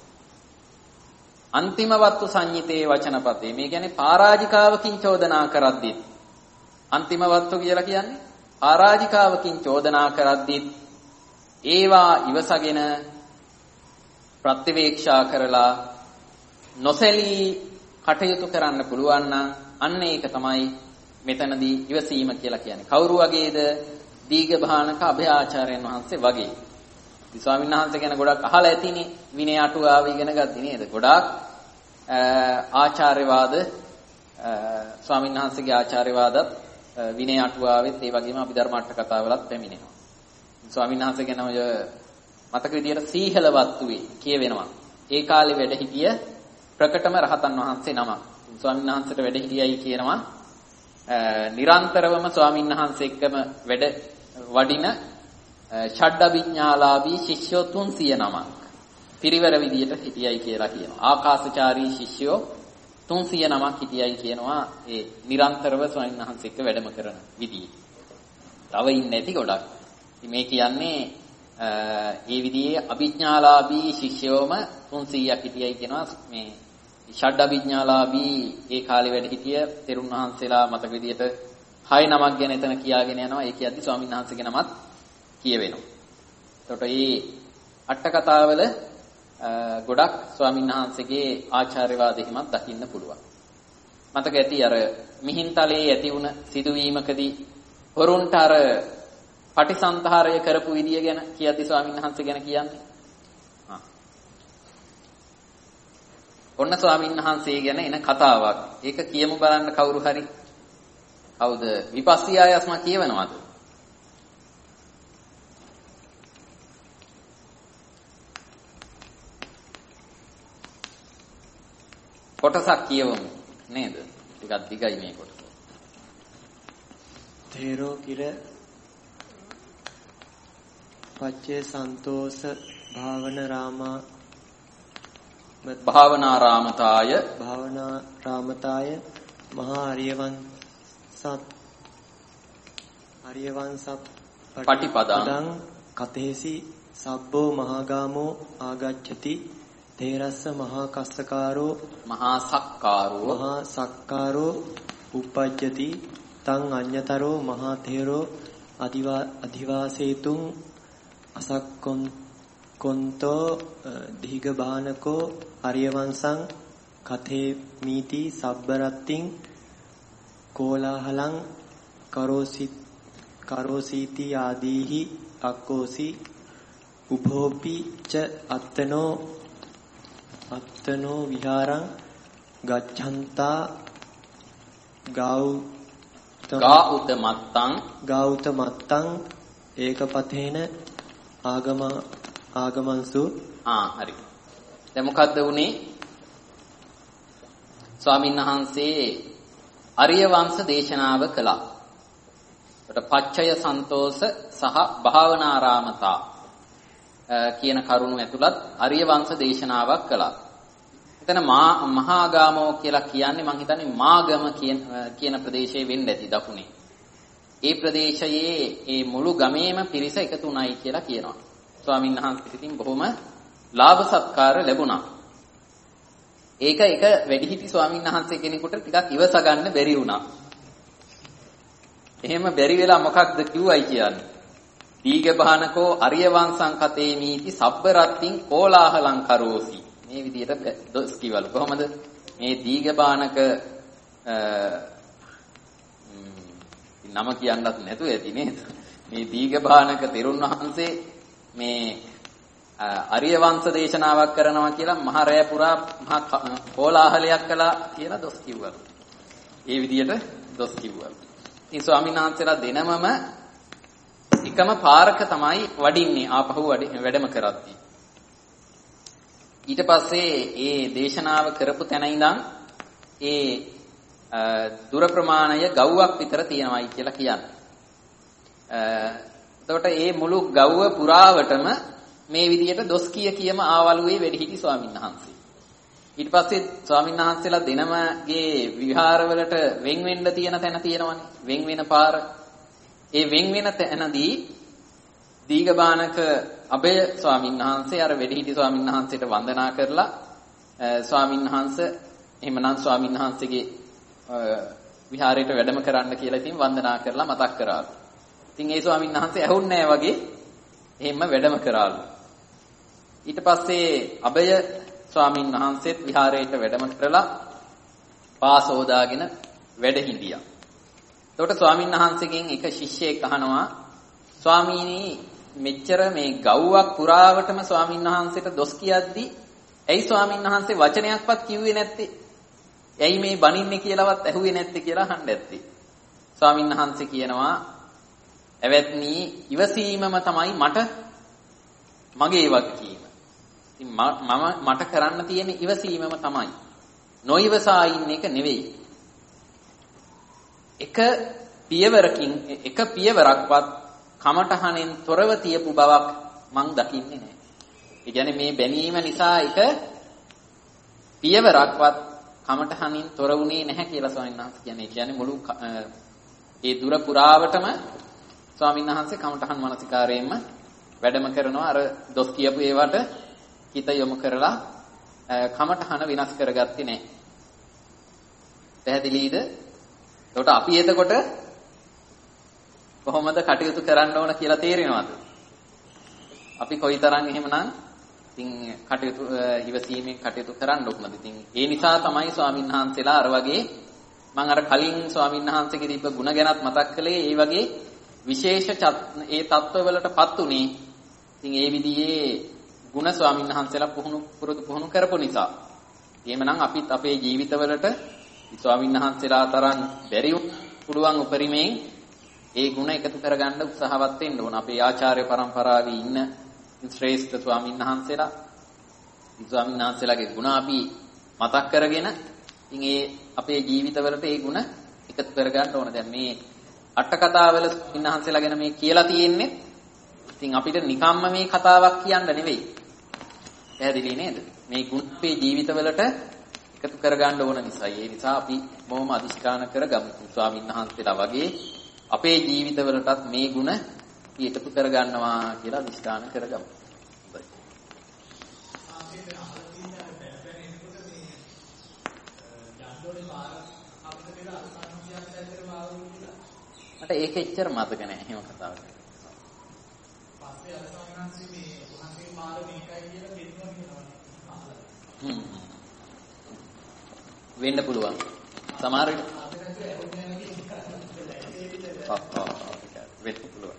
අන්තිම වත්තු සංඤිතේ වචනපතේ මේ කියන්නේ පරාජිකාවකින් චෝදනා කරද්දිත් අන්තිම වත්තු කියලා කියන්නේ පරාජිකාවකින් චෝදනා කරද්දිත් ඒවා ඉවසගෙන ප්‍රතිවේක්ෂා කරලා නොසැලී කටයුතු කරන්න පුළුවන් නම් අන්න ඒක තමයි මෙතනදී ඉවසීම කියලා කියන්නේ. කවුරු වගේද? දීඝභානක අභයාචාර්යයන් වහන්සේ වගේ. ස්වාමීන් වහන්සේ ගැන ගොඩක් අහලා ඇතිනේ. විනය අටුවාව ඉගෙන ගත්තේ නේද? ගොඩාක් ආචාර්යවාද ස්වාමීන් වහන්සේගේ ආචාර්යවාදත් විනය අටුවාවෙත් ඒ වගේම අභිධර්ම අට කතාවලත් පැමිණෙනවා. ස්වාමීන් වහන්සේ ගැන ඔය මතක විදියට සීහලවත්තුවේ කියවෙනවා. ඒ කාලේ වැඩ හිටිය ප්‍රකටම රහතන් වහන්සේ නම. ස්වාමීන් වහන්සේට වැඩ හිටියයි කියනවා. නිරන්තරවම ස්වාමීන් වහන්සේ එක්කම වැඩ වඩින ෂඩ්ඩවිඥාලාභී ශිෂ්‍යෝ 309ක් පිරිවර විදියට හිටියයි කියලා කියනවා. ආකාශචාරී ශිෂ්‍යෝ 309ක් හිටියයි කියනවා. ඒ නිරන්තරව ස්වාමීන් වහන්සේ එක්ක වැඩම කරන විදිය. තව ඉන්නේ නැති ගොඩක්. මේ කියන්නේ ඒ විදිහේ අභිඥාලාභී ශිෂ්‍යෝම 300ක් හිටියයි කියනවා. මේ ෂඩ්ඩවිඥාලාභී ඒ කාලේ වැඩ හිටිය තෙරුන් වහන්සේලා මතක විදියට 6 නමක් ගැන එතන කියාගෙන යනවා. ඒ කියද්දි ස්වාමීන් වහන්සේගේ නමත් කියවෙනවා. එතකොට මේ අට කතාවල ගොඩක් ස්වාමීන් වහන්සේගේ ආචාර්යවාද හිමත් දකින්න පුළුවන්. මතක ඇති අර මිහින්තලේ ඇති වුණ සිදුවීමකදී හොරුන්ට අර පටිසන්තරය කරපු විදිය ගැන කියද්දි ස්වාමීන් වහන්සේ ගැන කියන්නේ ඔන්න ස්වාමීන් වහන්සේ ගැන එන කතාවක්. ඒක කියමු බලන්න කවුරු හරි. කවුද? විපස්සී ආයස්ම කියවනවද? කොටසක් කියවමු නේද? ටිකක් දිගයි මේ කොටස. තේරෝ කිර පච්චේ සන්තෝෂ භාවනාරාමතාය මහා අරියවංසප් පටිපදං කතේසි සබ්බෝ මහාගාමෝ ආගච්ඡති තේරස්ස මහා කස්සකාරෝ මහා සක්කාරෝ උප්පජ්ජති තං අඤ්ඤතරෝ මහා තේරෝ අධිවාසේතුං අසක්කොන්තෝ දීඝබානකෝ අරියවංසං කතේ මීති සබ්බරත්තිං කෝලාහලං කරෝසීති ආදීහි අක්කෝසි උභෝපි ච අත්තනෝ විහාරං ගච්ඡන්තා ගාඋතමත්තං ඒකපතේන ආගමංසු. හරි. දැන් මොකද්ද උනේ? ස්වාමීන් වහන්සේ අරිය වංශ දේශනාව කළා. ඒකට පච්චය සන්තෝෂ සහ භාවනාරාමතා කියන කරුණු ඇතුළත් අරිය වංශ දේශනාවක් කළා. එතන මහාගාමෝ කියලා කියන්නේ මං හිතන්නේ මාගම කියන ප්‍රදේශයේ වෙන්න ඇති දකුණේ. ඒ ප්‍රදේශයේ ඒ මුළු ගමේම පිරිස එකතු වුණයි කියලා කියනවා. ස්වාමීන් වහන්සේට ඉතින් බොහොම ලාභ සත්කාර ලැබුණා. ඒක එක වැඩිහිටි ස්වාමීන් වහන්සේ කෙනෙකුට ටිකක් ඉවස ගන්න බැරි වුණා. එහෙම බැරි වෙලා මොකක්ද කිව්වයි කියන්නේ? දීඝබානකෝ අරිය වංශං කතේ මීති සබ්බරත්තිං කෝලාහලං කරෝසි. මේ විදිහට දොස් කිවලු. කොහොමද මේ දීඝබානක නම කියන්නත් නැතුව ඇති නේද? මේ දීඝබානක තෙරුන් වහන්සේ මේ අරිය වංශ දේශනාවක් කරනවා කියලා මහ රැය පුරා මහ කෝලාහලයක් කළා කියලා දොස් කිව්වලු. ඒ විදිහට දොස් කිව්වලු. ඉතින් ස්වාමීන් වහන්සේලා දෙනමම එකම පාරක තමයි වඩින්නේ ආපහු වැඩම කරද්දී. ඊට පස්සේ ඒ දේශනාව කරපු තැන ඉඳන් ඒ දුර ප්‍රමාණය ගව්වක් විතර තියෙනවායි කියලා කියන්නේ. එතකොට ඒ මුළු ගව්ව පුරාවටම මේ විදිහට දොස් කියම ආවලුවේ වැඩිහිටි ස්වාමීන් වහන්සේ. ඊට පස්සේ ස්වාමීන් වහන්සේලා දෙනමගේ විහාරවලට වෙන් වෙන්න තියෙන තැන තියෙනවනේ. වෙන් වෙන පාර. ඒ වෙන් වෙන තැනදී දීඝබානක අබය ස්වාමීන් වහන්සේ අර වැඩිහිටි ස්වාමීන් වහන්සේට වන්දනා කරලා ස්වාමීන් වහන්සේ එහෙමනම් ස්වාමීන් වහන්සේගේ විහාරයට වැඩම කරන්න කියලා ඉතින් වන්දනා කරලා මතක් කරාලු. ඉතින් ඒ ස්වාමීන් වහන්සේ ඇහුන්නේ නැහැ වගේ එහෙම වැඩම කරාලු. ඊට පස්සේ අබය ස්වාමීන් වහන්සේත් විහාරයට වැඩම කරලා පාසෝදාගෙන වැඩ හිඳියා. එතකොට ස්වාමීන් වහන්සේගෙන් එක ශිෂ්‍යයෙක් අහනවා ස්වාමීනි මෙච්චර මේ ගව්වක් පුරාවටම ස්වාමීන් වහන්සේට දොස් කියද්දි ඇයි ස්වාමීන් වහන්සේ වචනයක්වත් කිව්වේ නැත්තේ? ඇයි මේ බණින්නේ කියලාවත් ඇහුවේ නැත්තේ කියලා අහන්න ඇත්තේ. ස්වාමීන් වහන්සේ කියනවා එවත්නි ඉවසීමම තමයි මගේ වගකීම. ඉතින් මට කරන්න තියෙන ඉවසීමම තමයි. නොඉවසා ඉන්න එක නෙවෙයි. එක පියවරක්වත් කමඨහනෙන් තොරව තියපු බවක් මං දකින්නේ නැහැ. ඒ කියන්නේ මේ බැනීම නිසා එක පියවරක්වත් කමඨහනින් තොර වුණේ නැහැ කියලා ස්වාමීන් වහන්සේ කියන්නේ. ඒ කියන්නේ මුළු ඒ දුර පුරාවටම ස්වාමීන් වහන්සේ කමඨහන් මානසිකාරයෙන්ම වැඩම කරනවා. අර දොස් කියපු ඒවට හිත යොමු කරලා කමඨහන විනාශ කරගත්තේ නැහැ. පැහැදිලිද? එතකොට අපි එතකොට කොහොමද කටයුතු කරන්න ඕන කියලා තේරෙනවද? අපි කොයිතරම් එහෙමනම් ඉතින් කටයුතු ඉවසීමෙන් කටයුතු කරන්න ඕනද? ඉතින් ඒ නිසා තමයි ස්වාමීන් වහන්සේලා අර වගේ මම අර කලින් ස්වාමීන් වහන්සේගේ තිබ්බ ගුණ ගැනත් මතක් කළේ ඒ වගේ විශේෂ ඒ தত্ত্বවලටපත් උනේ. ඉතින් ඒ විදිහේ ගුණ ස්වාමීන් වහන්සේලා පුහුණු කරපු නිසා. එහෙමනම් අපිත් අපේ ජීවිතවලට ස්වාමීන් වහන්සේලා තරම් බැරි පුළුවන් උපරිමයෙන් ඒ ගුණ එකතු කරගන්න උත්සාහවත් වෙන්න ඕන. අපේ ආචාර්ය පරම්පරාවේ ඉන්න ශ්‍රේෂ්ඨ ස්වාමීන් වහන්සේලාගේ ගුණ අපි මතක් කරගෙන ඉතින් ඒ අපේ ජීවිතවලට ඒ ගුණ එකතු කරගන්න ඕන. දැන් මේ අට කතාවල ස්වාමීන් වහන්සේලා ගැන මේ කියලා තියෙන්නේ ඉතින් අපිට නිකම්ම මේ කතාවක් කියන්න නෙවෙයි. පැහැදිලි නේද? මේ ගුණ අපේ ජීවිතවලට එකතු කරගන්න ඕන නිසා. ඒ නිසා අපි බොහොම අදිෂ්ඨාන කරගමු. ස්වාමීන් වහන්සේලා වගේ අපේ ජීවිතවලටත් මේ ගුණ එකතු කරගන්නවා කියලා අදිෂ්ඨාන කරගමු. මට ඒක එච්චර මතක නැහැ එහෙම කතාවක්. පස්සේ අර ස්වාමීන් මේ උන්වහන්සේ මාර මේකයි කියලා දෙන්නවා කියනවා. වෙන්න පුළුවන්. සමහර විට වෙන්න පුළුවන්.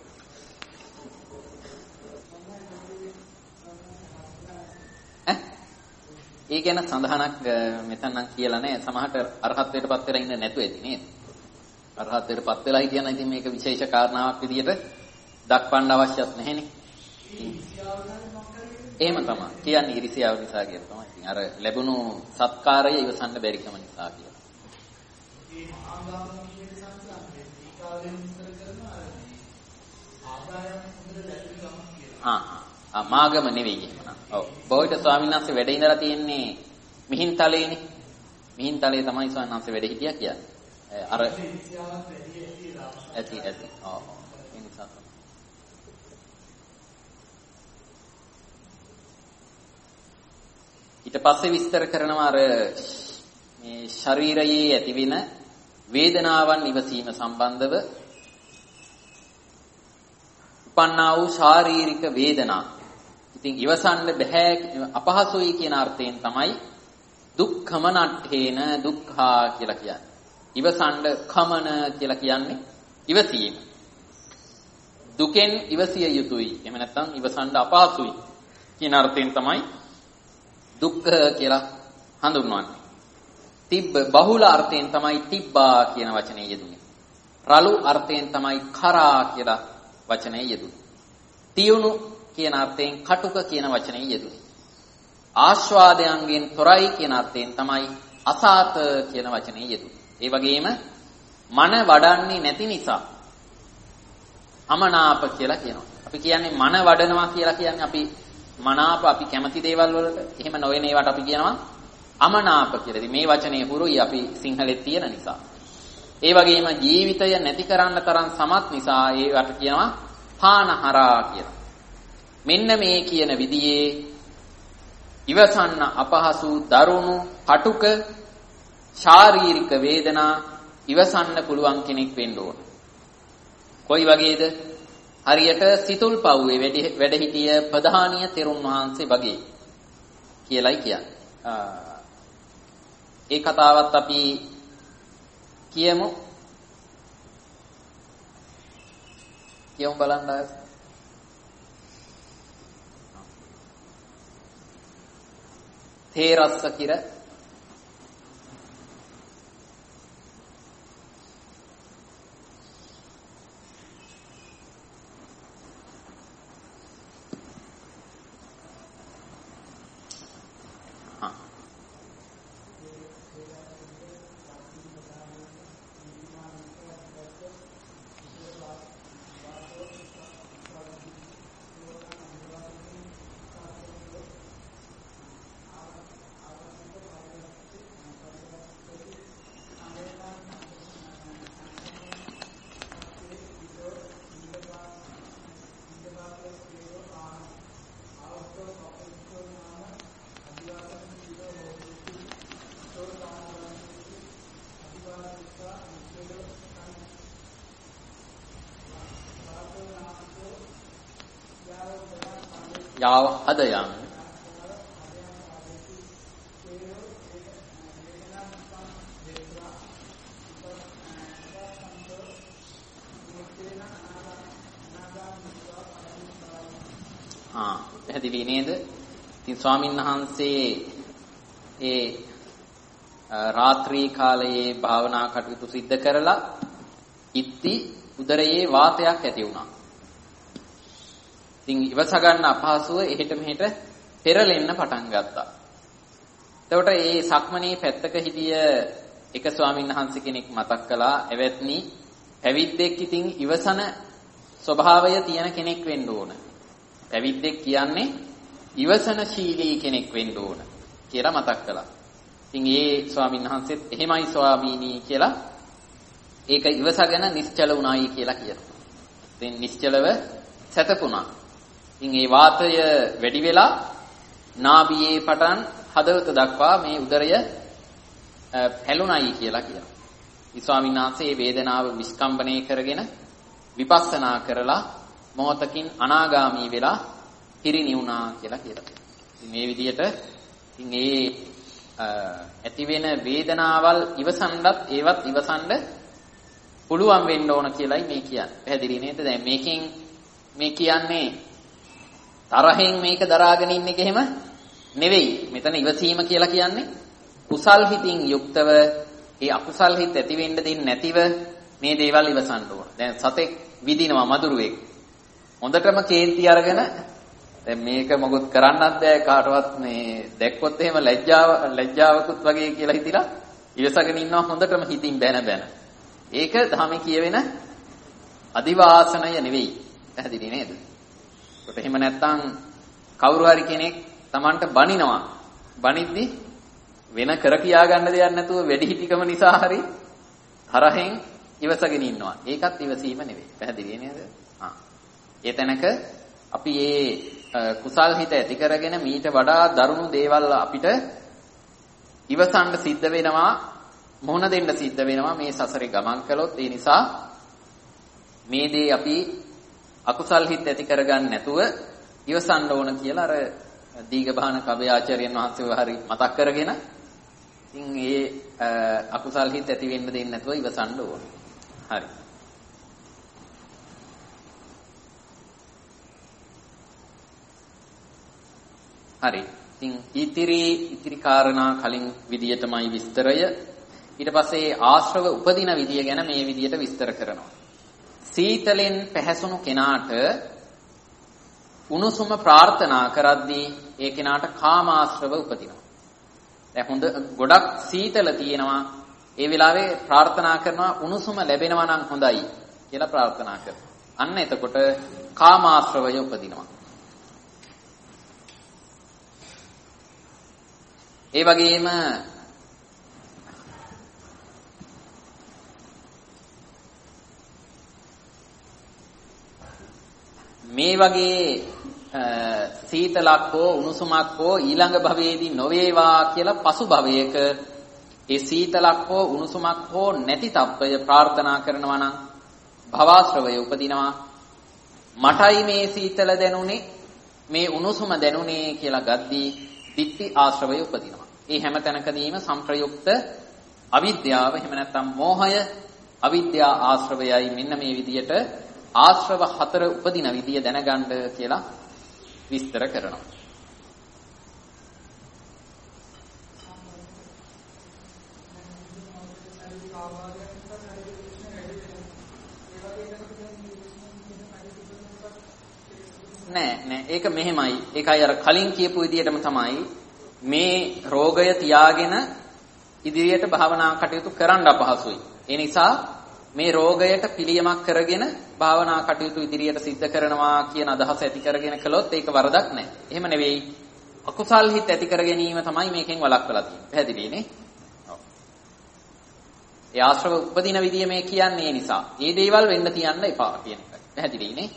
ඒ ගැන සඳහනක් මෙතන නම් කියලා නැහැ. සමහරට අරහත්ත්වයටපත් වෙලා ඉන්න නැතුව ඇති නේද? අරහත්ත්වයටපත් වෙලායි කියන ඉතින් මේක විශේෂ කාරණාවක් විදිහට දක්වන්න අවශ්‍යත් නැහෙනේ. එහෙම තමයි. කියන්නේ ඉරිසියාව නිසා කියලා තමයි. ඉතින් අර ලැබුණු සත්කාරය ඉවසන්න බැරි කම නිසා කියලා. මේ මහා ගාමී කියන සංස්කෘතිය ඒ කාලෙම ඉස්සර කරන අර ආදායම් හොඳට ලැබෙන ගම කියලා. මාගම නෙවෙයි එහෙම. ඔව්. බෝයිට ස්වාමීන් වහන්සේ වැඩ ඉඳලා තියෙන්නේ මිහින්තලේනේ. මිහින්තලේ තමයි ස්වාමීන් වහන්සේ වැඩ හිටියා කියන්නේ. අර ඇති ඔව්. ඒ නිසා තමයි. ඊට පස්සේ විස්තර කරනවා අර මේ ශරීරයේ ඇතිවෙන වේදනාවන් ඉවසීම සම්බන්ධව උපන්නා වූ ශාරීරික වේදනා. ඉතින් ඉවසන්න බෑ අපහසුයි කියන අර්ථයෙන් තමයි දුක්ඛම නට්ඨේන දුක්ඛා කියලා කියන්නේ. ඉවසන්න කමන කියලා කියන්නේ ඉවසීම. දුකෙන් ඉවසිය යුතුයි. එහෙම නැත්නම් ඉවසන්න අපහසුයි කියන අර්ථයෙන් තමයි දුක්ඛ කියලා හඳුන්වන්නේ. තිබ්බ බහුල අර්ථයෙන් තමයි තිබ්බා කියන වචනේ යෙදුනේ. රළු අර්ථයෙන් තමයි කරා කියලා වචනේ යෙදුනේ. තියුණු කියන අර්ථයෙන් කටුක කියන වචනේ යෙදුනේ. ආස්වාදයන්ගෙන් තොරයි කියන අර්ථයෙන් තමයි අසාත කියන වචනේ යෙදුනේ. ඒ වගේම මන වඩන්නේ නැති නිසා අමනාප කියලා කියනවා. අපි කියන්නේ මන වඩනවා කියලා කියන්නේ අපි මනාප අපි කැමති දේවල් වලට එහෙම නොවන ඒවාට අපි කියනවා අමනාප කියලා. ඉතින් මේ වචනේ හුරුයි අපි සිංහලෙත් තියෙන නිසා. ඒ වගේම ජීවිතය නැති කරන්න තරම් සමත් නිසා ඒවට කියනවා පානහරා කියලා. මෙන්න මේ කියන විදිහේ ඉවසන්න අපහසු දරුණු කටුක ශාරීරික වේදනා ඉවසන්න පුළුවන් කෙනෙක් වෙන්න ඕන. කොයි වගේද? හරියට සිතුල් පව්වේ වැඩ හිටිය ප්‍රධානීය තෙරුන් වහන්සේ වගේ කියලායි කියන්නේ. ඒ කතාවත් අපි කියමු බලන්න. තේරස්ස කිර යාව හදයන් පැහැදිලි නේද? ඉතින් ස්වාමීන් වහන්සේ ඒ රාත්‍රී කාලයේ භාවනා කටයුතු සිද්ධ කරලා ඉත්ති උදරයේ වාතයක් ඇති වුණා. ඉතින් ඉවස ගන්න අපහසුව එහෙට මෙහෙට පෙරලෙන්න පටන් ගත්තා. එතකොට මේ සක්මනේ පැත්තක හිටිය එක ස්වාමීන් වහන්සේ කෙනෙක් මතක් කළා එවත්නි පැවිද්දෙක් ඉතින් ඉවසන ස්වභාවය තියෙන කෙනෙක් වෙන්න ඕන. පැවිද්දෙක් කියන්නේ ඉවසනශීලී කෙනෙක් වෙන්න ඕන කියලා මතක් කළා. ඉතින් ඒ ස්වාමීන් වහන්සේත් එහෙමයි ස්වාමීනි කියලා ඒක ඉවසගෙන නිශ්චල වුණායි කියලා කියනවා. ඉතින් නිශ්චලව සැතපුණා. ඉතින් ඒ වාතය වැඩි වෙලා නාභියේ පටන් හදවත දක්වා මේ උදරය පැලුණයි කියලා කියනවා. ඒ ස්වාමීන් වහන්සේ මේ වේදනාව විස්කම්බණය කරගෙන විපස්සනා කරලා මොහොතකින් අනාගාමී වෙලා පිරිණිවුණා කියලා කියනවා. ඉතින් මේ විදිහට ඉතින් ඒ ඇති වෙන වේදනාවල් ඉවසන්නත් ඒවත් ඉවසන්න පුළුවන් වෙන්න ඕන කියලායි මේ කියන්නේ. පැහැදිලි නේද? දැන් මේකෙන් මේ කියන්නේ තරහෙන් මේක දරාගෙන ඉන්න එක එහෙම නෙවෙයි. මෙතන ඉවසීම කියලා කියන්නේ කුසල් හිතින් යුක්තව ඒ අකුසල් හිත ඇති වෙන්න දෙන්නේ නැතිව මේ දේවල් ඉවසන්න ඕන. දැන් සතෙක් විදිනවා මදුරුවෙක්. හොඳටම කේන්ති අරගෙන දැන් මේක මොකොත් කරන්නත් බෑ කාටවත් මේ දැක්කොත් එහෙම ලැජ්ජාවකුත් වගේ කියලා හිතිලා ඉවසගෙන ඉන්නවා හොඳටම හිතින් බැන. ඒක ධර්මයේ කියවෙන අදිවාසනය නෙවෙයි. පැහැදිලි නේද? ඒකට එහෙම නැත්තම් කවුරු හරි කෙනෙක් Tamanට බනිනවා. බනිද්දි වෙන කර කියා ගන්න දෙයක් නැතුව වැඩිහිටිකම නිසා හරි තරහෙන් ඉවසගෙන ඉන්නවා. ඒකත් ඉවසීම නෙවෙයි. පැහැදිලි නේද? ඒ තැනක අපි මේ කුසල් හිත ඇති කරගෙන මීට වඩා දරුණු දේවල් අපිට ඉවසන්න සිද්ධ වෙනවා, මොහොන දෙන්න සිද්ධ වෙනවා මේ සසරේ ගමන් කළොත්. ඒ නිසා මේ දේ අපි අකුසල් හිත ඇති කරගන්න නැතුව ඉවසන්න ඕන කියලා අර දීඝබාන කබේ ආචාර්යයන් වහන්සේව හරි මතක් කරගෙන ඉතින් ඒ අකුසල් හිත ඇති වෙන්න දෙන්නේ නැතුව ඉවසන්න ඕන. හරි. හරි. ඉතින් ඉතිරි කාරණා කලින් විදියටමයි විස්තරය. ඊට පස්සේ ආශ්‍රව උපදින විදිය ගැන මේ විදියට විස්තර කරනවා. සීතලෙන් පැහැසුණු කෙනාට උණුසුම ප්‍රාර්ථනා කරද්දී ඒ කෙනාට කාමාශ්‍රව උපදිනවා. දැන් හොඳ ගොඩක් සීතල තියෙනවා. ඒ වෙලාවේ ප්‍රාර්ථනා කරනවා උණුසුම ලැබෙනවා නම් හොඳයි කියලා ප්‍රාර්ථනා කරනවා. අන්න එතකොට කාමාශ්‍රවය උපදිනවා. ඒ වගේම මේ වගේ සීතලක් හෝ උණුසුමක් හෝ ඊළඟ භවයේදී නොවේවා කියලා පසු භවයක ඒ සීතලක් හෝ උණුසුමක් හෝ නැති තත්ත්වය ප්‍රාර්ථනා කරනවා නම් භවශ්‍රවය උපදිනවා. මටයි මේ සීතල දැනුනේ මේ උණුසුම දැනුනේ කියලා ගද්දී ditthi ආශ්‍රවය උපදිනවා. ඒ හැම තැනකදීම සංප්‍රයුක්ත අවිද්‍යාව එහෙම නැත්නම් මෝහය අවිද්‍යා ආශ්‍රවයයි. මෙන්න මේ විදියට ආශ්‍රව හතර උපදින විදිය දැනගන්න කියලා විස්තර කරනවා. නෑ ඒක මෙහෙමයි. ඒකයි අර කලින් කියපු විදියටම තමයි මේ රෝගය තියාගෙන ඉදිරියට භාවනා කටයුතු කරන්න අපහසුයි. ඒ නිසා මේ රෝගයට පිළියමක් කරගෙන භාවනා කටයුතු ඉදිරියට සිද්ධ කරනවා කියන අදහස ඇති කරගෙන කළොත් ඒක වරදක් නෑ. එහෙම නෙවෙයි. අකුසල් හිත ඇති කර ගැනීම තමයි මේකෙන් වළක්වලා තියෙන්නේ. පැහැදිලිනේ? ඔව්. ඒ ආශ්‍රව උපදින විදිය මේ කියන්නේ නිසා. මේ දේවල් වෙන්න තියන්න එපා කියන එක. පැහැදිලිනේ?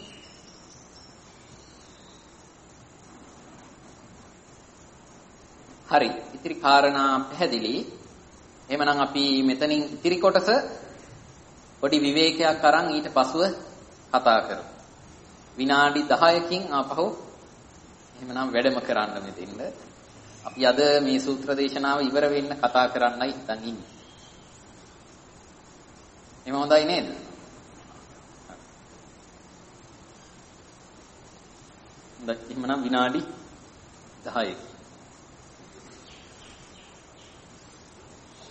හරි. ඉතිරි කාරණා පැහැදිලි. එහෙමනම් අපි මෙතනින් ඉතිරි කොටස පොඩි විවේකයක් අරන් ඊට පසුව කතා කරමු. විනාඩි 10කින් ආපහු එහෙමනම් වැඩම කරන්න මෙතෙන්ද. අපි අද මේ සූත්‍ර දේශනාව ඉවර වෙන්න කතා කරන්නයි හිතන් ඉන්නේ. එහෙම හොඳයි නේද? එහෙමනම් විනාඩි 10.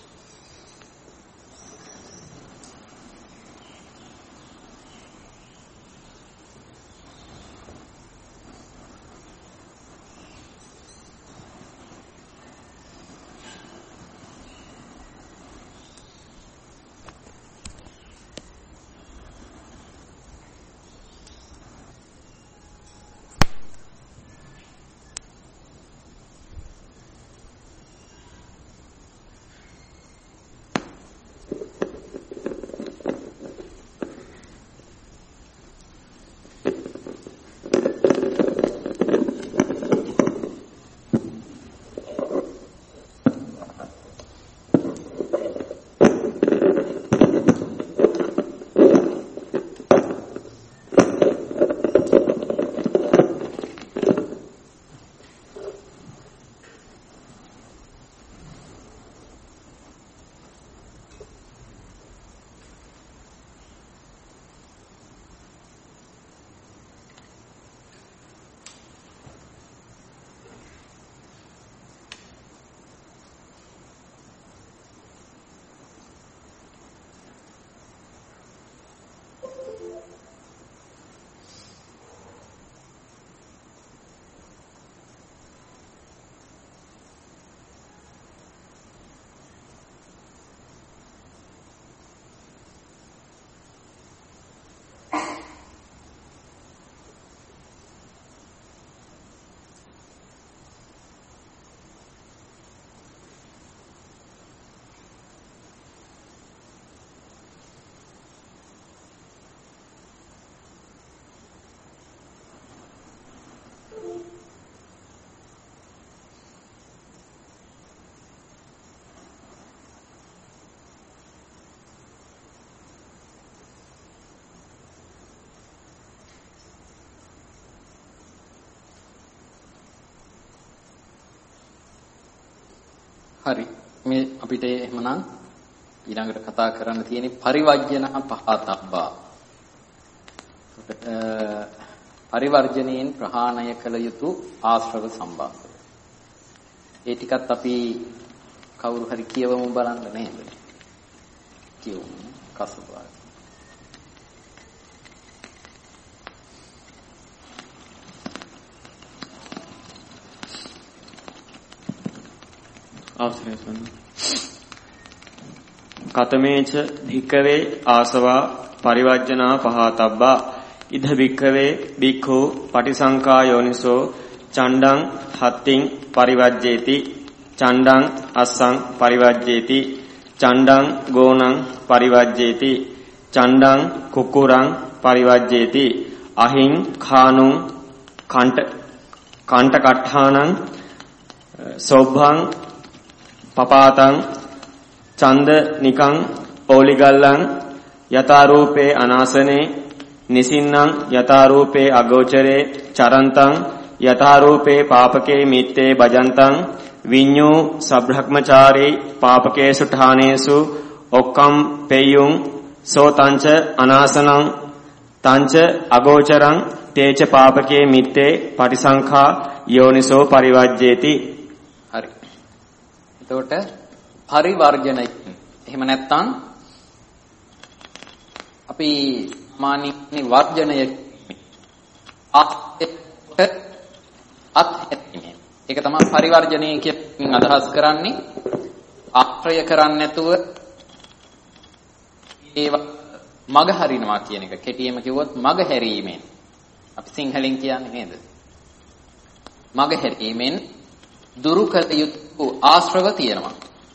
හරි. මේ අපිට එහෙමනම් ඊළඟට කතා කරන්න තියෙන්නේ පරිවර්ජන පහතබ්බා. පරිවර්ජණයෙන් ප්‍රහාණය කළ යුතු ආශ්‍රව සම්බන්ධය. ඒ ටිකත් අපි කවුරු හරි කියවමු බලන්න නේද? කියවමු කසුබා. කතමේච භික්කවේ ආසවා පරිවර්ජනා පහතබ්බා ඉද භික්කවේ භික්ඛු පටිසංකා යෝනිසෝ චණ්ඩං හත්තිං පරිවර්ජේති චණ්ඩං අස්සං පරිවර්ජේති චණ්ඩං ගෝණං පරිවර්ජේති චණ්ඩං කුකුරං පරිවර්ජේති අහිං khānuං කණ්ඨ කට්ඨානං සොබ්බං පපාතං චන්ද නිකං ඕලිගල්ලං යතාරූපේ අනාසනේ නිසින්නම් යතාරූපේ අගෝචරේ චරන්තං යතාරූපේ පාපකේ මිත්තේ භජන්තං විඤ්ඤෝ සබ්‍රහ්මචාරී පාපකේසු ඨානේසු ඔක්කම් පෙය්‍යුං සෝතංච අනාසනං තංච අගෝචරං තේච පාපකේ මිත්තේ පටිසංඛා යෝනිසෝ පරිවර්ජේති. හරි. එතකොට පරිවර්ජනයි. එහෙම නැත්නම් අපි මානිනි වර්ජනය අත්හැරීමෙන්. ඒක තමයි පරිවර්ජනය කියන අදහස් කරන්නේ. ආශ්‍රය කරන්නේ නැතුව ඒව මග හරිනවා කියන එක. කෙටියෙන්ම කිව්වොත් මග හැරීමෙන්. අපි සිංහලෙන් කියන්නේ නේද? මග හැරීමෙන් දුරු කළ යුතු ආශ්‍රව තියෙනවා.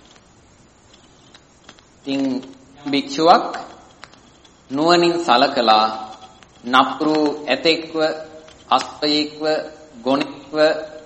ඉතින් භික්ෂුවක් නුවණින් සලකලා නපුරු ඇතෙක්ව අස්පයෙක්ව ගොණෙක්ව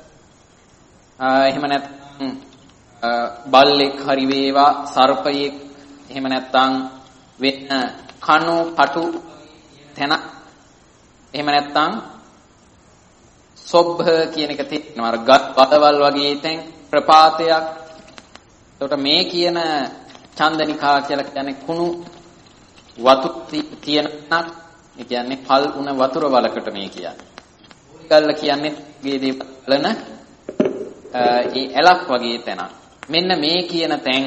එහෙම නැත්නම් බල්ලෙක් හරි වේවා සර්පයෙක් එහෙම නැත්නම් වෙන කණු කටු තැන එහෙම නැත්නම් සොබ්බ කියන එක තියෙනවා අර ගතවල් වගේ තැන් ප්‍රපාතයක්. එතකොට මේ කියන චන්දනිකා කියලා කියන්නේ කුණු වතු තියෙනක්. ඒ කියන්නේ පල් උණ වතුර වලකට මේ කියන්නේ. ගල්ල කියන්නේ ගේදී බලන ඒ ඇලක් වගේ තැනක්. මෙන්න මේ කියන තැන්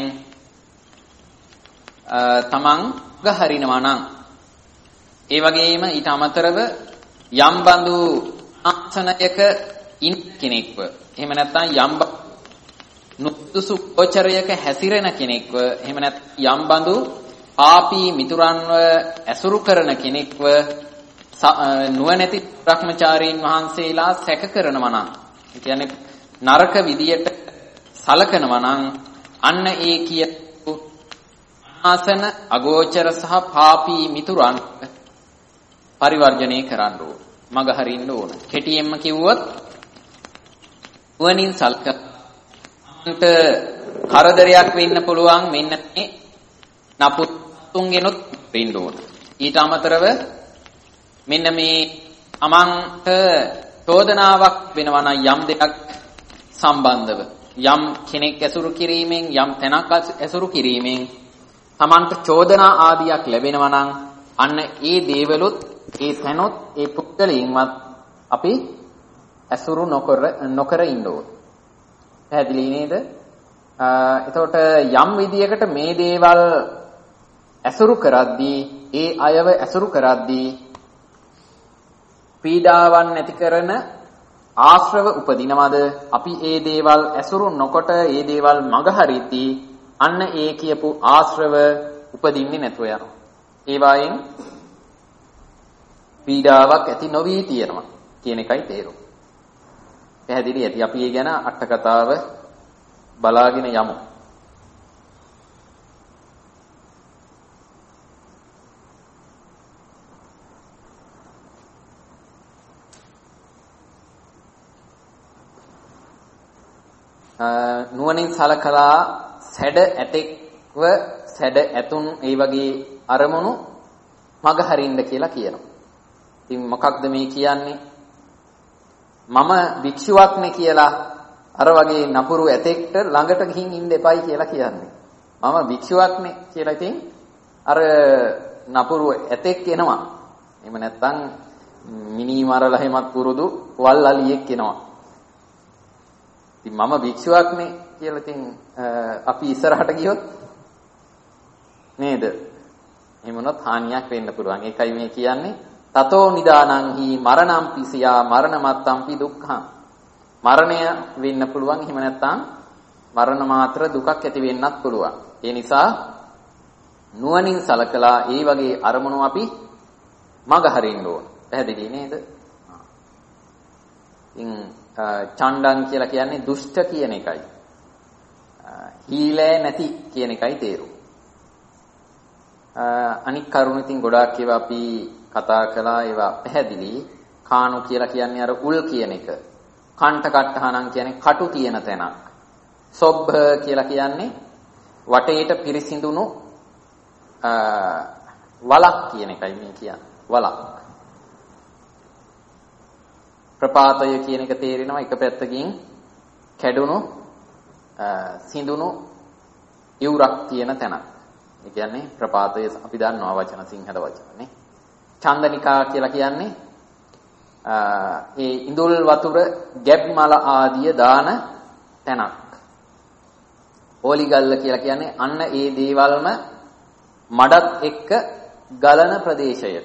තමන් ගහරිනවා නම් ඒ වගේම ඊට අමතරව යම් බඳු ආසනයක ඉන්න කෙනෙක්ව එහෙම නැත්නම් යම් නුසුසු ගෝචරයක හැසිරෙන කෙනෙක්ව එහෙම නැත්නම් යම් බඳු ආපී මිතුරන්ව ඇසුරු කරන කෙනෙක්ව නුවණැති බ්‍රහ්මචාරීන් වහන්සේලා සැක කරනවා නම් ඒ කියන්නේ නරක විදියට සලකනවා නම් අන්න ඒ කියපු ආසන අගෝචර සහ පාපී මිතුරන් පරිවර්ජණය කරන්න ඕන. මග හරින්න ඕන. කෙටියෙන්ම කිව්වොත් නුවණින් සල්කන්ට කරදරයක් වෙන්න පුළුවන් මෙන්න මේ නපුතුන්ගෙනුත් වෙන්න ඕන. ඊට අමතරව මෙන්න මේ අමන්ට චෝදනාවක් වෙනවා නම් යම් දෙයක් සම්බන්ධව යම් කෙනෙක් ඇසුරු කිරීමෙන් යම් තැනක් ඇසුරු කිරීමෙන් තමන්ට චෝදනා ආදියක් ලැබෙනවා නම් අන්න ඒ දේවලුත් ඒ තැනොත් ඒ පුද්ගලයින්වත් අපි ඇසුරු නොකර ඉන්න ඕන. පැහැදිලි නේද? එතකොට යම් විදියකට මේ දේවල් ඇසුරු කරද්දී ඒ අයව ඇසුරු කරද්දී පීඩාවන් නැති කරන ආශ්‍රව උපදිනවද? අපි ඒ දේවල් ඇසුරු නොකොට ඒ දේවල් මගහරිද්දී අන්න ඒ කියපු ආශ්‍රව උපදින්නේ නැතුව යනවා. ඒ වයින් පීඩාවක් ඇති නොවි තියෙනවා කියන එකයි තේරුම. පැහැදිලි ඇති. අපි ඒ ගැන අට කතාව බලාගෙන යමු. නුවණින් සලකලා සැඩ ඇතෙක්ව සැඩ ඇතුන් ඒ වගේ අරමුණු මග හරින්න කියලා කියනවා. ඉතින් මොකක්ද මේ කියන්නේ? මම භික්ෂුවක්නේ කියලා අර වගේ නපුරු ඇතෙක්ට ළඟට ගිහින් ඉන්න එපයි කියලා කියන්නේ. මම භික්ෂුවක්නේ කියලා ඉතින් අර නපුරු ඇතෙක් එනවා. එහෙම නැත්නම් මිනි මරලා හැමත් පුරුදු වල් අලියෙක් එනවා. ඉතින් මම භික්ෂුවක්නේ කියලා ඉතින් අපි ඉස්සරහට ගියොත් නේද? එහෙම වුණොත් හානියක් වෙන්න පුළුවන්. ඒකයි මේ කියන්නේ තතෝ නිදානං හි මරණං පිසියා මරණමත්තම්පි දුක්ඛං. මරණය වෙන්න පුළුවන්. එහෙම නැත්නම් මරණ මාත්‍ර දුකක් ඇති වෙන්නත් පුළුවන්. ඒ නිසා නුවණින් සලකලා ඒ වගේ අරමුණු අපි මග හරින්න ඕන. පැහැදිලි නේද? ඉතින් චණ්ඩන් කියලා කියන්නේ දුෂ්ට කියන එකයි. හීලෑ නැති කියන එකයි තේරුම. අනික් කරුණු ඉතින් ගොඩාක් ඒවා අපි කතා කළා. ඒවා පැහැදිලි. කාණු කියලා කියන්නේ අර උල් කියන එක. කණ්ඨ කට්ටහනං කියන්නේ කටු තියෙන තැනක්. සොබ්බ කියලා කියන්නේ වටේට පිරිසිදුණු වලක් කියන එකයි මේ කියන්නේ. වලක්. ප්‍රපාතය කියන එක තේරෙනවා එක පැත්තකින් කැඩුණු සිඳුණු ඉවුරක් තියෙන තැනක්. ඒ කියන්නේ ප්‍රපාතය අපි දන්නවා වචන සිංහල වචනනේ. චන්දනිකා කියලා කියන්නේ ඒ ඉඳුල් වතුර ගැබ් මල ආදිය දාන තැනක්. ඕලිගල්ල කියලා කියන්නේ අන්න ඒ දේවල්ම මඩත් එක්ක ගලන ප්‍රදේශයට.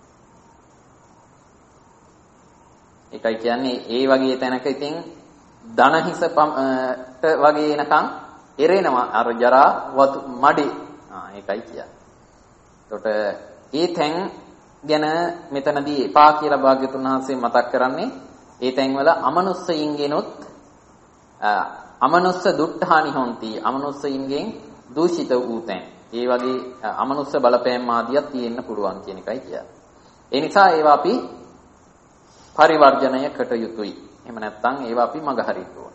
ඒකයි කියන්නේ ඒ වගේ තැනක ඉතින් ධන හිසට වගේ එනකන් එරෙනවා අර ජරා වතු මඩේ. ඒකයි කියන්නේ. එතකොට ඒ තැන් ගැන මෙතනදී එපා කියලා භාග්‍යතුන් වහන්සේ මතක් කරන්නේ ඒ තැන්වල අමනුස්සයින්ගෙනුත් අමනුස්ස දුට්ඨානි හොಂತಿ අමනුස්සයින්ගෙන් දූෂිත වූ තැන්. ඒ වගේ අමනුස්ස බලපෑම් ආදියක් තියෙන්න පුළුවන් කියන එකයි කියන්නේ. ඒ නිසා ඒවා අපි පරිවර්ජණය කට යුතුයි. එහෙම නැත්නම් ඒවා අපි මග හරින්න ඕන.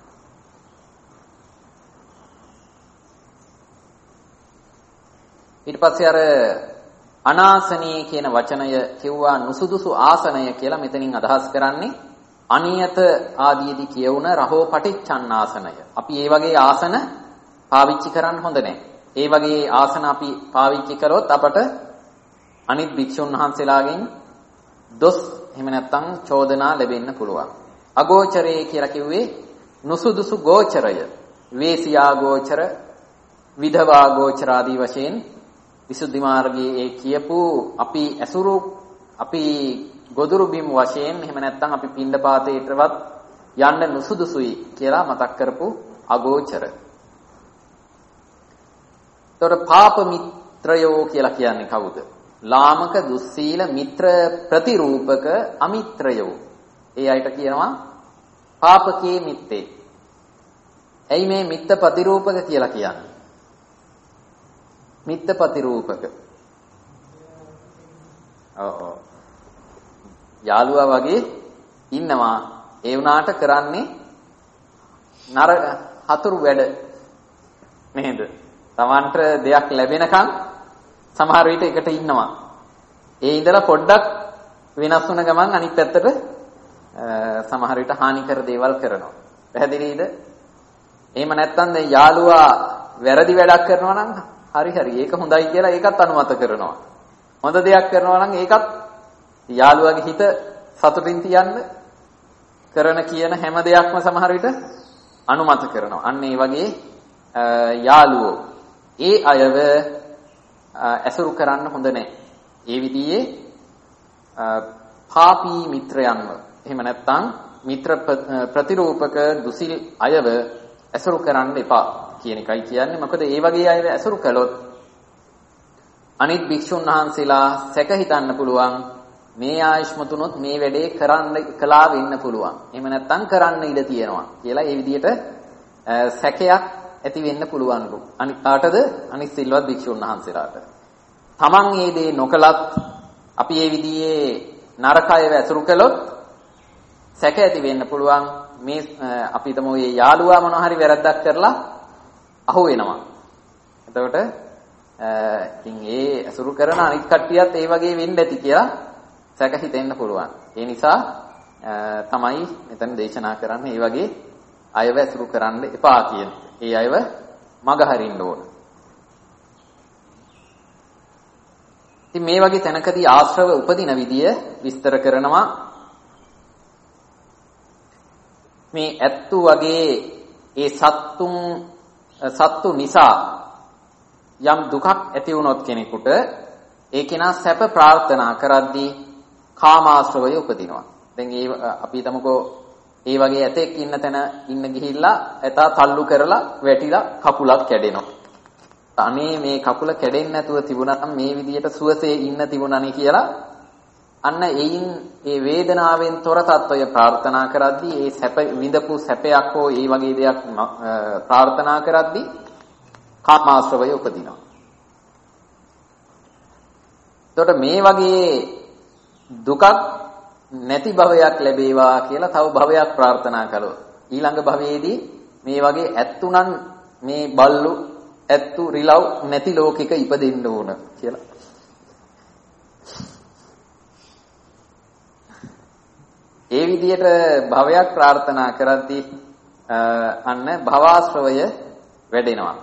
ඊට පස්සේ අර අනාසනී කියන වචනය කිව්වා නුසුදුසු ආසනය කියලා මෙතනින් අදහස් කරන්නේ අනියත ආදීදී කියවුන රහෝ පටිච්චන්නාසනය. අපි මේ වගේ ආසන පාවිච්චි කරන්න හොඳ නැහැ. ඒ වගේ ආසන අපි පාවිච්චි කරොත් අපට අනිත් භික්ෂුන් වහන්සේලාගෙන් දොස් එහෙම නැත්නම් චෝදනා ලැබෙන්න පුළුවන්. අගෝචරේ කියලා කිව්වේ නුසුදුසු ගෝචරය. වේසියා ගෝචර, විධවා ගෝචර ආදී වශයෙන් විසුද්ධි මාර්ගයේ ඒ කියපු අපි ගොදුරු බිම් වශයෙන් එහෙම නැත්නම් අපි පින්ඩපාතේටවත් යන්න නුසුදුසුයි කියලා මතක් කරපු අගෝචර. එතකොට පාප මිත්‍රයෝ කියලා කියන්නේ කවුද? ලාමක දුස්සීල මිත්‍ර ප්‍රතිරූපක අමිත්‍රයෝ. ඒ අයට කියනවා පාපකේ මිත්තේ. ඇයි මේ මිත්ත ප්‍රතිරූපක කියලා කියන්නේ? මිත්ත ප්‍රතිරූපක. ඔව්. යාළුවා වගේ ඉන්නවා. ඒ වුණාට කරන්නේ හතුරු වැඩ නේද? Tamanට දෙයක් ලැබෙනකන් සමහර විට එකට ඉන්නවා. ඒ ඉඳලා පොඩ්ඩක් වෙනස් වුණ ගමන් අනිත් පැත්තට සමහර විට හානිකර දේවල් කරනවා. පැහැදිලිද? එහෙම නැත්නම් දැන් යාළුවා වැරදි වැඩක් කරනවා නම් හරි ඒක හොඳයි කියලා ඒකත් අනුමත කරනවා. හොඳ දෙයක් කරනවා නම් ඒකත් යාළුවාගේ හිත සතුටින් තියන්න කරන කියන හැම දෙයක්ම සමහර විට අනුමත කරනවා. අන්න ඒ වගේ යාළුවෝ ඒ අයව ඇසුරු කරන්න හොඳ නැහැ. ඒ විදිහේ පාපී මිත්‍රයන්ව එහෙම නැත්නම් මිත්‍ර ප්‍රතිරූපක දුසිල් අයව ඇසුරු කරන්න එපා කියන එකයි කියන්නේ. මොකද ඒ වගේ අයව ඇසුරු කළොත් අනිත් භික්ෂුන් වහන්සේලා සැක හිතන්න පුළුවන් මේ ආයෂ්මතුනොත් මේ වැඩේ කළා වෙන්න පුළුවන්. එහෙම නැත්නම් කරන්න ඉඩ තියෙනවා කියලා ඒ විදිහට සැකයක් ඇති වෙන්න පුළුවන්ලු. අනිත් කාටද? අනිත් සිල්වත් භික්ෂුන් වහන්සේලාට. Taman මේ දේ නොකලත් අපි මේ විදිහේ නරකයව ඇසුරු කළොත් සැක ඇති වෙන්න පුළුවන්. මේ අපි හිතමු මේ යාළුවා මොනවා හරි වැරද්දක් කරලා අහු වෙනවා. එතකොට ඉතින් ඒ ඇසුරු කරන අනිත් කට්ටියත් ඒ වගේ වෙන්න ඇති කියලා සැක හිතෙන්න පුළුවන්. ඒ නිසා තමයි මෙතන දේශනා කරන්නේ මේ වගේ අයව ඇසුරු කරන්න එපා කියන. ඒ අයව මගහරින්න ඕන. ඉතින් මේ වගේ තැනකදී ආශ්‍රව උපදින විදිය විස්තර කරනවා. මේ ඇත්තු වගේ ඒ සත්තු නිසා යම් දුකක් ඇති වුණොත් කෙනෙකුට ඒ කෙනා සැප ප්‍රාර්ථනා කරද්දී කාමාශ්‍රවය උපදිනවා. දැන් අපි හිතමුකෝ ඒ වගේ ඇතෙක් ඉන්න තැන ඉන්න ගිහිල්ලා ඇතා තල්ලු කරලා වැටිලා කකුලක් කැඩෙනවා. අනේ මේ කකුල කැඩෙන්නේ නැතුව තිබුණා නම් මේ විදියට සුවසේ ඉන්න තිබුණානේ කියලා අන්න එයින් ඒ වේදනාවෙන් තොර තත්වය ප්‍රාර්ථනා කරද්දී ඒ සැප විඳපු සැපයක් හෝ ඒ වගේ දෙයක් ප්‍රාර්ථනා කරද්දී කාමාශ්‍රවය උපදිනවා. එතකොට මේ වගේ දුකක් නැති භවයක් ලැබේවා කියලා තව භවයක් ප්‍රාර්ථනා කළොත් ඊළඟ භවයේදී මේ වගේ ඇත්තුණන් මේ බල්ලු ඇත්තු රිලව් නැති ලෝකෙක ඉපදෙන්න ඕන කියලා. ඒ විදිහට භවයක් ප්‍රාර්ථනා කරද්දී අන්න භවආශ්‍රවය වැඩෙනවා.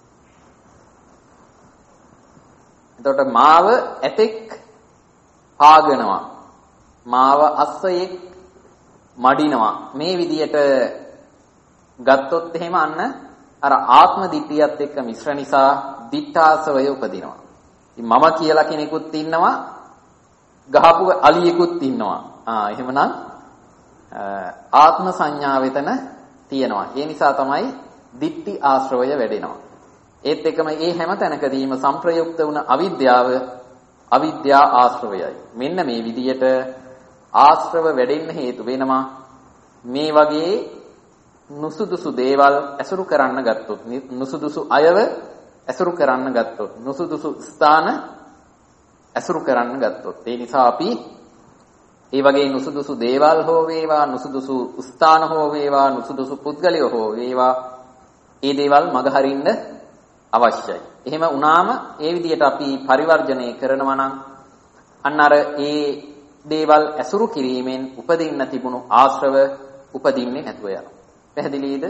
එතකොට මාව ඇතෙක් පාගනවා. මාව අස්සයෙක් මඩිනවා. මේ විදිහට ගත්තොත් එහෙම අන්න අර ආත්ම දිට්ඨියත් එක්ක මිශ්‍ර නිසා දිට්ඨාසවය උපදිනවා. ඉතින් මම කියලා කෙනෙකුත් ඉන්නවා, ගහපු අලියෙකුත් ඉන්නවා. එහෙමනම් ආත්ම සංඥාව එතන තියෙනවා. ඒ නිසා තමයි දිට්ඨි ආශ්‍රවය වැඩෙනවා. ඒත් එක්කම මේ හැම තැනකදීම සංප්‍රයුක්ත වුණ අවිද්‍යා ආශ්‍රවයයි. මෙන්න මේ විදියට ආශ්‍රව වැඩෙන්න හේතු වෙනවා මේ වගේ නුසුදුසු දේවල් ඇසුරු කරන්න ගත්තොත්, නුසුදුසු අයව ඇසුරු කරන්න ගත්තොත්, නුසුදුසු ස්ථාන ඇසුරු කරන්න ගත්තොත්. ඒ නිසා අපි ඒ වගේ නුසුදුසු දේවල් හෝ වේවා, නුසුදුසු ස්ථාන හෝ වේවා, නුසුදුසු පුද්ගලයෝ හෝ වේවා, ඒ දේවල් මගහරින්න අවශ්‍යයි. එහෙම වුණාම ඒ විදිහට අපි පරිවර්ජණය කරනවා නම් අන්න අර ඒ දේවල් ඇසුරු කිරීමෙන් උපදින්න තිබුණු ආශ්‍රව උපදින්නේ නැතුව යනවා. පැහැදිලිද?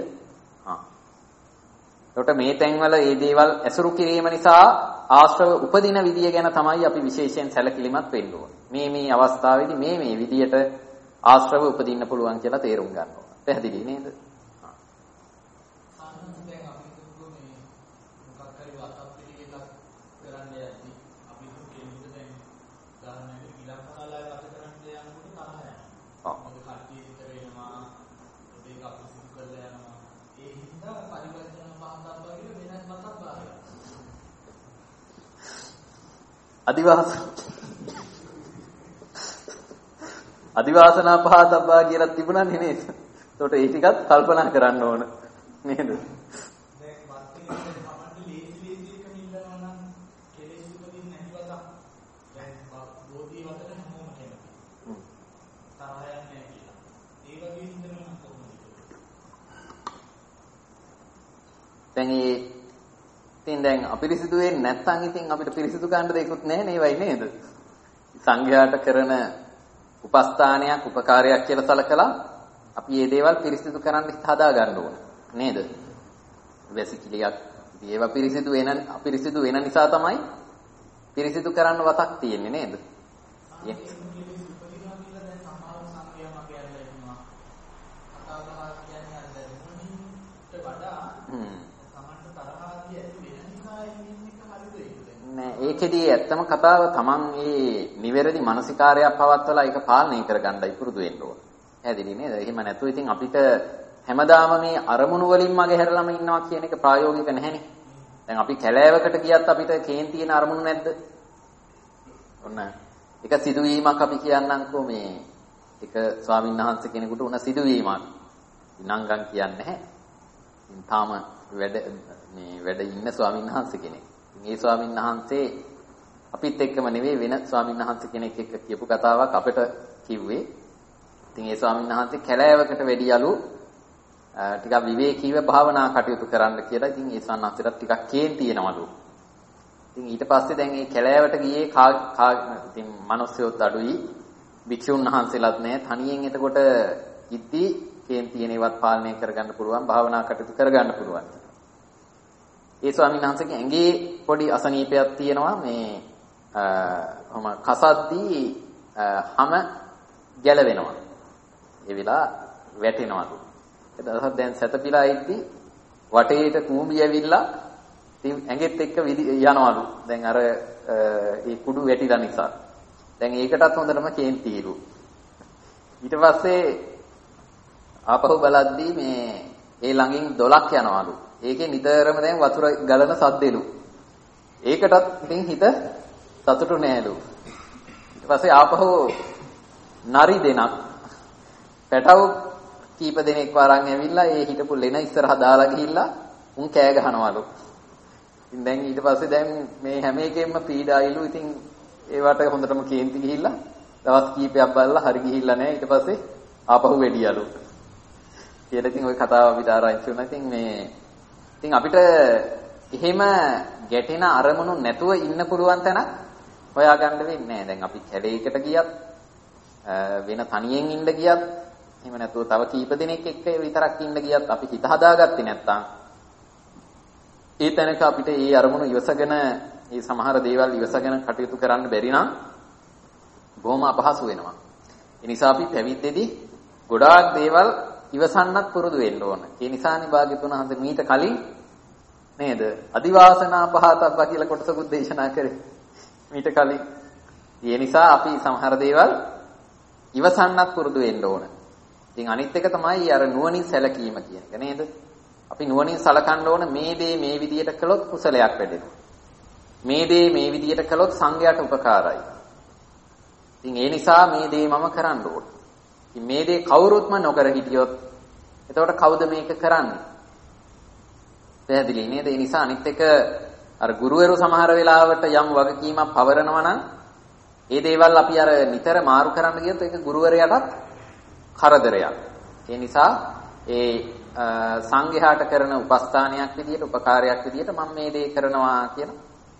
එතකොට මේ තැන්වල මේ දේවල් ඇසුරු කිරීම නිසා ආශ්‍රව උපදින විදිය ගැන තමයි අපි විශේෂයෙන් සැලකිලිමත් වෙන්න ඕනේ. මේ අවස්ථාවේදී මේ විදියට ආශ්‍රව උපදින්න පුළුවන් කියලා තේරුම් ගන්න ඕන. පැහැදිලි නේද? අදිවාසනා පහතබ්බා කියලා තිබුණා නේද? ඒකට ඒ ටිකත් කල්පනා කරන්න ඕන නේද? දැන් අපිරිසිදු වෙන්නේ නැත්නම් ඉතින් අපිට පිරිසිදු ගන්න දෙයක්වත් නැහැ නේවයි නේද? සංඝයාට කරන උපස්ථානයක් උපකාරයක් කියලා සලකලා අපි මේ දේවල් පිරිසිදු කරන්න හදා ගන්න ඕන නේද? වැසිකිලියක් ඒවා අපිරිසිදු වෙන නිසා තමයි පිරිසිදු කරන්න වතක් තියෙන්නේ නේද? ඒකෙදී ඇත්තම කතාව තමන් මේ නිවැරදි මානසිකාරයක් පවත්වලා ඒක පාලනය කරගන්නයි පුරුදු වෙන්න ඕන. පැහැදිලි නේද? එහෙම නැතුව ඉතින් අපිට හැමදාම මේ අරමුණු වලින් මගේ හැරලම ඉන්නවා කියන එක ප්‍රායෝගික නැහැනේ. දැන් අපි කැලෑවකට ගියත් අපිට කේන් තියෙන අරමුණු නැද්ද? ඔන්න එක සිදුවීමක් අපි කියන්නම්කෝ මේ එක ස්වාමීන් වහන්සේ කෙනෙකුට උන සිදුවීමක්. නංගන් කියන්නේ නැහැ. ඉතින් තාම වැඩ ඉන්න ස්වාමීන් වහන්සේ කෙනෙක්. මේ ස්වාමීන් වහන්සේ අපිත් එක්කම නෙවෙයි වෙන ස්වාමීන් වහන්සේ කෙනෙක් එක්ක කියපු කතාවක් අපිට කිව්වේ. ඉතින් ඒ ස්වාමීන් වහන්සේ කැලෑවකට වැඩියලු ටිකක් විවේකීව භාවනා කටයුතු කරන්න කියලා. ඉතින් ඒ ස්වාමීන් වහන්සේට ටිකක් කේන් තියෙනවලු. ඉතින් ඊට පස්සේ දැන් මේ කැලෑවට ගියේ ඉතින් මිනිස්සුත් අඩුයි, භික්ෂුන් වහන්සේලාත් නැහැ. තනියෙන් එතකොට ඉද්දි කේන්ති තියෙනවත් පාලනය කරගන්න පුළුවන්, භාවනා කටයුතු කරගන්න පුළුවන්. ඒ ස්වාමීන් වහන්සේගේ ඇඟේ පොඩි අසනීපයක් තියෙනවා. මේ කොහොම කසද්දී හැම ගැලවෙනවා. ඒ විලා වැටෙනවලු. ඒ දවසක් දැන් සැතපීලා ඉද්දි වටේට කූඹි ඇවිල්ලා ඉතින් ඇඟෙත් එක්ක යනවලු. දැන් අර ඒ කුඩු වැටිලා නිසා. දැන් ඒකටත් හොඳටම කේන්තිලු. ඊට පස්සේ ආපහු බලද්දී මේ ඒ ළඟින් දොලක් යනවලු. ඒකේ නිතරම දැන් වතුර ගලන සද්දෙලු. ඒකටත් ඉතින් හිත සතුටු නෑලු. ඊට පස්සේ ආපහු නරි දෙනක් පැටව කීප දෙනෙක් වරන් ඇවිල්ලා ඒ හිටපු ලෙන ඉස්සරහ දාලා ගිහිල්ලා උන් කෑ ගහනවලු. ඉතින් දැන් ඊට පස්සේ දැන් මේ හැම එකෙම පීඩායිලු. ඉතින් ඒවට හොඳටම කේන්ති ගිහිල්ලා දවස් කීපයක් බලලා හරි ගිහිල්ලා නැහැ. ඊට පස්සේ ආපහු වෙඩියලු. කියලා ඉතින් ওই කතාව අපිට ආරංචි වුණා. ඉතින් අපිට එහෙම ගැටෙන අරමුණු නැතුව ඉන්න පුළුවන් තැනක් හොයාගන්න වෙන්නේ නැහැ. දැන් අපි කැලේකට ගියත් වෙන තනියෙන් ඉන්න ගියත් එහෙම නැතුව තව කීප දෙනෙක් එක්ක විතරක් ඉන්න ගියත් අපි හිත හදාගත්තේ නැත්තම් ඒ තැනක අපිට ඒ අරමුණු ඉවසගෙන මේ සමහර දේවල් ඉවසගෙන කටයුතු කරන්න බැරි නම් බොහොම අපහසු වෙනවා. ඒ නිසා අපි පැවිද්දේදී ගොඩාක් දේවල් ඉවසන්නත් පුරුදු වෙන්න ඕන. ඒ නිසානේ භාග්‍යතුන් වහන්සේ මීට කලින් නේද අදිවාසනා පහතබ්බා කියලා කොටසකුත් දේශනා කරේ. මීට කලින්. ඒ නිසා අපි සමහර දේවල් ඉවසන්නත් පුරුදු වෙන්න ඕන. ඉතින් අනිත් එක තමයි අර නුවණින් සැලකීම කියන එක නේද? අපි නුවණින් සලකන්න ඕන මේ දේ මේ විදියට කළොත් කුසලයක් වැඩෙනවා. මේ දේ මේ විදියට කළොත් සංඝයාට උපකාරයි. ඉතින් ඒ නිසා මේ දේ මම කරන්න ඕන. ඉතින් මේ දේ කවුරුත්ම නොකර හිටියොත් එතකොට කවුද මේක කරන්නේ? පැහැදිලි නේද? ඒ නිසා අනිත් එක අර ගුරුවරු සමහර වෙලාවට යම් වගකීමක් පවරනවා නම් ඒ දේවල් අපි අර නිතර මාරු කරන්න ගියොත් ඒක ගුරුවරයාටත් කරදරයක්. ඒ නිසා ඒ සංඝයාට කරන උපස්ථානයක් විදියට උපකාරයක් විදියට මම මේ දේ කරනවා කියන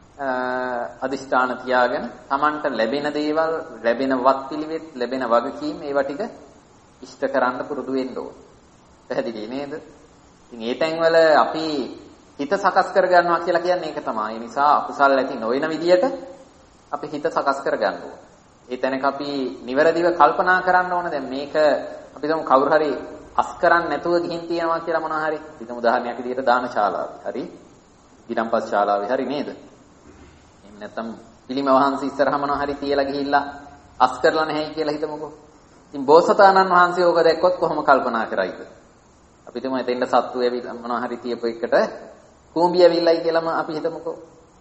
අදිෂ්ඨාන තියාගෙන Tamanට ලැබෙන දේවල් ලැබෙන වත්පිළිවෙත් ලැබෙන වගකීම් ඒවා ටික ඉෂ්ට කරන්න පුරුදු වෙන්න ඕන. පැහැදිලි නේද? ඉතින් ඒ තැන්වල අපි හිත සකස් කරගන්නවා කියලා කියන්නේ ඒක තමයි. ඒ නිසා අකුසල් ඇති නොවන විදියට අපි හිත සකස් කරගන්න ඕන. ඒ තැනක අපි නිවැරදිව කල්පනා කරන්න ඕන. දැන් මේක අපි දැන් කවුරු හරි අස් කරන්නේ නැතුව ගිහින් තියනවා කියලා මොනවා හරි. ඉතින් උදාහරණයක් විදියට දාන ශාලාවේ හරි ඊටම්පස් ශාලාවේ හරි නේද? එහෙම නැත්නම් පිළිම වහන්සේ ඉස්සරහ මොනවා හරි තියලා ගිහිල්ලා අස් කරලා නැහැයි කියලා හිතමුකෝ. ඉතින් බෝසතාණන් වහන්සේ ඕක දැක්කොත් කොහොම කල්පනා කරයිද? අපි හිතමු එතෙන්ද සත්තු ඇවිල්ලා මොනවා හරි තියපු එකට කූඹි ඇවිල්ලායි කියලාම අපි හිතමුකෝ.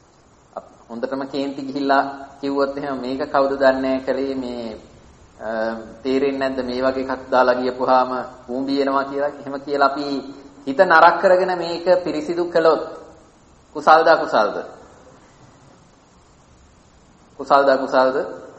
හොඳටම කේන්ති ගිහිල්ලා කිව්වොත් එහෙනම් මේක කවුද දන්නේ කලේ මේ තේරෙන්නේ නැද්ද මේ වගේ එකක් දාලා ගියපුවාම කූඹි එනවා කියලා. එහෙම කියලා අපි හිත නරක කරගෙන මේක පිරිසිදු කළොත් කුසල්ද අකුසල්ද? කුසල්ද අකුසල්ද?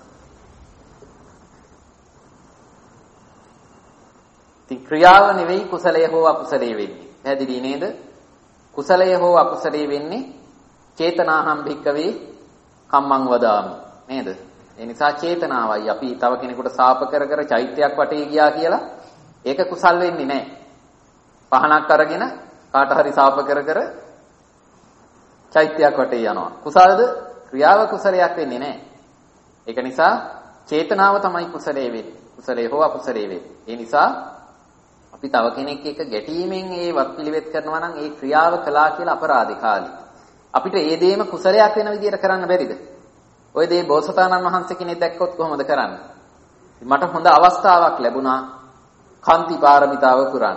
ඉතින් ක්‍රියාව නෙවෙයි කුසලය හෝ අකුසලය වෙන්නේ. පැහැදිලි නේද? කුසලය හෝ අකුසලය වෙන්නේ චේතනාහම් භික්කවේ කම්මං වදාමි නේද? ඒ නිසා චේතනාවයි අපි තව කෙනෙකුට සාප කර කර චෛත්‍යයක් වටේ ගියා කියලා ඒක කුසල් වෙන්නේ නැහැ. පහනක් අරගෙන කාට හරි සාප කර කර චෛත්‍යයක් වටේ යනවා. කුසල්ද? ක්‍රියාව කුසලයක් වෙන්නේ නැහැ. ඒක නිසා චේතනාව තමයි කුසලයේ වෙන්නේ. කුසලයේ හෝ අකුසලයේ වෙන්නේ. ඒ නිසා අපි තව කෙනෙක් එක්ක ගැටීමෙන් ඒ වත්පිළිවෙත් කරනවා නම් ඒ ක්‍රියාව කළා කියලා අපරාධකාරී. අපිට ඒ දේම කුසලයක් වෙන විදියට කරන්න බැරිද? ඔය දේ බෝසතාණන් වහන්සේ කෙනෙක් දැක්කොත් කොහොමද කරන්නේ? මට හොඳ අවස්ථාවක් ලැබුණා කාන්ති පාරමිතාව පුරන්න.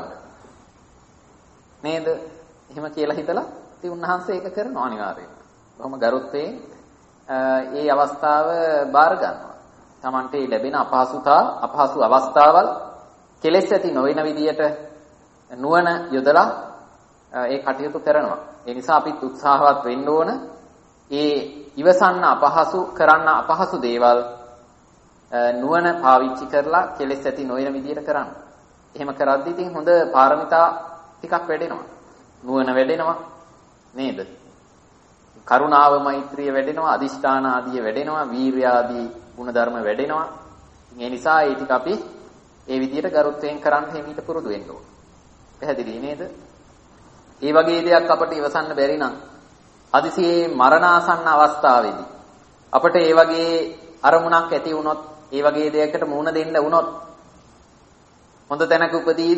නේද? එහෙම කියලා හිතලා ඉතින් උන්වහන්සේ ඒක කරනවා අනිවාර්යයෙන්. කොහොම ගරුත්වයෙන් ඒ අවස්ථාව බාර ගන්නවා. Tamante ලැබෙන අපහසු අවස්ථාවල් කෙලෙස් ඇති නොවන විදියට නුවණ යොදලා ඒ කටයුතු කරනවා. ඒ නිසා අපිත් උත්සාහවත් වෙන්න ඕන ඒ ඉවසන්න අපහසු දේවල් නුවණ පාවිච්චි කරලා කෙලෙස් ඇති නොවන විදියට කරන්න. එහෙම කරද්දී ඉතින් හොඳ පාරමිතා ටිකක් වැඩෙනවා. නුවණ වැඩෙනවා නේද? කරුණාව මෛත්‍රිය වැඩෙනවා, අදිෂ්ඨාන ආදිය වැඩෙනවා, වීර්ය ආදී ගුණධර්ම වැඩෙනවා. ඒ නිසා ඒ ටික අපි ඒ විදිහට ගරුත්වයෙන් කරන්න හිමීට පුරුදු වෙන්න ඕන. පැහැදිලි නේද? ඒ වගේ දෙයක් අපට ඉවසන්න බැරි නම් අදිසියේ මරණාසන්න අවස්ථාවේදී අපට ඒ වගේ අරමුණක් ඇති වුණොත් ඒ වගේ දෙයකට මුහුණ දෙන්න වුණොත් හොඳ තැනක උපදීද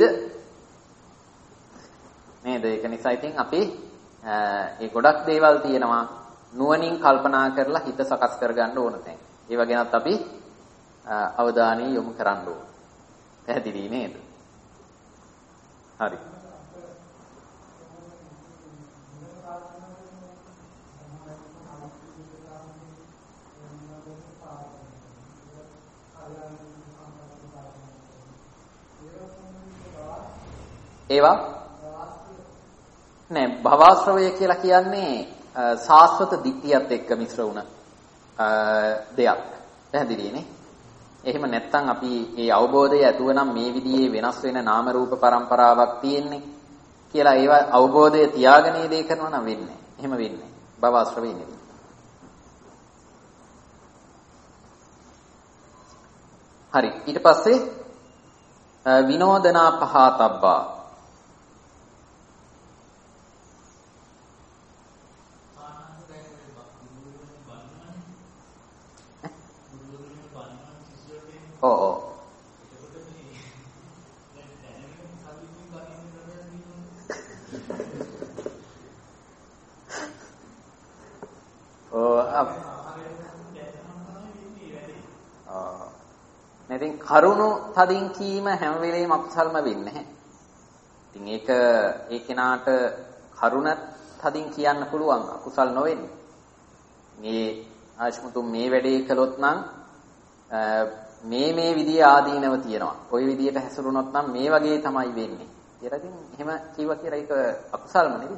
නේද? ඒක නිසා ඉතින් අපි ඒ ගොඩක් දේවල් තියෙනවා නුවණින් කල්පනා කරලා හිත සකස් කරගන්න ඕන තැන්. ඒව ගැනත් අපි අවධානය යොමු කරන්න ඕන. පැහැදිලි නේද? හරි. ඒවා නෑ භවශ්‍රවය කියලා කියන්නේ සාස්වත දිට්ඨියත් එක්ක මිශ්‍ර වුණ දෙයක්. පැහැදිලිනේ? එහෙම නැත්නම් අපි මේ අවබෝධය ඇතුව නම් මේ විදිහේ වෙනස් වෙන නාම රූප પરම්පරාවක් තියෙන්නේ කියලා ඒවා අවබෝධය තියාගෙන දේ කරනවා නම් වෙන්නේ. එහෙම වෙන්නේ. භවශ්‍රවය නෙවෙයි. හරි. ඊට පස්සේ විනෝදනා පහතබ්බා ඉතින් කරුණු තදින් කීම හැම වෙලේම අකුසල්ම වෙන්නේ නැහැ. ඉතින් ඒක ඒ කෙනාට කරුණ තදින් කියන්න පුළුවන් අකුසල් නොවෙන්නේ. මේ ආශ්මුතුන් මේ වැඩේ කළොත් නම් මේ විදිය ආදීනව තියෙනවා. කොයි විදියට හැසිරුණොත් නම් මේ වගේ තමයි වෙන්නේ. කියලා ඉතින් එහෙම කිව්වා කියලා ඒක අකුසල්ම නෙවෙයි.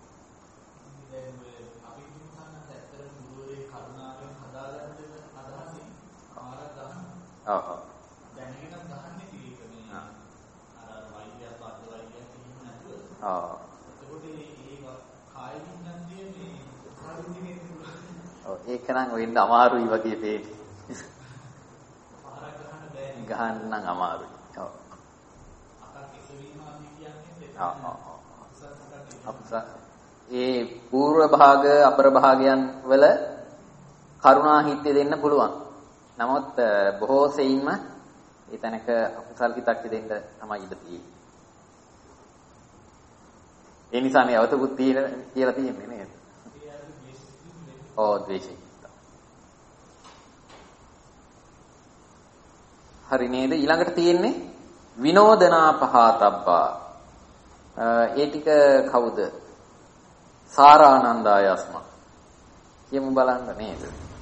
ඔව් දැනගෙනත් ගහන්නේ තීරණේ අර වෛද්‍යයක් අද වෛද්‍යයක් කියන්න නැතුව එතකොට ඒක කාය විඥානයේ මේ කායින්නේ ඔව් ඒක නම් වෙන්න අමාරුයි වගේ පේන්නේ පාරක් ගහන්න බෑනේ ගහන්න නම් අමාරුයි ඔව් අතක් එසවීම අපි කියන්නේ ඔව් ඒ පූර්ව භාග අපර භාගයන් වල කරුණා හිත්‍ය දෙන්න පුළුවන්. නමුත් බොහෝ සෙයින්ම ඒ තැනක අකුසල් හිතක් දෙන්න තමයි ඉඩ තියෙන්නේ. ඒ නිසා මේ අවතකුත් කියලා තියෙන්නේ නේද? ඔව් ද්වේෂය. හරි නේද? ඊළඟට තියෙන්නේ විනෝදනා පහතබ්බා. ඒ ටික කවුද? සාරානන්දායස්ම. කියමු බලන්න නේද?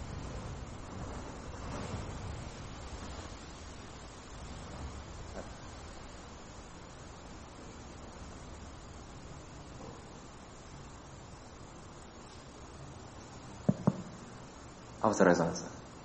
අවසරයි සංස.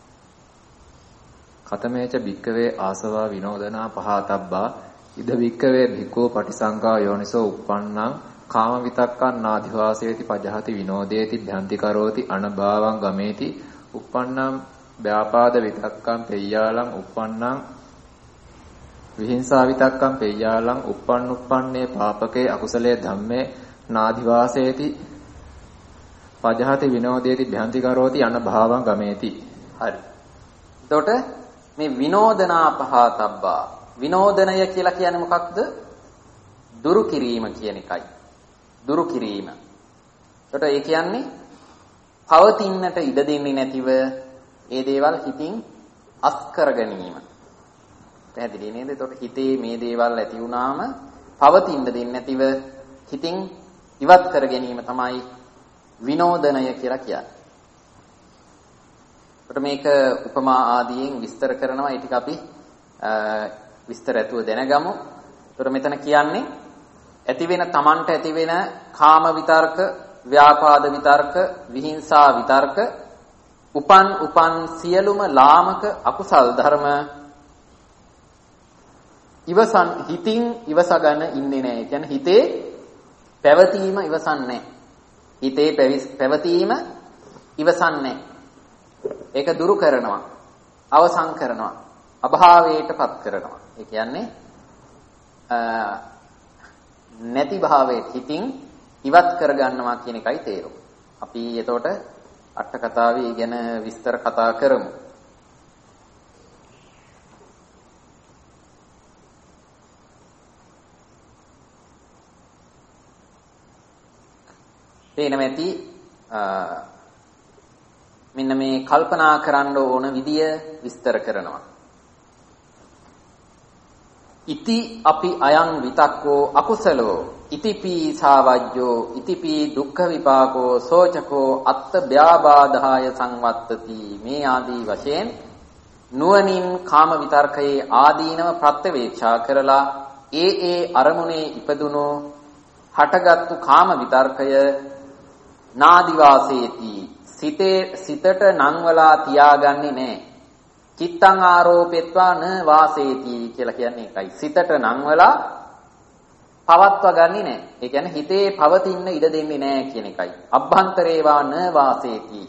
කතමේච භික්කවේ ආසවා විනෝදනා පහතබ්බා ඉද භික්කවේ භික්ඛෝ පටිසංකා යෝනිසෝ uppannං කාම විතක්කං නාධිවාසේති පජහති විනෝදේති භ්‍යන්ති කරෝති අනභාවං ගමේති uppannං ව්‍යාපාද විතක්කං පෙය්‍යාලං uppannං විහිංසා විතක්කං පෙය්‍යාලං uppannuppanne පාපකේ අකුසලේ ධම්මේ නාධිවාසේති පජහති විනෝදේති භ්‍යන්ති කරෝති යන භාවං ගමේති. හරි. එතකොට මේ විනෝදනා පහතබ්බා විනෝදනය කියලා කියන්නේ මොකක්ද? දුරු කිරීම කියන එකයි. දුරු කිරීම. එතකොට ඒ කියන්නේ පවතින්නට ඉඩ දෙන්නේ නැතිව ඒ දේවල් හිතින් අස් කර ගැනීම. පැහැදිලි නේද? එතකොට හිතේ මේ දේවල් ඇති වුණාම පවතින්න දෙන්නේ නැතිව හිතින් ඉවත් කර ගැනීම තමයි විනෝදනය කියලා කියන්නේ. එතකොට මේක උපමා ආදියෙන් විස්තර කරනවා. ඒ ටික අපි විස්තර ඇතුව දැනගමු. එතකොට මෙතන කියන්නේ ඇති වෙන තමන්ට ඇති වෙන කාම විතර්ක, ව්‍යාපාද විතර්ක, විහිංසා විතර්ක, උපන් සියලුම ලාමක අකුසල් ධර්ම ඉවසන් හිතින් ඉවසගෙන ඉන්නේ නැහැ. ඒ කියන්නේ හිතේ පැවතීම ඉවසන්නේ හිතේ පැවතීම ඉවසන්නේ. ඒක දුරු කරනවා, අවසන් කරනවා, අභාවයටපත් කරනවා. ඒ කියන්නේ නැති භාවයේ හිතින් ඉවත් කරගන්නවා කියන එකයි තේරුම. අපි එතකොට අට කතාවේ ගැන විස්තර කතා කරමු. තේනමැති මෙන්න මේ කල්පනා කරන්න ඕන විදිය විස්තර කරනවා. ඉති අපි අයං විතක්කෝ අකුසලෝ ඉතිපි සාවජ්ජෝ ඉතිපි දුක්ඛ විපාකෝ සෝචකෝ අත්ත ව්‍යාබාධාය සංවත්තති මේ ආදී වශයෙන් නුවණින් කාම විතර්කයේ ආදීනව ප්‍රත්‍යවේක්ෂා කරලා ඒ අරමුණේ ඉපදුණු හටගත්තු කාම විතර්කය නාදිවාසේති සිතට නංවලා තියාගන්නේ නැහැ. චිත්තං ආරෝපෙත්වා න වාසේති කියලා කියන්නේ ඒකයි. සිතට නංවලා පවත්වා ගන්නේ නැහැ. ඒ කියන්නේ හිතේ පවතින්න ඉඩ දෙන්නේ නැහැ කියන එකයි. අභ්‍යන්තරේවා න වාසේති.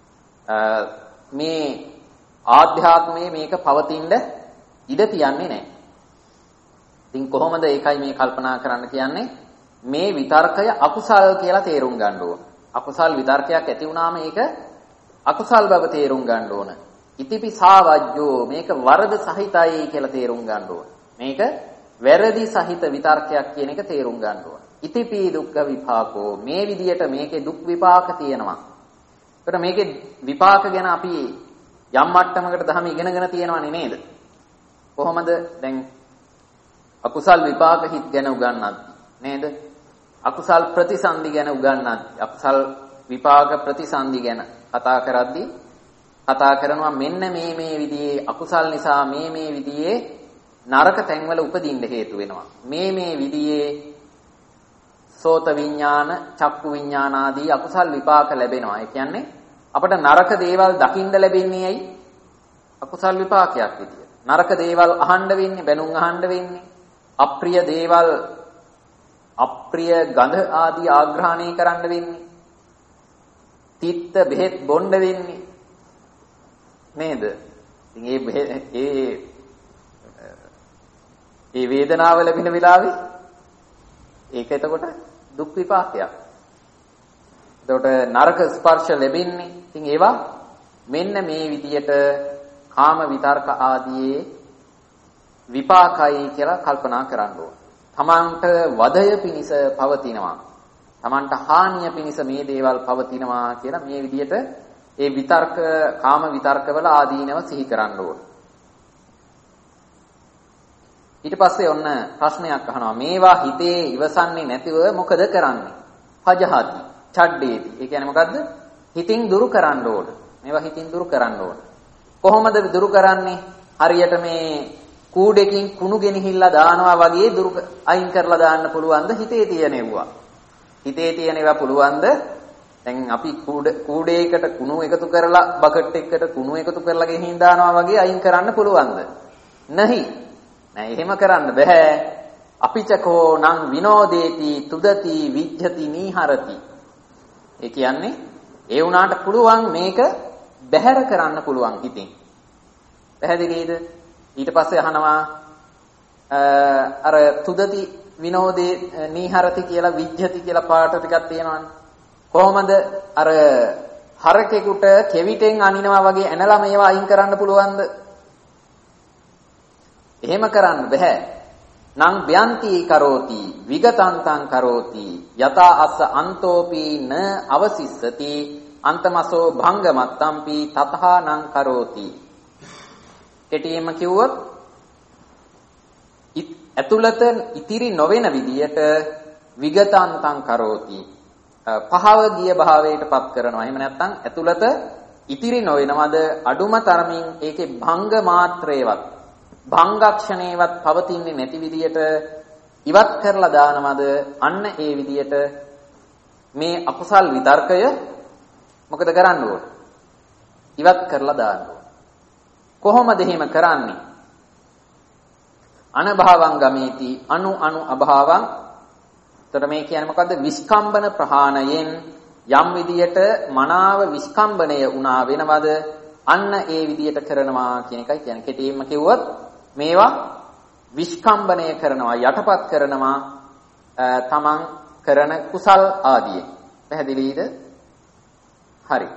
මේ ආධ්‍යාත්මයේ මේක පවතින්න ඉඩ තියන්නේ නැහැ. ඉතින් කොහොමද ඒකයි මේ කල්පනා කරන්න කියන්නේ? මේ විතර්කය අකුසල් කියලා තේරුම් ගන්න ඕන. අකුසල් විතර්කයක් ඇති වුණාම ඒක අකුසල් බව තේරුම් ගන්න ඕන. ඉතිපි සාවජ්ජෝ මේක වරද සහිතයි කියලා තේරුම් ගන්න ඕන. මේක වැරදි සහිත විතර්කයක් කියන එක තේරුම් ගන්න ඕන. ඉතිපි දුක්ඛ විපාකෝ මේ විදියට මේකේ දුක් විපාක තියෙනවා. ඒකට මේකේ විපාක ගැන අපි යම් මට්ටමකට ධර්ම ඉගෙනගෙන තියෙනවනේ නේද? කොහොමද දැන් අකුසල් විපාක හිත් ගැන උගන්වන්නේ නේද? අකුසල් ප්‍රතිසන්දි ගැන උගන්වන්නේ. අකුසල් විපාක ප්‍රතිසන්දි ගැන කතා කරද්දී කතා කරනවා මෙන්න මේ විදිහේ අකුසල් නිසා මේ විදිහේ නරක තැන්වල උපදින්න හේතු වෙනවා. මේ විදිහේ සෝත විඥාන, චක්කු විඥාන ආදී අකුසල් විපාක ලැබෙනවා. ඒ කියන්නේ අපට නරක දේවල් දකින්න ලැබෙන්නේ ඇයි? අකුසල් විපාකයක් විදියට. නරක දේවල් අහන්න වෙන්නේ, බැනුම් අහන්න වෙන්නේ. අප්‍රිය දේවල් අප්‍රිය ගඳ ආදී ආග්‍රහණය කරන්න වෙන්නේ. තිත්ත බෙහෙත් බොන්න වෙන්නේ. නේද? ඉතින් ඒ වේදනාව ලැබෙන වෙලාවේ ඒක එතකොට දුක් විපාකයක්. එතකොට නරක ස්පර්ශ ලැබෙන්නේ. ඉතින් ඒවා මෙන්න මේ විදියට කාම විතර්ක ආදී විපාකයි කියලා කල්පනා කරන්න ඕන. තමන්ට වදය පිණිස පවතිනවා. තමන්ට හානිය පිණිස මේ දේවල් පවතිනවා කියලා මේ විදියට ඒ විතර්ක කාම විතර්කවල ආදීනව සිහි කරන්න ඕන. ඊට පස්සේ ඔන්න ප්‍රශ්නයක් අහනවා මේවා හිතේ ඉවසන්නේ නැතිව මොකද කරන්නේ? පජහති, ඡඩ්ඩේති. ඒ කියන්නේ මොකද්ද? හිතින් දුරු කරන්න ඕන. මේවා හිතින් දුරු කරන්න ඕන. කොහොමද දුරු කරන්නේ? හරියට මේ කූඩේකින් කුණු ගෙනහිල්ලා දානවා වගේ දුරු අයින් කරලා දාන්න පුළුවන්ද හිතේ තියෙනවා? හිතේ තියෙනවා පුළුවන්ද? දැන් අපි කූඩේයකට කුණු එකතු කරලා බකට් එකකට කුණු එකතු කරලා ගෙනින් දානවා වගේ අයින් කරන්න පුළුවන්ද? නැහැ. නෑ එහෙම කරන්න බෑ. අපිචකෝ නං විනෝදේති තුදති විජ්ජති නීහරති. ඒ කියන්නේ ඒ වුණාට පුළුවන් මේක බැහැර කරන්න පුළුවන් හිතින්. පැහැදිලිද? ඊට පස්සේ අහනවා අර තුදති විනෝදේ නීහරති කියලා විජ්ජති කියලා පාඩ ටිකක් තියෙනවානේ. කොහොමද අර හරකෙකුට කෙවිතෙන් අනිනවා වගේ ඇනලා මේවා අයින් කරන්න පුළුවන්ද? එහෙම කරන්න බෑ. නං ව්‍යන්ති කරෝති විගතන්තං කරෝති යතා අස්ස අන්තෝපි න අවසිස්සති අන්තමසෝ භංගමත්තම්පි තතහා නං කරෝති. කෙටියෙන්ම කිව්වොත් ඇතුළත ඉතිරි නොවන විදියට විගතන්තං කරෝති පහව ගිය භාවයටපත් කරනවා. එහෙම නැත්නම් ඇතුළත ඉතිරි නොවෙනවද අඩුම තරමින් ඒකේ භංග මාත්‍රේවත් භංගක්ෂණේවත් පවතින්නේ නැති විදියට ඉවත් කරලා දානවද? අන්න ඒ විදියට මේ අකුසල් විතර්කය මොකද කරන්න ඕන? ඉවත් කරලා දාන්න ඕන. කොහොමද එහෙම කරන්නේ? අනභවං ගමේති අනු අභාවං. එතකොට මේ කියන්නේ මොකද්ද? විස්කම්බන ප්‍රහාණයෙන් යම් විදියට මනාව විස්කම්බණය වුණා වෙනවද? අන්න ඒ විදියට කරනවා කියන එකයි කියන්නේ. කෙටියෙන්ම කිව්වොත් මේවා විස්කම්බණය කරනවා යටපත් කරනවා තමන් කරන කුසල් ආදී. පැහැදිලිද? හරි.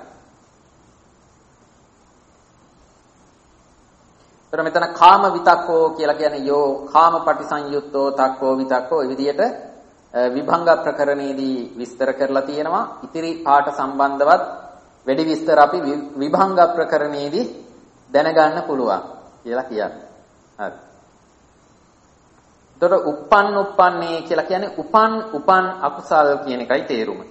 එතන මෙතන කාම විතක්කෝ කියලා කියන්නේ යෝ කාම පටිසංයුත්තෝ තක්කෝ විතක්කෝ. ඒ විදිහට විභංග ප්‍රකරණයේදී විස්තර කරලා තියෙනවා. ඉතිරි පාඩ සම්බන්ධවත් වැඩි විස්තර අපි විභංග ප්‍රකරණයේදී දැනගන්න පුළුවන් කියලා කියන්නේ. හරි. එතකොට uppන්නේ කියලා කියන්නේ උපන් අකුසල් කියන එකයි තේරුම.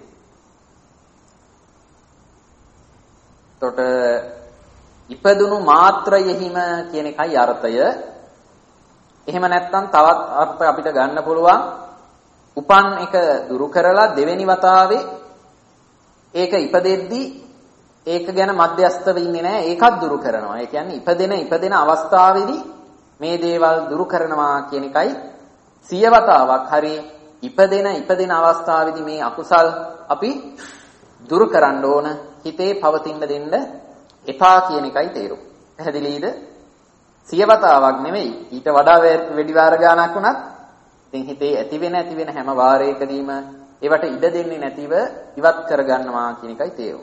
එතකොට ඉපදුණු මාත්‍රයෙහිම කියන එකයි අර්ථය. එහෙම නැත්නම් තවත් අර්ථ අපිට ගන්න පුළුවන්. උපන් එක දුරු කරලා දෙවෙනි වතාවේ ඒක ඉපදෙද්දී ඒක ගැන මධ්‍යස්තව ඉන්නේ නැහැ. ඒකත් දුරු කරනවා. ඒ කියන්නේ ඉපදෙන අවස්ථාවේදී මේ දේවල් දුරු කරනවා කියන එකයි. සියවතාවක් හරි ඉපදෙන අවස්ථාවේදී මේ අකුසල් අපි දුරු කරන්න ඕන. හිතේ පවතින්න දෙන්න එපා කියන එකයි තේරුම. පැහැදිලිද? සියවතාවක් නෙමෙයි. ඊට වඩා වැඩි වාර ගානක් වුණත් ඉතින් හිතේ ඇති වෙන හැම වාරයකදීම ඒවට ඉඩ දෙන්නේ නැතිව ඉවත් කරගන්නවා කියන එකයි තේරුම.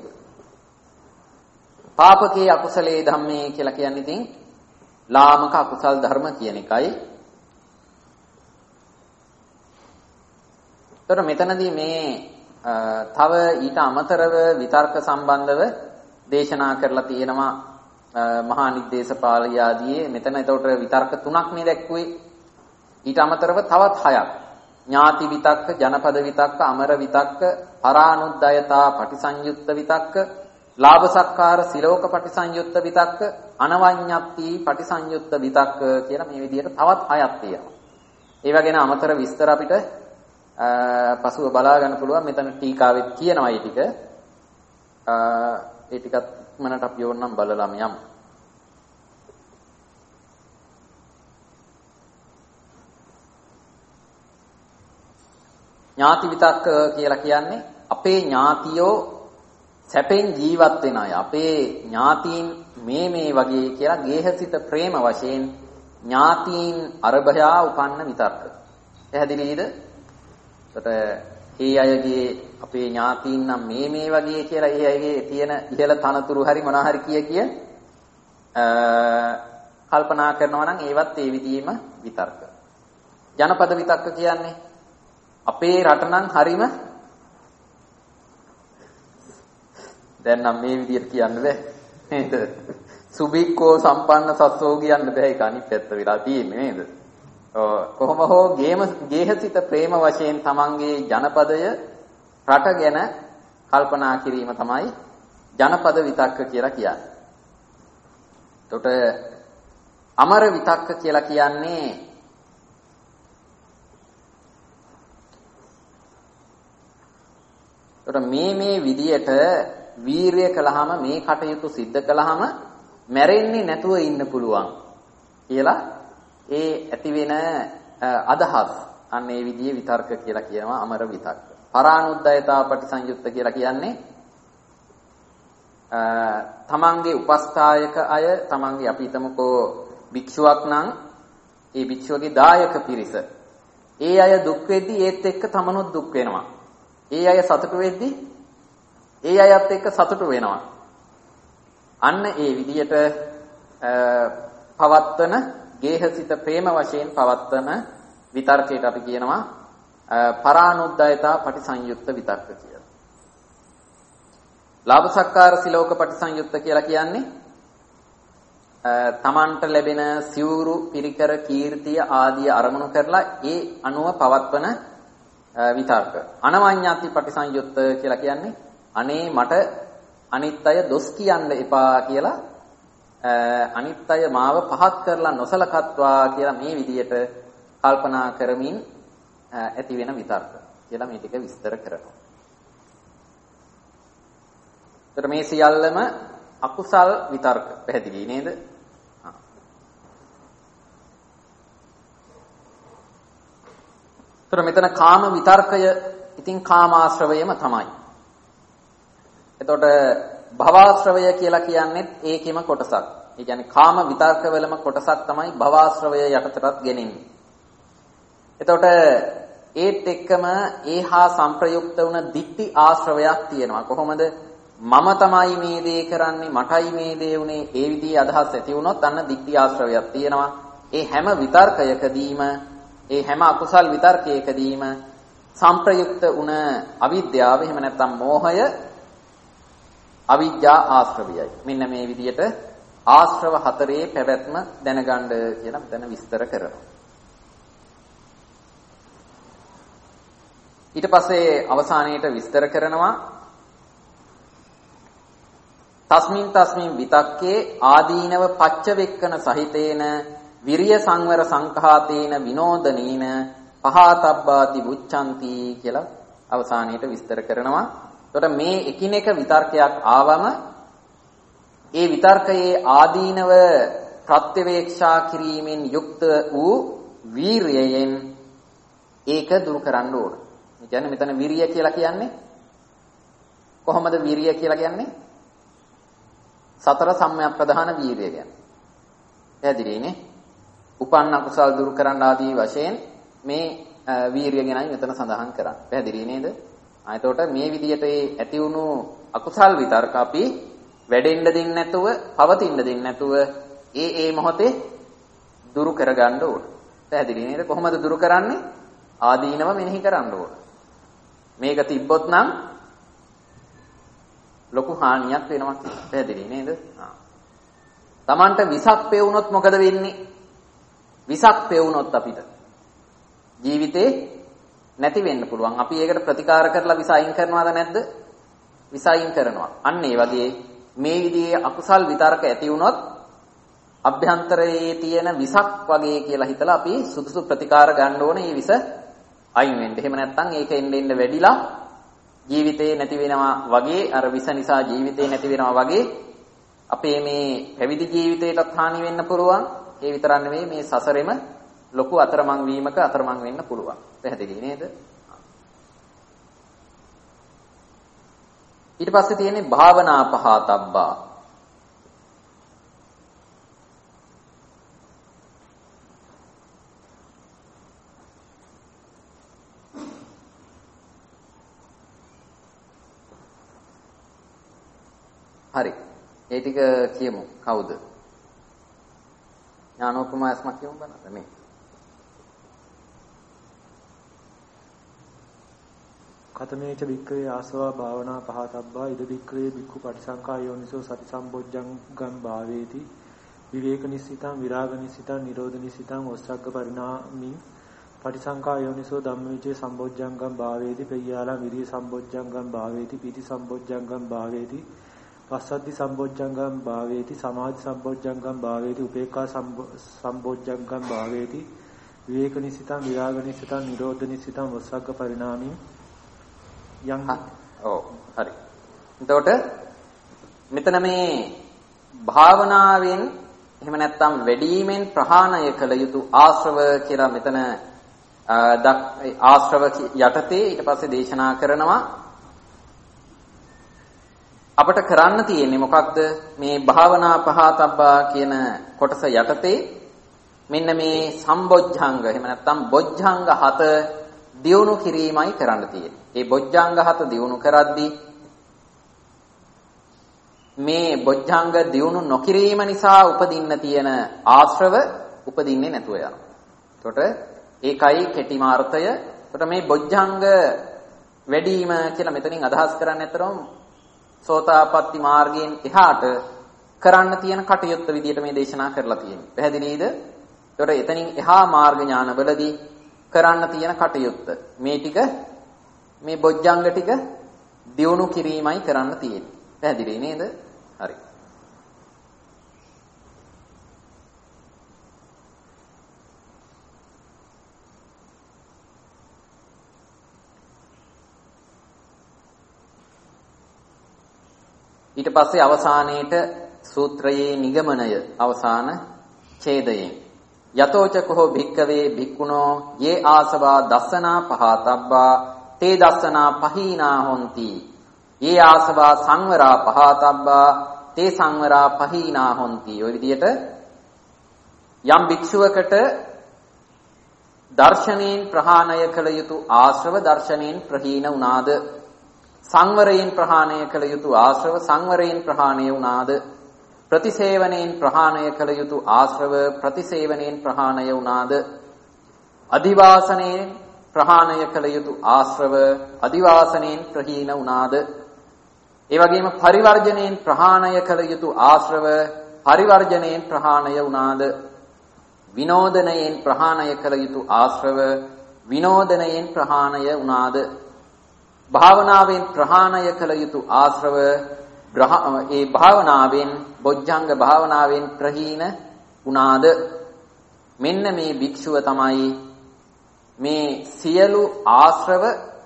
පාපකේ අකුසලේ ධම්මේ කියලා කියන්නේ ඉතින් ලාමක අකුසල් ධර්ම කියන එකයි. ඒතර මෙතනදී මේ තව ඊට අමතරව විතර්ක සම්බන්ධව දේශනා කරලා තියෙනවා මහා නිද්දේශපාලිය ආදී. මෙතන ඒතකොට විතර්ක තුනක් නේ දැක්ුවේ. ඊට අමතරව තවත් හයක්. ඥාති විතක්ක, ජනපද විතක්ක, අමර විතක්ක, පරානුද්යතා පටිසංයුත්ත විතක්ක, ලාභ සක්කාර සිලෝක පටිසංයුත්ත විතක්ක, අනවඤ්ඤප්ති පටිසංයුත්ත විතක්ක කියලා මේ විදිහට තවත් හයක් තියෙනවා. ඒවා ගැන අමතර විස්තර අපිට පසුව බලා ගන්න පුළුවන්. මෙතන ටීකාවෙත් කියනවා ඒ ටික. ඒ ටිකත් මනට අපි ඕනනම් බලලාම යමු. ඥාති විතක්ක කියලා කියන්නේ අපේ ඥාතියෝ සැපෙන් ජීවත් වෙන අය. අපේ ඥාතීන් මේ වගේ කියලා ගේහසිත ප්‍රේම වශයෙන් ඥාතීන් අරභයා උපන්න විතර්ක. පැහැදිලිද? ඒකට ඒ අයගේ අපේ ඥාතීන් නම් මේ වගේ කියලා ඒ අයගේ තියෙන ඉහළ තනතුරු හරි මොනවා හරි කිය කල්පනා කරනවා නම් ඒවත් ඒ විදිහේම විතර්ක. ජනපද විතක්ක කියන්නේ අපේ රට නම් හරීම දැන් නම් මේ විදිහට කියන්න බෑ නේද? සුභික්කෝ සම්පන්න සත්වෝ කියන්න බෑ. ඒක අනිත් පැත්ත වෙලා තියෙන්නේ නේද? කොහොම හෝ ගේහසිත ප්‍රේම වශයෙන් තමන්ගේ ජනපදය රට ගැන කල්පනා කිරීම තමයි ජනපද විතක්ක කියලා කියන්නේ. එතකොට අමර විතක්ක කියලා කියන්නේ මේ විදියට වීරිය කළාම මේ කටයුතු සිද්ධ කළාම මැරෙන්නේ නැතුව ඉන්න පුළුවන් කියලා ඒ ඇති වෙන අදහස් අන්න ඒ විදිහේ විතර්ක කියලා කියනවා අමර විතර්ක. පරානුද්යතා පටිසංයුත්ත කියලා කියන්නේ තමන්ගේ උපස්ථායක අය තමන්ගේ අපි හිතමුකෝ භික්ෂුවක් නම් ඒ භික්ෂුවගේ දායක පිරිස ඒ අය දුක් වෙද්දී ඒත් එක්ක තමනුත් දුක් වෙනවා. ඒ අය සතුටු වෙද්දී ඒ අයත් එක්ක සතුටු වෙනවා. අන්න ඒ විදියට පවත්වන ගේහසිත ප්‍රේම වශයෙන් පවත්වන විතර්කයට අපි කියනවා පරානුද්යතා පටිසංයුත්ත විතර්ක කියලා. ලාභ සක්කාර සිලෝක පටිසංයුත්ත කියලා කියන්නේ තමන්ට ලැබෙන සිවුරු පිරිකර කීර්තිය ආදී අරමුණු කරලා ඒ අනුව පවත්වන විතර්ක. අනවඤ්ඤාති පටිසංයුත්ත කියලා කියන්නේ අනේ මට අනිත් අය දොස් කියන්න එපා කියලා අනිත් අය මාව පහත් කරලා නොසලකත්වා කියලා මේ විදියට කල්පනා කරමින් ඇති වෙන විතර්ක කියලා මේ ටික විස්තර කරනවා. ඒතර මේ සියල්ලම අකුසල් විතර්ක. පැහැදිලි නේද? ඒතර මෙතන කාම විතර්කය ඉතින් කාමාශ්‍රවයම තමයි. එතකොට භවආශ්‍රවය කියලා කියන්නේත් ඒකෙම කොටසක්. ඒ කියන්නේ කාම විතර්කවලම කොටසක් තමයි භවආශ්‍රවය යටතටත් ගෙනෙන්නේ. එතකොට ඒත් එක්කම ඒහා සංප්‍රයුක්ත වුණ ditthi ආශ්‍රවයක් තියෙනවා. කොහොමද? මම තමයි මේ දේ කරන්නේ, මටයි මේ දේ උනේ, ඒ විදිහේ අදහස් ඇති වුණොත් අන්න ditthi ආශ්‍රවයක් තියෙනවා. ඒ හැම විතර්කයකදීම, ඒ හැම අකුසල් විතර්කයකදීම සංප්‍රයුක්ත වුණ අවිද්‍යාව, එහෙම නැත්නම් මෝහය අවිජ්ජා ආශ්‍රවයයි. මෙන්න මේ විදිහට ආශ්‍රව හතරේ පැවැත්ම දැනගන්න කියලා මෙතන විස්තර කරනවා. ඊට පස්සේ අවසානයේට විස්තර කරනවා තස්මින් විතක්කේ ආදීනව පච්චවෙක්කන සහිතේන විරිය සංවර සංඛාතේන විනෝදනීන පහතබ්බාති බුච්ඡanti කියලා අවසානයේට විස්තර කරනවා. එතකොට මේ එකිනෙක විතර්කයක් ආවම ඒ විතර්කයේ ආදීනව ප්‍රත්‍යවේක්ෂා කිරීමෙන් යුක්ත වූ වීරියෙන් ඒක දුරු කරන්න ඕන. ඒ කියන්නේ මෙතන විරිය කියලා කියන්නේ කොහොමද විරිය කියලා කියන්නේ? සතර සම්‍යක් ප්‍රධාන වීරිය කියන්නේ. පැහැදිලිනේ? උපන්න කුසල් දුරු කරන්න ආදී වශයෙන් මේ වීරිය ගැනයි මෙතන සඳහන් කරන්නේ. පැහැදිලි නේද? එතකොට මේ විදිහට ඇති වුණු අකුසල් විතර්ක අපි වැඩෙන්න දෙන්නේ නැතුව, පවතින්න දෙන්නේ නැතුව ඒ මොහොතේ දුරු කරගන්න ඕන. පැහැදිලි නේද? කොහොමද දුරු කරන්නේ? ආදීනව මෙනෙහි කරන්න ඕන. මේක තිබ්බොත් නම් ලොකු හානියක් වෙනවා කියලා. පැහැදිලි නේද? තමන්ට විසක් පෙවුනොත් මොකද වෙන්නේ? විසක් පෙවුනොත් අපිට ජීවිතේ නැති වෙන්න පුළුවන්. අපි ඒකට ප්‍රතිකාර කරලා විස අයින් කරනවද නැද්ද? විස අයින් කරනවා. අන්න ඒ වගේ මේ විදිහේ අකුසල් විතරක ඇති වුණොත් අභ්‍යන්තරයේ තියෙන විසක් වගේ කියලා හිතලා අපි සුදුසු ප්‍රතිකාර ගන්න ඕනේ මේ විස අයින් වෙන්න. එහෙම නැත්නම් ඒක එන්න වැඩිලා ජීවිතේ නැති වෙනවා වගේ, අර විස නිසා ජීවිතේ නැති වෙනවා වගේ අපේ මේ පැවිදි ජීවිතේටත් හානි වෙන්න පුළුවන්. ඒ විතරක් නෙවෙයි මේ සසරෙම ලොකු අතරමං වීමක අතරමං වෙන්න පුළුවන්. පැහැදිලි නේද? ඊට පස්සේ තියෙන්නේ භාවනා පහතබ්බා. හරි. ඒ ටික කියමු. කවුද? ඥානෝපමාස්මක් කියමු බලන්න මේ. කතමේච වික්‍රේ ආසවා භාවනා පහතබ්බා ඉද වික්‍රේ වික්ඛු පටිසංකා යෝනිසෝ සති සම්බොජ්ජංගම් භාවේති විවේක නිසිතං විරාග නිසිතං නිරෝධ නිසිතං ඔස්සග්ග පරිණාමින් පටිසංකා යෝනිසෝ ධම්මවිචේ සම්බොජ්ජංගම් භාවේති පෙය්‍යාලා විරිය සම්බොජ්ජංගම් භාවේති පීති සම්බොජ්ජංගම් භාවේති පස්සද්ධි සම්බොජ්ජංගම් භාවේති සමාධි සම්බොජ්ජංගම් භාවේති උපේක්ඛා සම්බොජ්ජංගම් භාවේති විවේක නිසිතං විරාග නිසිතං නිරෝධ නිසිතං ඔස්සග්ග පරිණාමින් යම් හරි. එතකොට මෙතන මේ භාවනාවෙන් එහෙම නැත්නම් වැඩිමෙන් ප්‍රහාණය කළ යුතු ආශ්‍රව කියලා මෙතන ආශ්‍රව යටතේ ඊට පස්සේ දේශනා කරනවා අපට කරන්න තියෙන්නේ මොකක්ද? මේ භාවනා පහතබ්බා කියන කොටස යටතේ මෙන්න මේ සම්බොජ්ජංග එහෙම නැත්නම් බොජ්ජංග 7 දියුණු කිරීමයි කරන්න තියෙන්නේ. ඒ බොජ්ජංග 7 දියුණු කරද්දී මේ බොජ්ජංග දියුණු නොකිරීම නිසා උපදින්න තියෙන ආශ්‍රව උපදින්නේ නැතුව යනවා. එතකොට ඒකයි කෙටිම අර්ථය. එතකොට මේ බොජ්ජංග වැඩිම කියලා මෙතනින් අදහස් කරන්නේ අතරම සෝතාපට්ටි මාර්ගයෙන් එහාට කරන්න තියෙන කටයුත්ත විදිහට මේ දේශනා කරලා තියෙන්නේ. පැහැදිලිද? එතකොට එතනින් එහා මාර්ග ඥානවලදී කරන්න තියෙන කටයුත්ත මේ ටික මේ බොජ්ජංග ටික දියුණු කිරීමයි කරන්න තියෙන්නේ. පැහැදිලි නේද? හරි. ඊට පස්සේ අවසානයේට සූත්‍රයේ නිගමනය අවසාන ඡේදයෙන් යතෝච කෝ භික්කවේ භික්ඛුනෝ යේ ආසවා දස්සනා පහතබ්බා තේ දස්සනා පහීනා හොಂತಿ යේ ආසවා සංවරා පහතබ්බා තේ සංවරා පහීනා හොಂತಿ. ඔය විදිහට යම් භික්ෂුවකට දර්ශනයෙන් ප්‍රහාණය කළ යුතු ආශ්‍රව දර්ශනයෙන් ප්‍රහීන වුණාද? සංවරයෙන් ප්‍රහාණය කළ යුතු ආශ්‍රව සංවරයෙන් ප්‍රහාණය වුණාද? ප්‍රතිසේවනයෙන් ප්‍රහාණය කළ යුතු ආශ්‍රව ප්‍රතිසේවනයෙන් ප්‍රහාණය වුණාද? අදිවාසනයෙන් ප්‍රහාණය කළ යුතු ආශ්‍රව අදිවාසනයෙන් ප්‍රහීන වුණාද? ඒ වගේම පරිවර්ජණයෙන් ප්‍රහාණය කළ යුතු ආශ්‍රව පරිවර්ජණයෙන් ප්‍රහාණය වුණාද? විනෝදනයෙන් ප්‍රහාණය කළ යුතු ආශ්‍රව විනෝදනයෙන් ප්‍රහාණය වුණාද? භාවනාවෙන් ප්‍රහාණය කළ යුතු ආශ්‍රව ඒ භාවනාවෙන් බොජ්ජංග භාවනාවෙන් ප්‍රහීන වුණාද? මෙන්න මේ භික්ෂුව තමයි මේ සියලු ආශ්‍රව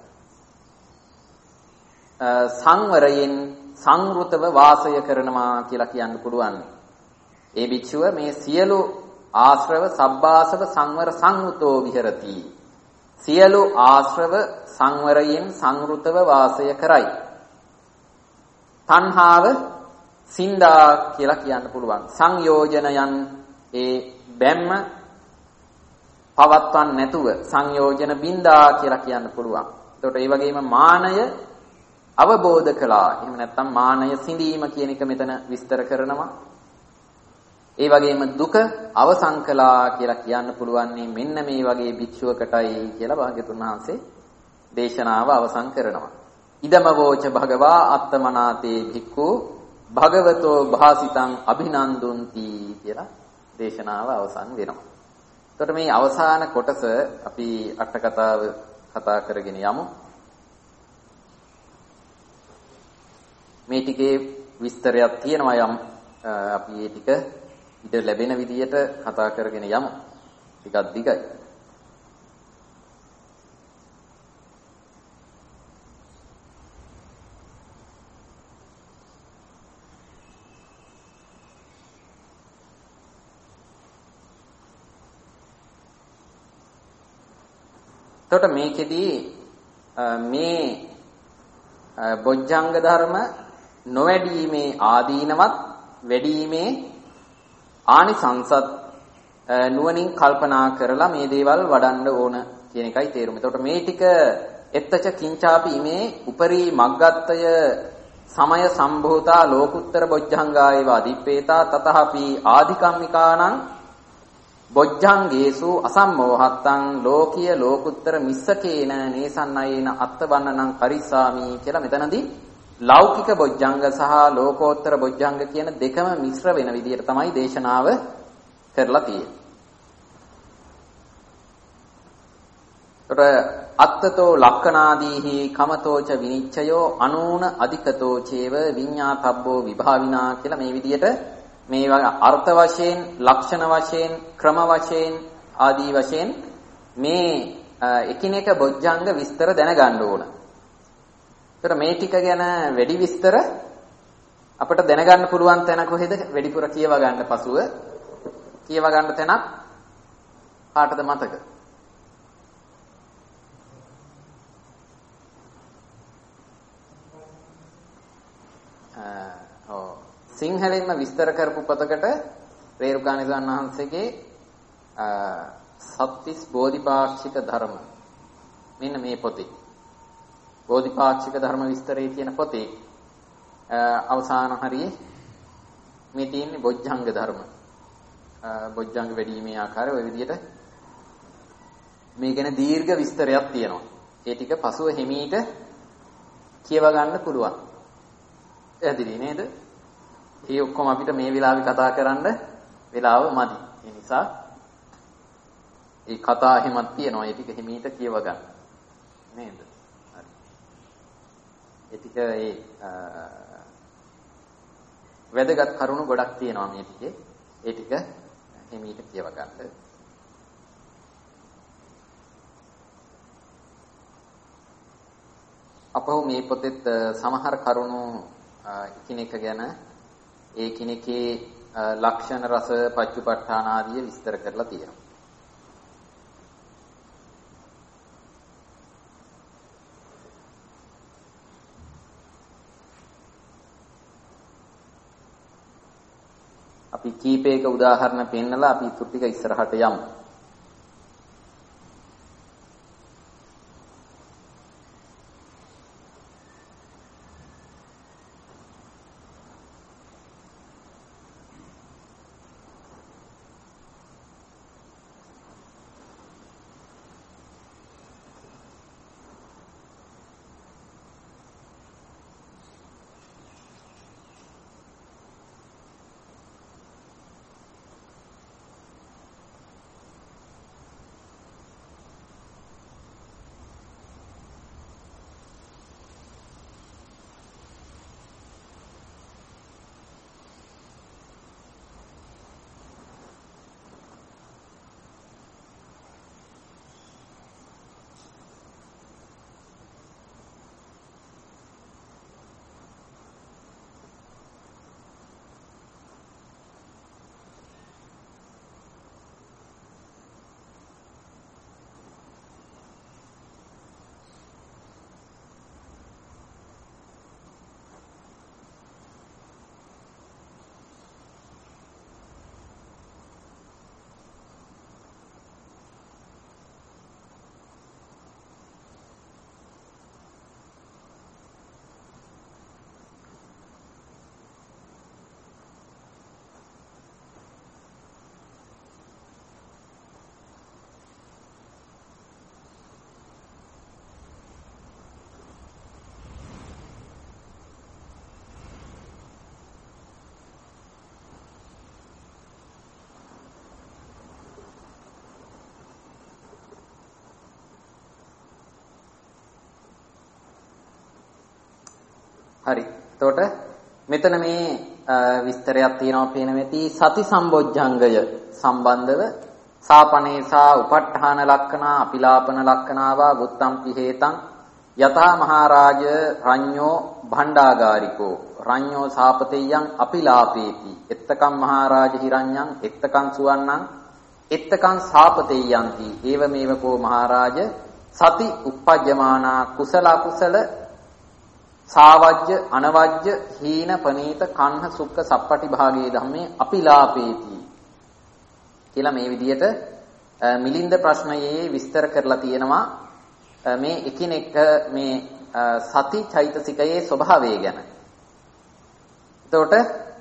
සංවරයෙන් සංවෘතව වාසය කරනවා කියලා කියන්න පුළුවන්. ඒ භික්ෂුව මේ සියලු ආශ්‍රව සබ්බාසව සංවර සංවෘතෝ විහෙරති. සියලු ආශ්‍රව සංවරයෙන් සංවෘතව වාසය කරයි. තණ්හාව සින්දා කියලා කියන්න පුළුවන්. සංයෝජනයන් ඒ බැම්ම පවත්වන්න නැතුව සංයෝජන බින්දා කියලා කියන්න පුළුවන්. එතකොට ඒ වගේම මානය අවබෝධ කළා. එහෙම නැත්නම් මානය සිඳීම කියන එක මෙතන විස්තර කරනවා. ඒ වගේම දුක අවසන් කළා කියලා කියන්න පුළුවන් මෙන්න මේ වගේ භික්ෂුවකටයි කියලා භාග්‍යතුන් වහන්සේ දේශනාව අවසන් කරනවා. ඉදම වෝච භගවා අත්තමනාතේ භික්ඛු භගවතෝ භාසිතං අභිනන්දුන්ති කියලා දේශනාව අවසන් වෙනවා. එතකොට මේ අවසාන කොටස අපි අට කතාව කතා කරගෙන යමු. මේ ටිකේ විස්තරයක් තියෙනවා යම් අපි මේ ටික ඉඩ ලැබෙන විදියට කතා කරගෙන යමු. ටිකක් දිගයි. එතකොට මේකෙදී මේ බොජ්ජංග ධර්ම නොවැඩීමේ ආදීනවත් වැඩිීමේ ආනිසංසත් නුවණින් කල්පනා කරලා මේ දේවල් වඩන්න ඕන කියන එකයි තේරුම. එතකොට මේ ටික එත්තච කිංචාපි ඉමේ උපරි මග්ගත්තය සමය සම්භූතා ලෝකුත්තර බොජ්ජංගායව අදිප්පේතා තතහපි ආධිකම්මිකානං බොජ්ජංගේසු අසම්මෝහත්තං ලෝකීය ලෝකුත්තර මිස්සකේන නේසන්නයේන අත්තවන්නනං පරිස්සාමි කියලා මෙතනදී ලෞකික බොජ්ජංග සහ ලෝකෝත්තර බොජ්ජංග කියන දෙකම මිශ්‍ර වෙන විදිහට තමයි දේශනාව කරලා තියෙන්නේ. අත්තතෝ ලක්කනාදීහි කමතෝච විනිච්ඡයෝ අනූන අධිකතෝ චේව විඤ්ඤාතබ්බෝ විභාවිනා කියලා මේ විදිහට මේ අර්ථ වශයෙන් ලක්ෂණ වශයෙන් ක්‍රම වශයෙන් ආදී වශයෙන් මේ එකිනෙක බොජ්ජංග විස්තර දැනගන්න ඕන. ඒතර මේ ටික ගැන වැඩි විස්තර අපිට දැනගන්න පුළුවන් තැන කොහෙද? වැඩිපුර කියවා ගන්න පසුව කියවා ගන්න තැනක් කාටද මතක? සිංහලෙන්ම විස්තර කරපු පොතකට රේරුකාණේසන් වහන්සේගේ සත්‍තිස් බෝධිපාක්ෂික ධර්ම මෙන්න මේ පොතේ බෝධිපාක්ෂික ධර්ම විස්තරයේ තියෙන පොතේ අවසාන හරියේ මේ තියෙන්නේ බොජ්ජංග ධර්ම බොජ්ජංග වැඩිීමේ ආකාරය ඔය විදිහට මේ ගැන දීර්ඝ විස්තරයක් තියෙනවා. ඒ ටික පසුව හිමීට කියව ගන්න පුළුවන්. පැහැදිලි නේද? ඒ ඔක්කොම අපිට මේ වෙලාවේ කතා කරන්න වෙලාව මදි. ඒ නිසා ඒ කතා එහෙමත් තියෙනවා. ඒ ටික හිමීට කියව ගන්න. නේද? හරි. ඒ ටික වැදගත් කරුණු ගොඩක් තියෙනවා මේ ටිකේ. ඒ ටික හිමීට කියව ගන්න. අපහු මේ පොතේත් සමහර කරුණු එකිනෙක ගැන ඒ කිනකේ ලක්ෂණ රස පච්චුපට්ඨාන ආදී විස්තර කරලා තියෙනවා. අපි කීපයක උදාහරණ පෙන්නලා අපි ඊටු ටික ඉස්සරහට යමු. හරි. එතකොට මෙතන මේ විස්තරයක් තියෙනවා පේන මෙති සති සම්බොජ්ජංගය සම්බන්ධව සාපනේසා උපට්ඨාන ලක්ෂණා අපිලාපන ලක්ෂණාවා වුත්තම් පිහෙතං යතහා මහරජ රඤ්ඤෝ භණ්ඩාගාරිකෝ රඤ්ඤෝ සාපතෙයං අපිලාපේති එත්තකම් මහරජ හිරඤ්ඤං එත්තකං සුවන්නං එත්තකං සාපතෙයන්ති ඒවමේව කෝ මහරජ සති uppajjamaana කුසල කුසල සාවජ්‍ය අනවජ්‍ය හීන පනීත කන්හ සුක්ඛ සප්පටි භාගයේ ධම්මේ අපිලාපේති කියලා මේ විදිහට මිලින්ද ප්‍රශ්නයේ විස්තර කරලා තියෙනවා මේ එකිනෙක මේ සති චෛතසිකයේ ස්වභාවය ගැන. එතකොට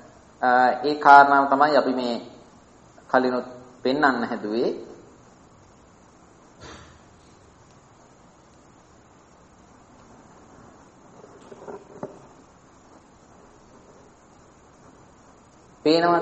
ඒ කාරණාව තමයි අපි මේ කලිනුත් පෙන්වන්න හැදුවේ. පේනවද?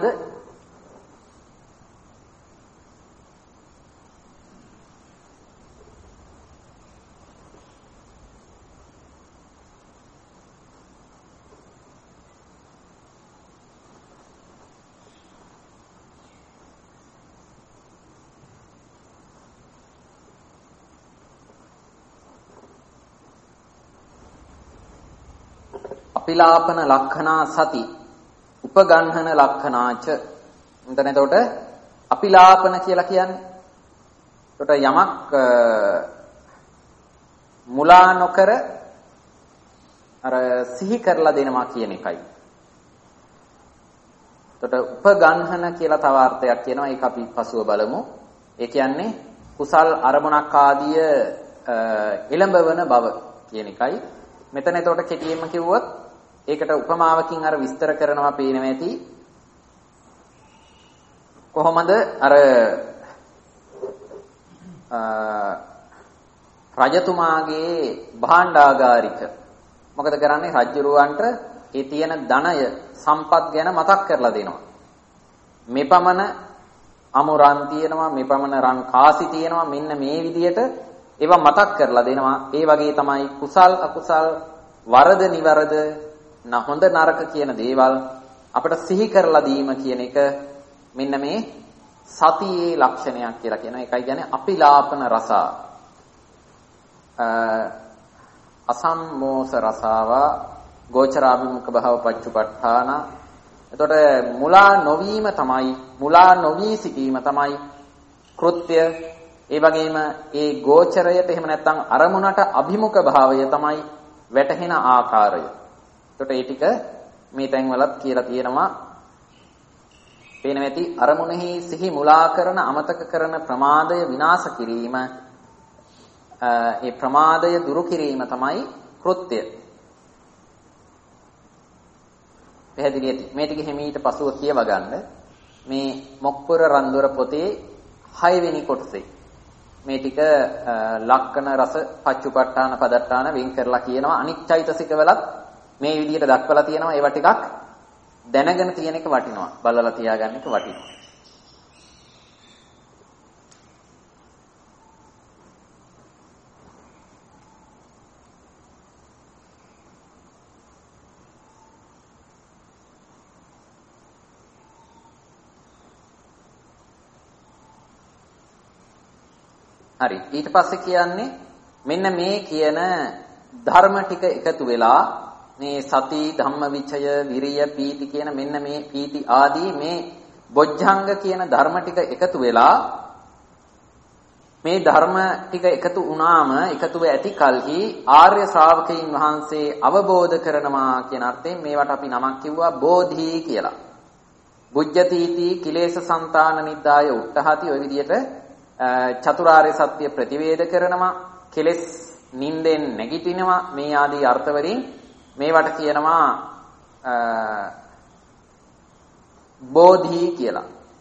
අපිලාපන ලක්ෂණා සති උපගන්හන ලක්ෂණාච. එතන එතකොට අපිලාපන කියලා කියන්නේ එතකොට යමක් මුලා නොකර අර සිහි කරලා දෙනවා කියන එකයි. එතකොට උපගන්හන කියලා තව අර්ථයක් කියනවා. ඒක අපි පසුව බලමු. ඒ කියන්නේ කුසල් අරමුණක් ආදිය එළඹවන බව කියන එකයි. මෙතන එතකොට කෙටියෙන්ම කිව්වොත් ඒකට උපමාවකින් අර විස්තර කරනවා පේනවා ඇති. කොහොමද අර රජතුමාගේ භාණ්ඩාගාරික මොකද කරන්නේ? රජුරවන්ට ඒ තියෙන ධනය සම්පත් ගැන මතක් කරලා දෙනවා. මෙපමණ අමුරන් තියෙනවා, මෙපමණ රන් කාසි තියෙනවා, මෙන්න මේ විදියට ඒවා මතක් කරලා දෙනවා. ඒ වගේ තමයි කුසල් අකුසල් වරද නිවරද හොඳ නරක කියන දේවල් අපිට සිහි කරලා දීම කියන එක මෙන්න මේ සතියේ ලක්ෂණයක් කියලා කියනවා. ඒකයි කියන්නේ අපිලාපන රස. අසම්මෝස රසාවා ගෝචරාභිමුඛ භව පච්චුපට්ඨාන. එතකොට මුලා නොවීම තමයි, මුලා නොවී සිටීම තමයි කෘත්‍ය. ඒ වගේම ඒ ගෝචරයට එහෙම නැත්නම් අරමුණට අභිමුඛ භාවය තමයි වැටහෙන ආකාරය. එතකොට ඒ ටික මේ තැන්වලත් කියලා තියෙනවා. පේන ඇති අරමුණෙහි සිහි මුලා කරන අමතක කරන ප්‍රමාදය විනාශ කිරීම ඒ ප්‍රමාදය දුරු කිරීම තමයි කෘත්‍ය. පැහැදිලි ඇති. මේ ටික හිමීට පසුව කියව ගන්න. මේ මොක්පුර රන්දුර පොතේ 6 වෙනි කොටසේ මේ ටික ලක්කන රස පච්චුපට්ඨාන පදට්ඨාන වෙන් කරලා කියනවා. අනිත් චෛතසිකවලත් මේ විදිහට දක්වලා තියෙනවා. ඒවා ටිකක් දැනගෙන තියෙන එක වටිනවා. බලලා තියාගන්න එක වටිනවා. හරි. ඊට පස්සේ කියන්නේ මෙන්න මේ කියන ධර්ම ටික එකතු වෙලා මේ සති ධම්මවිචය විරිය පීති කියන මෙන්න මේ පීති ආදී මේ බොජ්ජංග කියන ධර්ම ටික එකතු වෙලා මේ ධර්ම ටික එකතු වුණාම එකතුව ඇති කල්හි ආර්ය ශ්‍රාවකයන් වහන්සේ අවබෝධ කරනවා කියන අර්ථයෙන් මේවට අපි නමක් කිව්වා බෝධි කියලා. බුද්ධතිති කිලේශ సంతාන නිද්දාය උට්ඨහති ඔය විදිහට චතුරාර්ය සත්‍ය ප්‍රතිවේද කරනවා කෙලෙස් නින්දෙන් නැගිටිනවා මේ ආදී අර්ථ වලින් මේවට කියනවා බෝධි කියලා.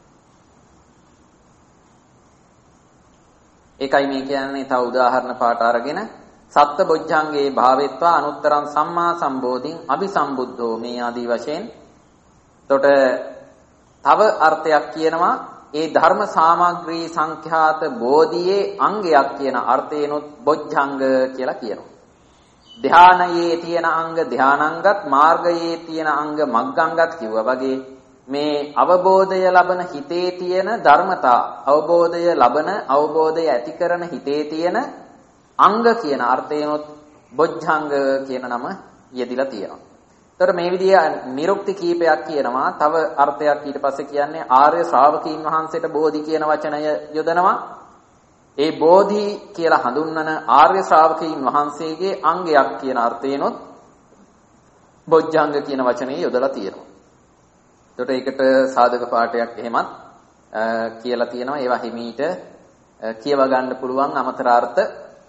ඒකයි මේ කියන්නේ තව උදාහරණ පාඩ අරගෙන සත්ත බොජ්ජංගේ භාවෙත්වා අනුත්තරං සම්මා සම්බෝධින් අபிසම්බුද්ධෝ මේ ආදී වශයෙන්. එතකොට තව අර්ථයක් කියනවා ඒ ධර්ම සාමග්‍රී සංඛ්‍යාත බෝධියේ අංගයක් කියන අර්ථයෙන්ොත් බොජ්ජංග කියලා කියනවා. ධානයේ තියෙන අංග ධානාංගත් මාර්ගයේ තියෙන අංග මග්ගංගත් කිව්වා වගේ මේ අවබෝධය ලබන හිතේ තියෙන ධර්මතා අවබෝධය ඇති කරන හිතේ තියෙන අංග කියන අර්ථයෙන්ොත් බොජ්ජංග කියන නම යෙදිලා තියෙනවා. ඒතර මේ විදිය නිරුක්ති කීපයක් කියනවා. තව අර්ථයක් ඊට පස්සේ කියන්නේ ආර්ය ශ්‍රාවකීන් වහන්සේට බෝධි කියන වචනය යොදනවා. ඒ බෝධි කියලා හඳුන්වන ආර්ය ශ්‍රාවකීන් වහන්සේගේ අංගයක් කියන අර්ථයෙන්ොත් බොජ්ජංග කියන වචනේ යොදලා තියෙනවා. එතකොට ඒකට සාධක පාඩයක් එහෙමත් කියලා තියෙනවා. ඒවා හිමීට කියව ගන්න පුළුවන් අමතර අර්ථ.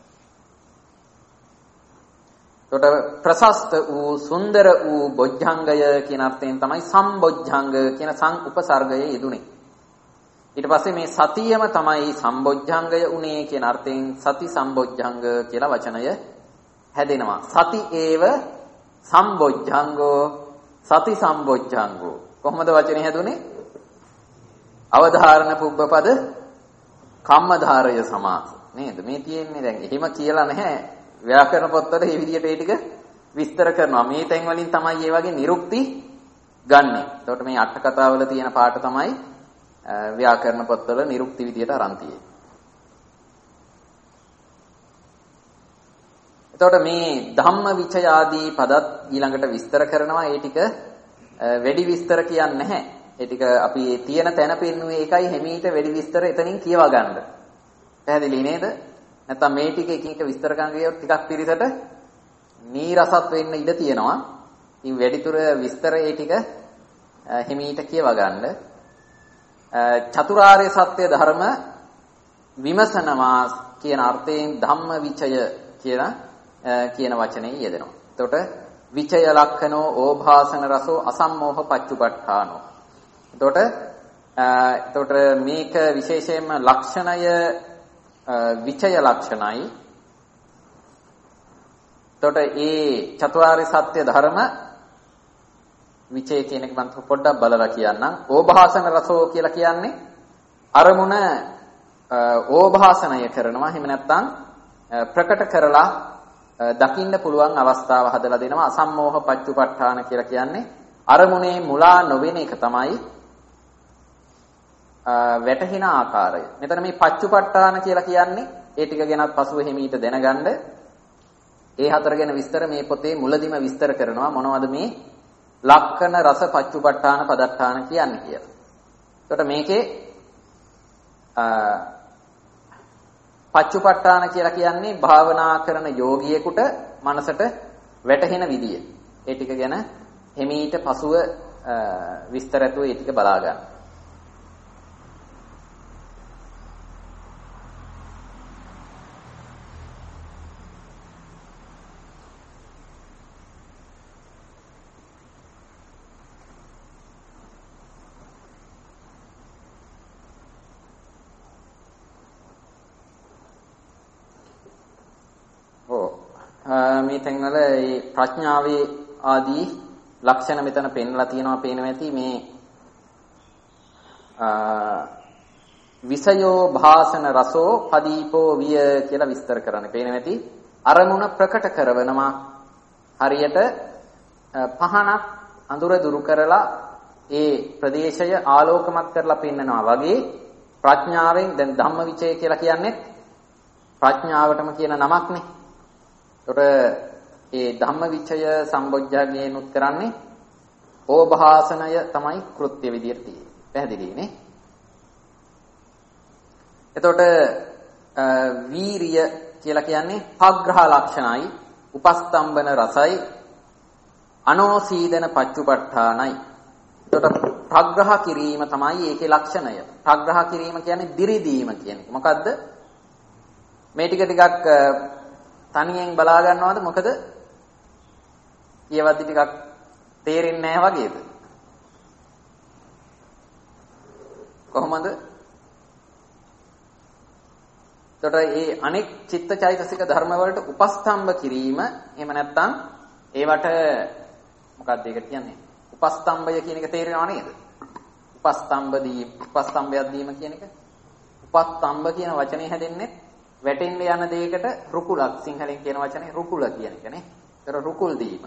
එතකොට ප්‍රශස්ත වූ සුන්දර වූ බොජ්ජංගය කියන අර්ථයෙන් තමයි සම්බොජ්ජංග කියන සං උපසර්ගය යෙදුනේ. ඊට පස්සේ මේ සතියම තමයි සම්බොජ්ජංගය උනේ කියන අර්ථයෙන් සති සම්බොජ්ජංග කියලා වචනය හැදෙනවා. සති ඒව සම්බොජ්ජංගෝ සති සම්බොජ්ජංගෝ කොහොමද වචනේ හැදුනේ? අවධාරණ පුබ්බපද කම්මධාරය සමාස නේද? මේ තියෙන්නේ දැන් එහෙම කියලා නැහැ. ව්‍යාකරණ පොත්වල මේ විදිහට ඒ ටික විස්තර කරනවා. මේ තැන් වලින් තමයි මේ වගේ නිරුක්ති ගන්නෙ. එතකොට මේ අට කතාවල තියෙන පාඩ තමයි ව්‍යාකරණ පොත්වල නිරුක්ති විදියට අරන් තියෙන්නේ. එතකොට මේ ධම්ම විචය ආදී පදත් ඊළඟට විස්තර කරනවා. ඒ ටික වැඩි විස්තර කියන්නේ නැහැ. ඒ ටික අපි තියෙන තැන පෙන්නුවේ ඒකයි හිමීට වැඩි විස්තර එතනින් කියවා ගන්න. පැහැදිලි නේද? නැත්නම් මේ ටික එක එක විස්තර කරන ගියොත් ටිකක් පිරිසට නීරසත් වෙන්න ඉඩ තියෙනවා. ඉතින් වැඩිතුර විස්තර ඒ ටික හිමීට කියවා ගන්න. චතුරාර්ය සත්‍ය ධර්ම විමසනවා කියන අර්ථයෙන් ධම්ම විචය කියන වචනේ යෙදෙනවා. එතකොට විචය ලක්ඛනෝ ඕභාසන රසෝ අසම්මෝහ පච්චුපට්ඨානෝ. එතකොට මේක විශේෂයෙන්ම ලක්ෂණය විචය ලක්ෂණයි. එතකොට ඒ චතුරාර්ය සත්‍ය ධර්ම විචය කියන එක මම පොඩ්ඩක් බලලා කියන්නම්. ඕභාසන රසෝ කියලා කියන්නේ අරමුණ ඕභාසනය කරනවා. එහෙම නැත්නම් ප්‍රකට කරලා දකින්න පුළුවන් අවස්ථාව හදලා දෙනවා. අසම්මෝහ පච්චුපට්ඨාන කියලා කියන්නේ අරමුණේ මුලා නොවෙන එක තමයි වැටහින ආකාරය. මෙතන මේ පච්චුපට්ඨාන කියලා කියන්නේ ඒ ටික ගැනත් පසුව හිමීට දැනගන්න. ඒ හතර ගැන විස්තර මේ පොතේ මුලදිම විස්තර කරනවා. මොනවද මේ ලක්කන රස පච්චුපට්ඨාන පදට්ඨාන කියන්නේ කියලා. එතකොට මේකේ පච්චුපට්ඨාන කියලා කියන්නේ භාවනා කරන යෝගියෙකුට මනසට වැටහෙන විදිය. ඒ ටික ගැන හිමීට පසුව විස්තරතුව ඒ ටික බලා ගන්න. මේ තැන්වල මේ ප්‍රඥාවේ ආදී ලක්ෂණ මෙතන පෙන්ලා තියෙනවා පේනවා ඇති මේ විසයෝ භාසන රසෝ පදීපෝ විය කියලා විස්තර කරන්නේ පේනවා ඇති අරමුණ ප්‍රකට කරවනවා හරියට පහනක් අඳුර දුරු කරලා ඒ ප්‍රදේශය ආලෝකමත් කරලා පෙන්නනවා වගේ ප්‍රඥාවෙන් දැන් ධම්මවිචය කියලා කියන්නේ ප්‍රඥාවටම කියන නමක්නේ. ඒතොර ඒ ධම්මවිචය සම්බොජ්ජගේනුත් කරන්නේ ඕභාසනය තමයි කෘත්‍ය විදියට තියෙන්නේ. පැහැදිලිනේ? එතකොට වීරිය කියලා කියන්නේ පග්‍රහ ලක්ෂණයි, උපස්තම්බන රසයි, අනෝසීදන පච්චුපට්ඨානයි. එතකොට ප්‍රග්‍රහ කිරීම තමයි ඒකේ ලක්ෂණය. ප්‍රග්‍රහ කිරීම කියන්නේ දිරිදීම කියන එක. මොකද්ද? මේ ටිකක් තනියෙන් බලා ගන්නවද මොකද? ඊවද්දි ටිකක් තේරෙන්නේ නැහැ වගේද? කොහොමද? එතකොට මේ අනෙක් චිත්තචෛතසික ධර්ම වලට උපස්තම්භ කිරීම එහෙම නැත්නම් ඒවට මොකක්ද ඒකට කියන්නේ? උපස්තම්භය කියන එක තේරෙනව නේද? උපස්තම්භයක් දීම කියන එක. උපස්තම්භ කියන වචනේ හැදෙන්නේ වැටෙන්න යන දෙයකට රුකුලක් සිංහලෙන් කියන වචනේ රුකුල කියන එකනේ. ඒතර රුකුල් දීම.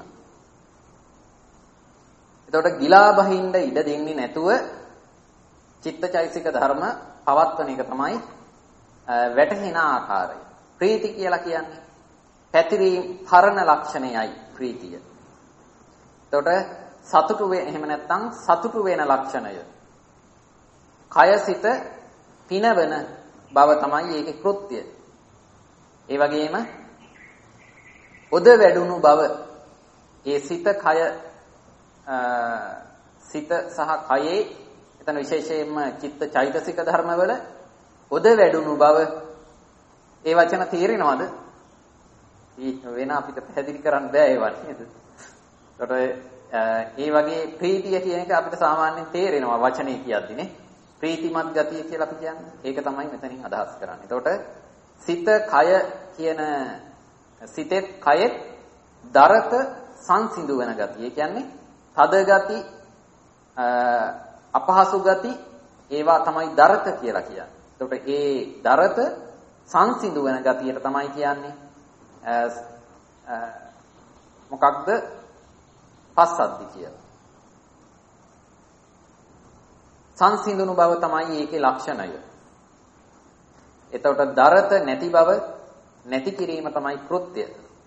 එතකොට ගිලා බහින්න ඉඩ දෙන්නේ නැතුව චිත්තචෛතසික ධර්ම පවත්වන එක තමයි වැටහෙන ආකාරය. ප්‍රීති කියලා කියන්නේ පැතිරීම පරණ ලක්ෂණයයි ප්‍රීතිය. එතකොට සතුටු එහෙම නැත්නම් සතුටු වෙන ලක්ෂණය. කයසිත පිනවන බව තමයි ඒකේ කෘත්‍යය. ඒ වගේම ඔද වැඩුණු බව ඒ සිත කය සිත සහ කයේ එතන විශේෂයෙන්ම චිත්ත චෛතසික ධර්මවල ඔද වැඩුණු බව ඒ වචන තේරෙනවද? වෙන අපිට පැහැදිලි කරන්න බෑ ඒවා නේද? ඒකට ඒ වගේ ප්‍රීතිය කියන එක අපිට සාමාන්‍යයෙන් තේරෙනවා වචනේ කියද්දිනේ. ප්‍රීතිමත් ගතිය කියලා අපි කියන්නේ. ඒක තමයි මෙතනින් අදහස් කරන්නේ. එතකොට සිත කය කියන සිතෙත් කයෙත් දරත සංසිඳු වෙන ගතිය. ඒ කියන්නේ තද ගති අපහසු ගති ඒවා තමයි දරත කියලා කියන්නේ. එතකොට ඒ දරත සංසිඳු වෙන ගතියට තමයි කියන්නේ මොකක්ද? පස්සද්ධි කියලා. සංසිඳුණු බව තමයි ඒකේ ලක්ෂණය. එතකොට දරත නැති බව නැති කිරීම තමයි කෘත්‍යය.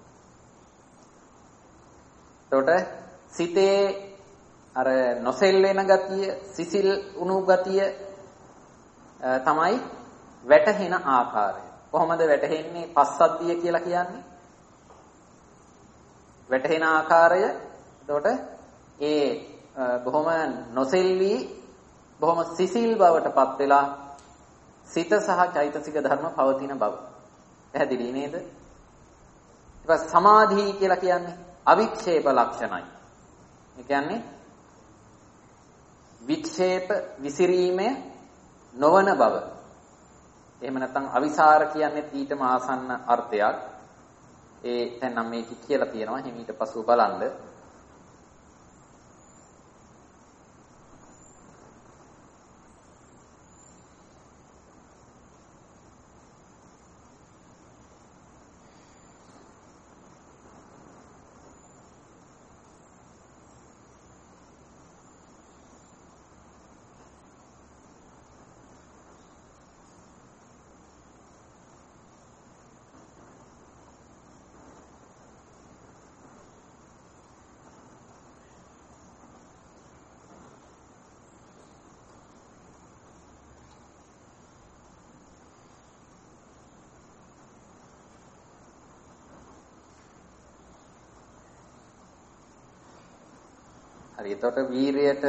එතකොට සිතේ අර නොසෙල් වෙන ගතිය, සිසිල් උණු ගතිය තමයි වැටහෙන ආකාරය. කොහොමද වැටහෙන්නේ? පස්සද්ධිය කියලා කියන්නේ. වැටහෙන ආකාරය එතකොට ඒ බොහොම නොසෙල්වි බොහොම සිසිල් බවටපත් වෙලා සිත සහ චෛතසික ධර්ම පවතින බව. පැහැදිලි නේද? ඊට සමාධි කියලා කියන්නේ අවික්ෂේප ලක්ෂණයි. ඒ කියන්නේ වික්ෂේප විසිරීමේ නොවන බව. එහෙම නැත්නම් අවිසාර කියන්නේ ඊටම ආසන්න අර්ථයක්. ඒ දැන් නම් මේක කියලා තියෙනවා. එහෙනම් ඊට පස්ව බලන්න. හරි එතකොට වීරයට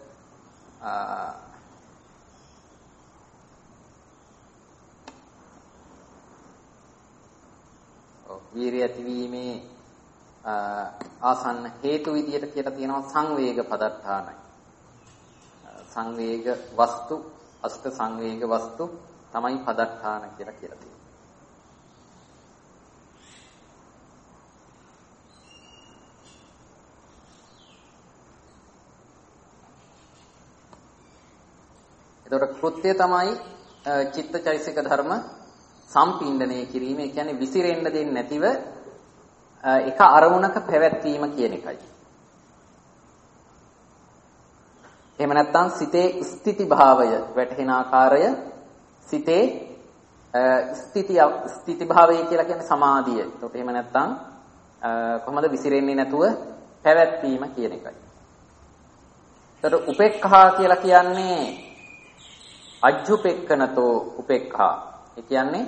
වීරිය ඇතිවීමේ ආසන්න හේතු විදියට කියලා තියෙනවා සංවේග පදත්තානයි. සංවේග වස්තු අෂ්ට සංවේග වස්තු තමයි පදත්තාන කියලා තියෙනවා. එතකොට කෘත්‍ය තමයි චිත්තචෛසික ධර්ම සම්පින්ඩණය කිරීම. ඒ කියන්නේ විසිරෙන්න දෙන්නේ නැතිව එක අරමුණක පැවැත්වීම කියන එකයි. එහෙම නැත්නම් සිතේ ස්ථಿತಿ භාවය වැටහෙන ආකාරය සිතේ ස්ථಿತಿ භාවය කියලා කියන්නේ සමාධිය. ඒකට එහෙම නැත්නම් කොහොමද විසිරෙන්නේ නැතුව පැවැත්වීම කියන එකයි. ඒකට උපේක්ඛා කියලා කියන්නේ අජ්ජුපෙක්කනතෝ උපේක්ඛා. ඒ කියන්නේ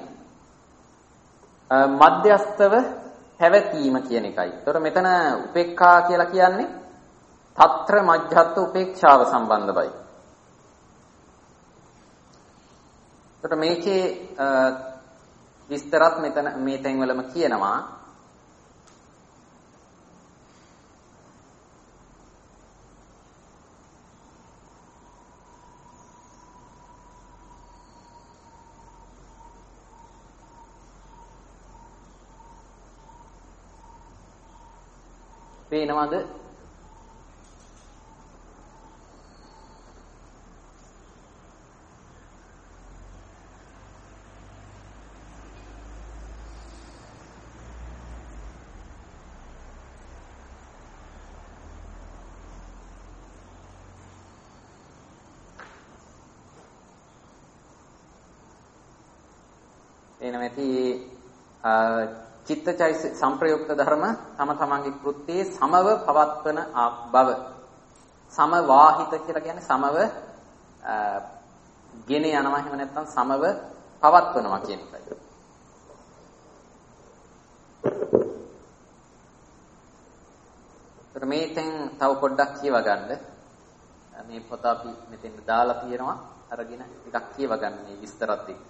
මධ්‍යස්තව පැවැත්වීම කියන එකයි. ඒතර මෙතන උපේක්ඛා කියලා කියන්නේ తත්‍ර මජ්ජත් උපේක්ෂාව සම්බන්ධවයි. ඒතර මේකේ විස්තරත් මෙතන මේ තැන්වලම කියනවා. පේනවද? එනමැති චිත්තචෛතසික සංප්‍රයුක්ත ධර්ම තම තමන්ගේ කෘත්‍යයේ සමව පවත්වන බව. සමවාහිත කියලා කියන්නේ සමව ගෙන යනවා, එහෙම නැත්නම් සමව පවත්වනවා කියන එකයි. ඒත් මේ තෙන් තව පොඩ්ඩක් කියව ගන්න. මේ පොත අපි මෙතෙන් දාලා තියෙනවා. අරගෙන ටිකක් කියව ගන්න මේ විස්තරත් එක්ක.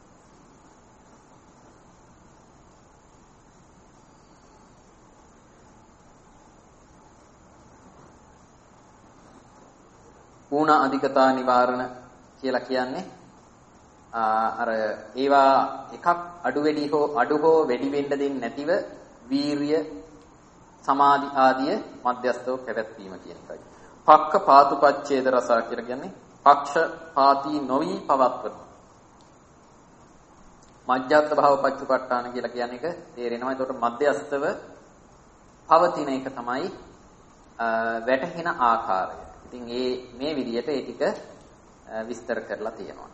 ඌණ අධිකතා නිවාරණ කියලා කියන්නේ අර ඒවා එකක් අඩු හෝ වැඩි වෙන්න දෙන්නේ නැතිව වීරිය සමාධි ආදිය මධ්‍යස්තව පැවැත්වීම කියන එකයි. පක්ක පාතුපච්ඡේද රස කියලා කියන්නේ පක්ෂපාතී නොවි පවත්වන. මධ්‍යස්ත භාව පච්චුපට්ඨාන කියලා කියන එක තේරෙනවා. ඒකට මධ්‍යස්තව පවතින එක තමයි වැටහෙන ආකාරය. ඉතින් මේ විදිහට ඒ ටික විස්තර කරලා තියෙනවා.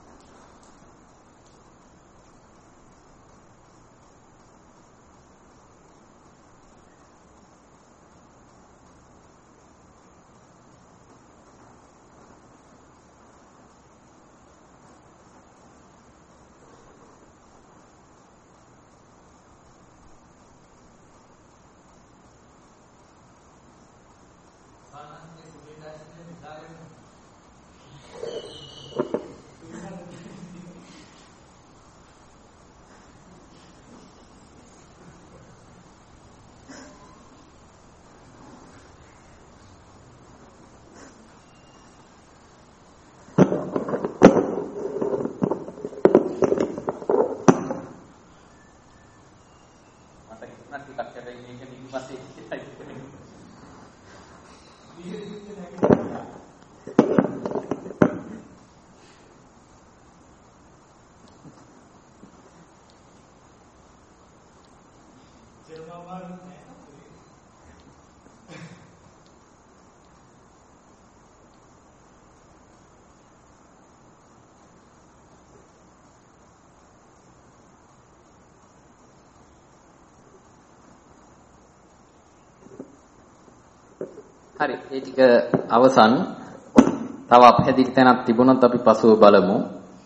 හරි, ඒ ටික අවසන්. තව අපහැදිලි තැනක් තිබුණොත් අපි පසුව බලමු.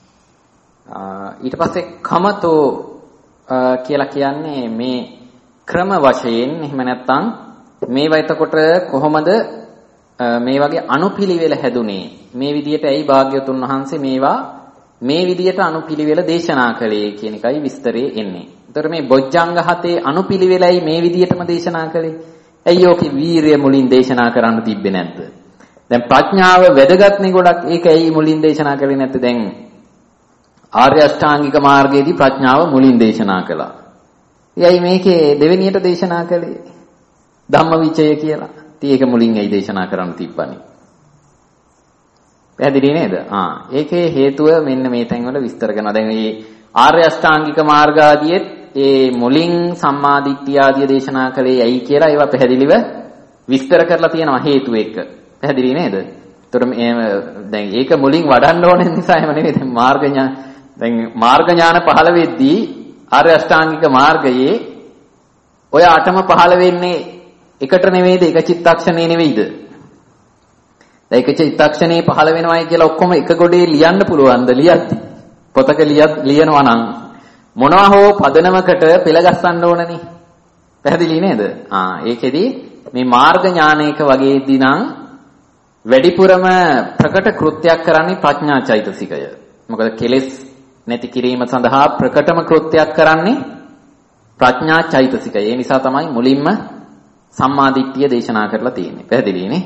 ඊට පස්සේ කමතෝ කියලා කියන්නේ මේ ක්‍රම වශයෙන්, එහෙම නැත්නම් මේවා එතකොට කොහොමද මේ වගේ අනුපිළිවෙල හැදුනේ? මේ විදිහට ඇයි භාග්‍යවතුන් වහන්සේ මේවා මේ විදිහට අනුපිළිවෙල දේශනා කළේ කියන එකයි විස්තරේ එන්නේ. එතකොට මේ බොජ්ජංග හතේ අනුපිළිවෙලයි මේ විදිහටම දේශනා කළේ. ඇයි ඕකේ වීරිය මුලින් දේශනා කරන්න තිබ්බේ නැද්ද? දැන් ප්‍රඥාව වැදගත්නේ ගොඩක්. ඒක ඇයි මුලින් දේශනා කළේ නැත්te? දැන් ආර්ය අෂ්ටාංගික මාර්ගයේදී ප්‍රඥාව මුලින් දේශනා කළා. එයයි මේකේ දෙවෙනියට දේශනා කළේ ධම්මවිචය කියලා. ඉතින් ඒක මුලින් ඇයි දේශනා කරන්න තිබ්බනේ? පැහැදිලි නේද? ඒකේ හේතුව මෙන්න මේ තැන්වල විස්තර කරනවා. දැන් මේ ආර්ය අෂ්ටාංගික මාර්ග ආදියේ ඒ මුලින් සම්මාදිට්ඨිය ආදිය දේශනා කළේ ඇයි කියලා ඒවා පැහැදිලිව විස්තර කරලා තියෙනවා හේතු එක්ක. පැහැදිලි නේද? ඒතර දැන් ඒක මුලින් වඩන්න ඕන නිසා එහෙම නෙවෙයි. දැන් මාර්ග ඥාන පහළ වෙද්දී ආර්ය අෂ්ටාංගික මාර්ගයේ ඔය අටම පහළ වෙන්නේ එකට නෙවෙයිද? එක චිත්තක්ෂණේ නෙවෙයිද? දැන් එක චිත්තක්ෂණේ පහළ වෙනවයි කියලා ඔක්කොම එක ගොඩේ ලියන්න පුළුවන්ද? ලියද්දි පොතක ලියනවා නම් මොනවා හෝ පදනමකට පෙළ ගස්සන්න ඕනනේ. පැහැදිලි නේද? ඒකෙදි මේ මාර්ග ඥානයක වගේදී නම් වැඩිපුරම ප්‍රකට කෘත්‍යයක් කරන්නේ ප්‍රඥා චෛතසිකය. මොකද කෙලෙස් නැති කිරීම සඳහා ප්‍රකටම කෘත්‍යයක් කරන්නේ ප්‍රඥා චෛතසිකය. ඒ නිසා තමයි මුලින්ම සම්මාදිට්ඨිය දේශනා කරලා තියෙන්නේ. පැහැදිලි නේ?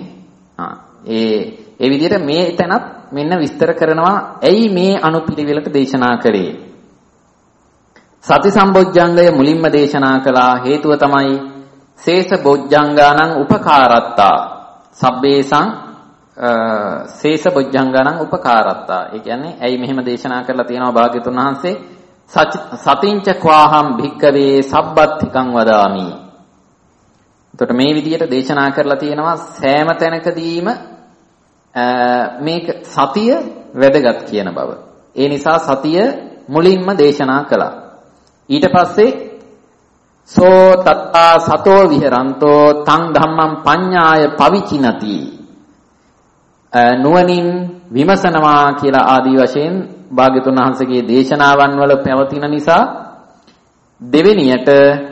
ඒ විදිහට මේ තැනත් මෙන්න විස්තර කරනවා ඇයි මේ අනුපිළිවෙලට දේශනා කරේ. සති සම්බොජ්ජංගය මුලින්ම දේශනා කළා හේතුව තමයි සේස බොජ්ජංගානං උපකාරත්තා. සබ්බේසං සේස බොජ්ජංගානං උපකාරත්තා. ඒ කියන්නේ ඇයි මෙහෙම දේශනා කරලා තියෙනවා භාග්‍යතුන් වහන්සේ සතිංච ක්වාහම් භික්කවේ සබ්බත්තිකං වදාමි. එතකොට මේ විදිහට දේශනා කරලා තියෙනවා සෑම තැනකදීම මේක සතිය වැදගත් කියන බව. ඒ නිසා සතිය මුලින්ම දේශනා කළා. ඊට පස්සේ සෝ තත්තා සතෝ විහෙරන්තෝ තං ධම්මං පඤ්ඤාය පවිචිනති. නුවණින් විමසනවා කියලා ආදී වශයෙන් භාග්‍යතුන් වහන්සේගේ දේශනාවන් වල පැවතින නිසා දෙවෙනියට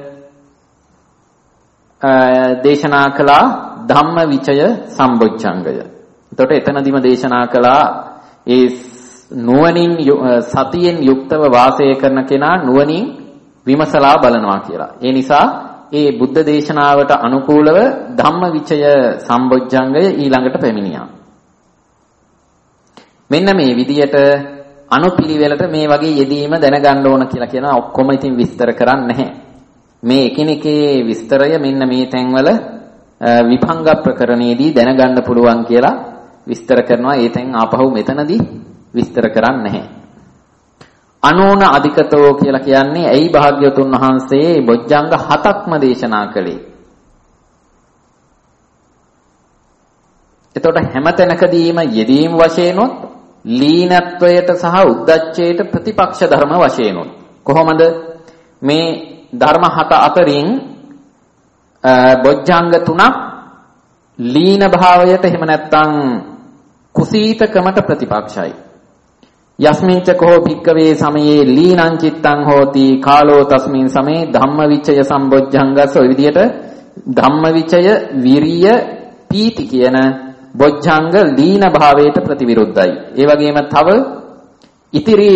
දේශනා කළා ධම්මවිචය සම්බොච්චංගය. එතකොට එතනදිම දේශනා කළා ඒ නුවණින් සතියෙන් යුක්තව වාසය කරන කෙනා නුවණින් විමසලා බලනවා කියලා. ඒ නිසා ඒ බුද්ධ දේශනාවට අනුකූලව ධම්මවිචය සම්බොච්චංගය ඊළඟට පැමිණියා. මෙන්න මේ විදියට අනුපිළිවෙලට මේ වගේ යෙදීම දැනගන්න ඕන කියලා කියනවා. ඔක්කොම ඉතින් විස්තර කරන්නේ නැහැ. මේ එකිනෙකේ විස්තරය මෙන්න මේ තැන්වල විභංග ප්‍රකරණයේදී දැනගන්න පුළුවන් කියලා විස්තර කරනවා. ඒ තැන් ආපහු මෙතනදී විස්තර කරන්නේ නැහැ. අනෝන අධිකතෝ කියලා කියන්නේ ඇයි භාග්‍යවතුන් වහන්සේ බොජ්ජංග 7ක්ම දේශනා කළේ? එතකොට හැම තැනකදීම යෙදීම් වශයෙන්ොත් ලීනත්වයට සහ උද්දච්චයට ප්‍රතිපක්ෂ ධර්ම වශයෙන්ොත් කොහොමද මේ ධර්ම 7 අතරින් බොජ්ජංග 3ක් ලීන භාවයට එහෙම නැත්නම් කුසීතකමට ප්‍රතිපක්ෂයි. යස්මින්ච කෝ භික්කවේ සමයේ ලීනං චිත්තං හෝති කාලෝ තස්මින් සමේ ධම්මවිචය සම්බොජ්ජංගස. ඔය විදිහට ධම්මවිචය විරිය පීති කියන බොජ්ජංග ලීන භාවයට ප්‍රතිවිරුද්ධයි. ඒ වගේම තව ඉතිරි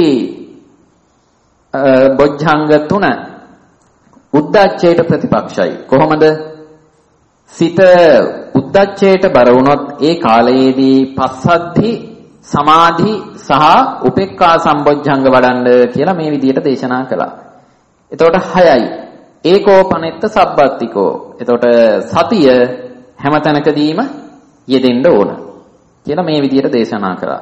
බොජ්ජංග 3 උද්දච්චයට ප්‍රතිපක්ෂයි. කොහොමද? සිත උද්දච්චයට බර වුණොත් ඒ කාලයේදී පස්සද්ධි සමාධි සහ උපේක්ඛා සම්බොජ්ජංග වඩන්න කියලා මේ විදිහට දේශනා කළා. එතකොට 6යි. ඒකෝපනෙත්ත සබ්බත්තිකෝ. එතකොට සතිය හැම තැනකදීම යෙදෙන්න ඕන කියලා මේ විදිහට දේශනා කළා.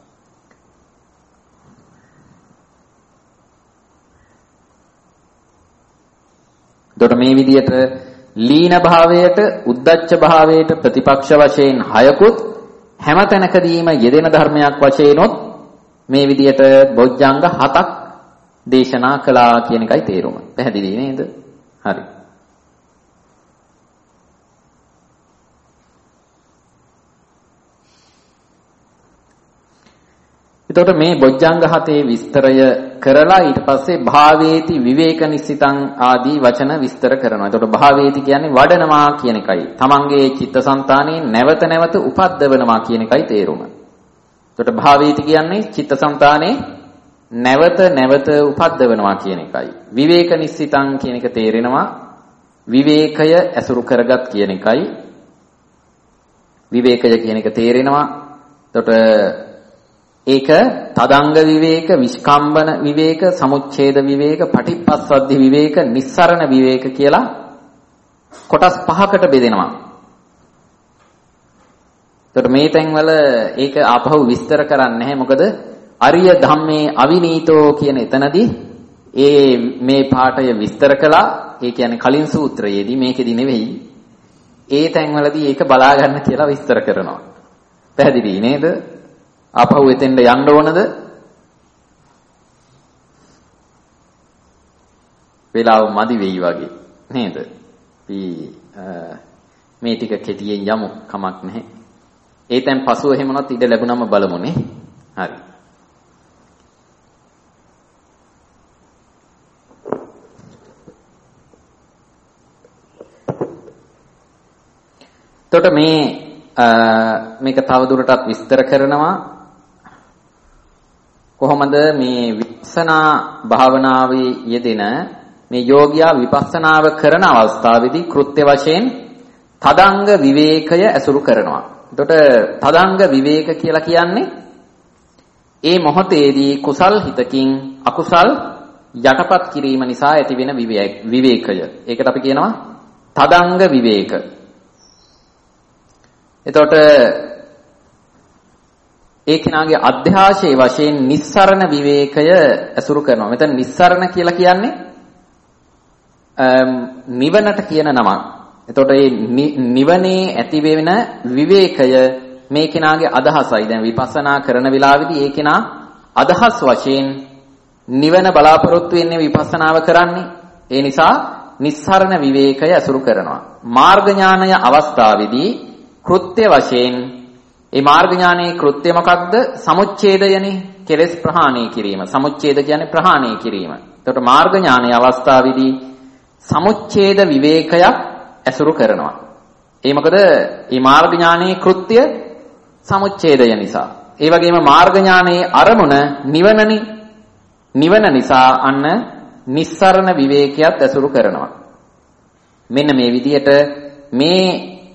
එතකොට මේ විදිහට ලීන භාවයට උද්දච්ච භාවයට ප්‍රතිපක්ෂ වශයෙන් 6කුත් හැම තැනකදීම යෙදෙන ධර්මයක් වශයෙන්ොත් මේ විදිහට බොජ්ජංග 7ක් දේශනා කළා කියන එකයි තේරුම. පැහැදිලි නේද? හරි. එතකොට මේ බොජ්ජංග 7 විස්තරය කරලා ඊට පස්සේ භාවේති විවේක නිස්සිතං ආදී වචන විස්තර කරනවා. එතකොට භාවේති කියන්නේ වඩනවා කියන එකයි. තමන්ගේ චිත්තසංතානයේ නැවත නැවත උපද්දවනවා කියන එකයි තේරුම. එතකොට භාවේති කියන්නේ චිත්තසංතානයේ නැවත නැවත උපද්දවනවා කියන එකයි. විවේක නිස්සිතං කියන එක තේරෙනවා විවේකය ඇසුරු කරගත් කියන එකයි. විවේකය කියන එක තේරෙනවා. එතකොට ඒක තදංග විවේක, විස්කම්බන විවේක, සමුච්ඡේද විවේක, පටිපස්සද්ධි විවේක, නිස්සරණ විවේක කියලා කොටස් 5කට බෙදෙනවා. එතකොට මේ තැන්වල ඒක ආපහු විස්තර කරන්නේ නැහැ. මොකද අරිය ධම්මේ අවිනීතෝ කියන එතනදී මේ පාඩය විස්තර කළා. ඒ කියන්නේ කලින් සූත්‍රයේදී මේකෙදි නෙවෙයි. ඒ තැන්වලදී ඒක බලා ගන්න කියලා විස්තර කරනවා. පැහැදිලි නේද? ආපහු එතෙන්ට යන්න ඕනද? වෙලාව මදි වෙයි වගේ නේද? අපි මේ ටික කෙටියෙන් යමු, කමක් නැහැ. ඒ තැන් පසුව එහෙමනොත් ඉඩ ලැබුණම බලමුනේ. හරි. එතකොට මේක තවදුරටත් විස්තර කරනවා කොහොමද මේ විපස්සනා භාවනාවේ යෙදෙන මේ යෝගියා විපස්සනාව කරන අවස්ථාවේදී කෘත්‍ය වශයෙන් තදංග විවේකය ඇසුරු කරනවා. එතකොට තදංග විවේක කියලා කියන්නේ ඒ මොහොතේදී කුසල් හිතකින් අකුසල් යටපත් කිරීම නිසා ඇතිවෙන විවේකය. ඒකට අපි කියනවා තදංග විවේක. එතකොට ඒ කෙනාගේ අධ්‍යාශයේ වශයෙන් නිස්සරණ විවේකය ඇසුරු කරනවා. මෙතන නිස්සරණ කියලා කියන්නේ නිවනට කියන නමක්. එතකොට මේ නිවනේ ඇති වෙන විවේකය මේ කෙනාගේ අදහසයි. දැන් විපස්සනා කරන වෙලාවේදී ඒ කෙනා අදහස් වශයෙන් නිවන බලාපොරොත්තු වෙන්නේ විපස්සනාව කරන්නේ. ඒ නිසා නිස්සරණ විවේකය ඇසුරු කරනවා. මාර්ග ඥානය අවස්ථාවේදී කෘත්‍ය වශයෙන් ඒ මාර්ග ඥානයේ කෘත්‍ය මොකක්ද? සමුච්ඡේදයනේ, කෙලෙස් ප්‍රහාණය කිරීම. සමුච්ඡේද කියන්නේ ප්‍රහාණය කිරීම. එතකොට මාර්ග ඥානයේ අවස්ථාවේදී සමුච්ඡේද විවේකයක් ඇසුරු කරනවා. ඒ මොකද මේ මාර්ග ඥානයේ කෘත්‍ය සමුච්ඡේදය නිසා. ඒ වගේම මාර්ග ඥානයේ අරමුණ නිවනනේ. නිවන නිසා අන්න නිස්සරණ විවේකයක් ඇසුරු කරනවා. මෙන්න මේ විදිහට මේ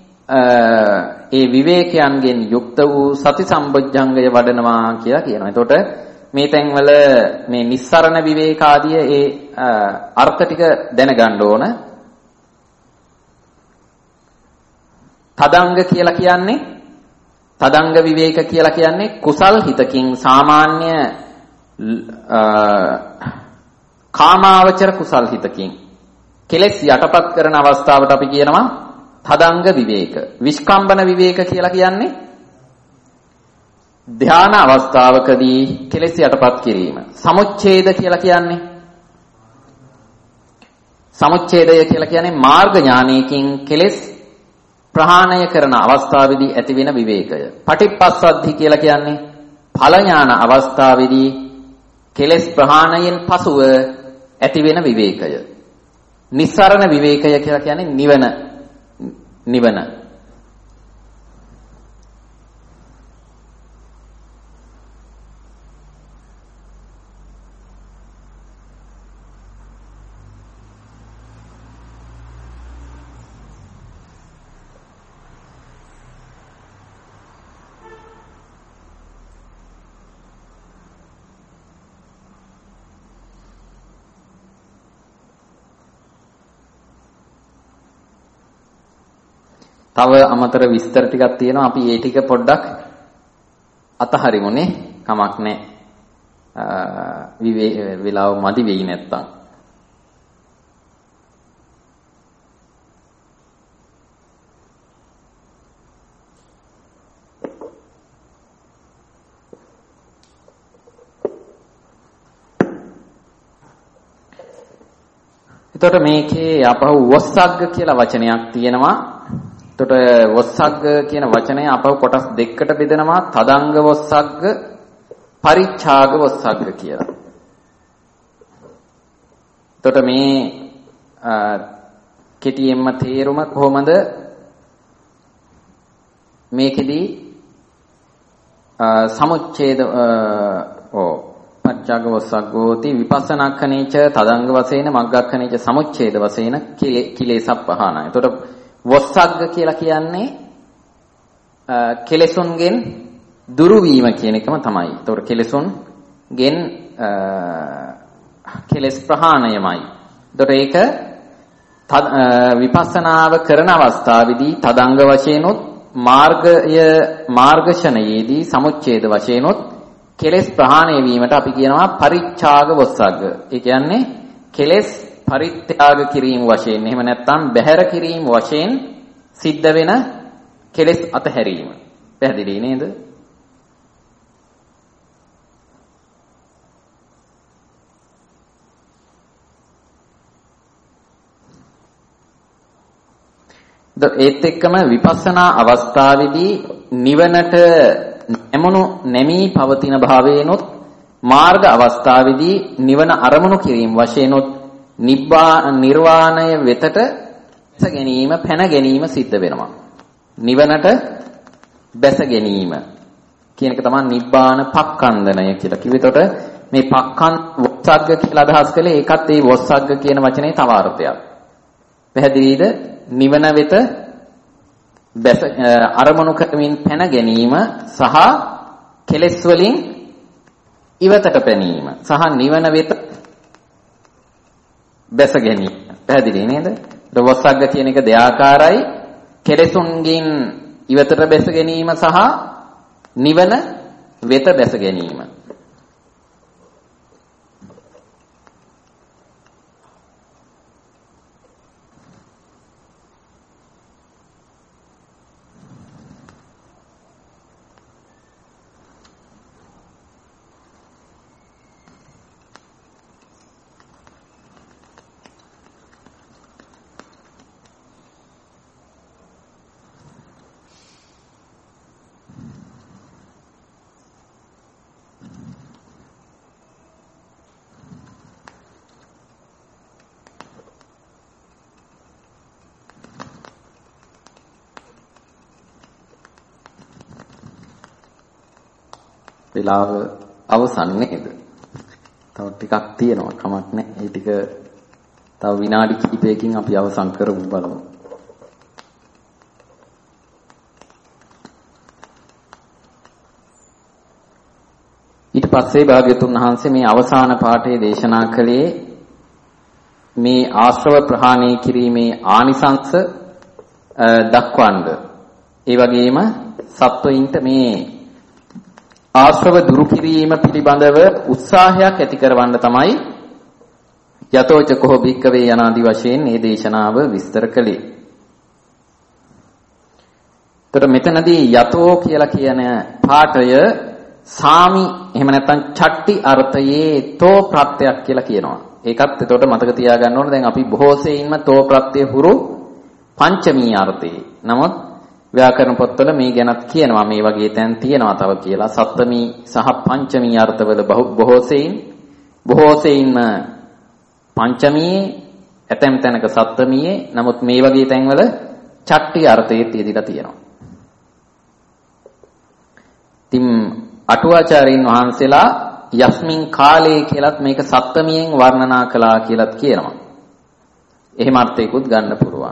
ඒ විවේකයන්ගෙන් යුක්ත වූ සති සම්බොජ්ජංගය වඩනවා කියලා කියනවා. එතකොට මේ තැන්වල මේ නිස්සරණ විවේක ආදී ඒ අර්ථ ටික දැනගන්න ඕන. තදංග කියලා කියන්නේ තදංග විවේක කියලා කියන්නේ කුසල් හිතකින් සාමාන්‍ය කාමාවචර කුසල් හිතකින් කෙලෙස් යටපත් කරන අවස්ථාවට අපි කියනවා තදංග විවේක. විස්කම්බන විවේක කියලා කියන්නේ ධාන අවස්ථාවකදී කෙලෙස් යටපත් කිරීම. සමුච්ඡේද කියලා කියන්නේ මාර්ග ඥානයකින් කෙලෙස් ප්‍රහාණය කරන අවස්ථාවේදී ඇතිවෙන විවේකය. පටිපස්සද්ධි කියලා කියන්නේ ඵල ඥාන අවස්ථාවේදී කෙලෙස් ප්‍රහාණයෙන් පසුව ඇතිවෙන විවේකය. නිස්සරණ විවේකය කියලා කියන්නේ නිවන. තව අමතර විස්තර ටිකක් තියෙනවා. අපි ඒ ටික පොඩ්ඩක් අතහරිමුනේ. කමක් නැහැ. වෙලාව මදි වෙයි නැත්තම්. එතකොට මේකේ අපහු වස්සග්ග කියලා වචනයක් තියෙනවා. එතකොට වස්සග්ග කියන වචනය අපව කොටස් දෙකකට බෙදෙනවා. තදංග වස්සග්ග, පරිච්ඡාග වස්සග්ග කියලා. එතකොට මේ කෙටියෙන්ම තේරුම කොහොමද? මේකෙදී සමුච්ඡේද පච්චාග වස්සග්ගෝති විපස්සනාක්ඛනේච තදංග වශයෙන් මග්ගක්ඛනේච සමුච්ඡේද වශයෙන් කිලේසප්පහාන. එතකොට වස්සග්ග කියලා කියන්නේ කෙලෙසුන්ගෙන් දුරු වීම කියන එකම තමයි. ඒතකොට කෙලෙසුන්ගෙන් කෙලෙස් ප්‍රහාණයමයි. ඒතකොට ඒක විපස්සනාව කරන අවස්ථාවේදී තදංග වශයෙන්ොත් මාර්ගශනයේදී සමුච්ඡේද වශයෙන්ොත් කෙලෙස් ප්‍රහාණය වීමට අපි කියනවා පරිත්‍යාග වොස්සග්ග. ඒ කියන්නේ කෙලෙස් පරිත්‍යාග කිරීම වශයෙන් එහෙම නැත්නම් බැහැර කිරීම වශයෙන් සිද්ධ වෙන කෙලෙස් අතහැරීම. පැහැදිලි නේද? ඒත් එක්කම විපස්සනා අවස්ථාවේදී නිවනට නැමී පවතින භාවයෙන්ොත් මාර්ග අවස්ථාවේදී නිවන අරමුණු කිරීම වශයෙන්ොත් නිර්වාණය වෙතට බැස ගැනීම පැන ගැනීම සිද්ධ වෙනවා. නිවනට බැස ගැනීම කියන එක තමයි නිබ්බාන පක්ඛන්දනය කියලා කිව්වෙතොට මේ පක්ඛන් වොස්සග්ග කියලා අදහස් කළේ ඒකත් ඒ වොස්සග්ග කියන වචනේ තව අර්ථයක්. පැහැදිලිද? නිවන වෙත බැස අරමුණු කරමින් පැන ගැනීම සහ කෙලෙස් වලින් ඉවතට පැනීම සහ නිවන වෙත බැස ගැනීම. පැහැදිලි නේද? වොස්සග්ග කියන එක දෙආකාරයි. කෙලෙසුන්ගෙන් ඉවතට බැස ගැනීම සහ නිවන වෙත බැස ගැනීම. වෙලාව අවසන් නේද? තව ටිකක් තියෙනවා කමක් නැහැ. ඒ ටික තව විනාඩි කිහිපයකින් අපි අවසන් කරමු බලමු. ඊට පස්සේ භාග්‍යතුන් වහන්සේ මේ අවසාන පාඩේ දේශනා කළේ මේ ආශ්‍රව ප්‍රහාණය කිරීමේ ආනිසංස දක්වන්න. ඒ වගේම සත්වයින්ට මේ ආශ්‍රව දුරු කිරීම පිළිබඳව උත්සාහයක් ඇති කරවන්න තමයි යතෝච කෝ භික්කවේ යනාදි වශයෙන් මේ දේශනාව විස්තර කළේ. ඒතර මෙතනදී යතෝ කියලා කියන පාඨය සාමි එහෙම නැත්නම් චට්ටි අර්ථයේ තෝ ප්‍රත්‍යක් කියලා කියනවා. ඒකත් එතකොට මතක තියාගන්න ඕනේ. දැන් අපි බොහෝ සෙයින්ම තෝ ප්‍රත්‍ය හුරු පංචමී අර්ථයේ. නමුත් ව්‍යාකරණ පොත්වල මේ ගැනත් කියනවා මේ වගේ තැන් තියෙනවා තව කියලා. සප්තමී සහ පංචමී අර්ථවල බොහෝ සෙයින්ම පංචමී ඇතැම් තැනක සප්තමී. නමුත් මේ වගේ තැන්වල චට්ටි අර්ථයේ තියදලා තියෙනවා. ඉතින් අටුවාචාර්යින් වහන්සේලා යස්මින් කාලේ කියලත් මේක සප්තමියෙන් වර්ණනා කළා කියලත් කියනවා. එහෙම අර්ථයකුත් ගන්න පුළුවන්.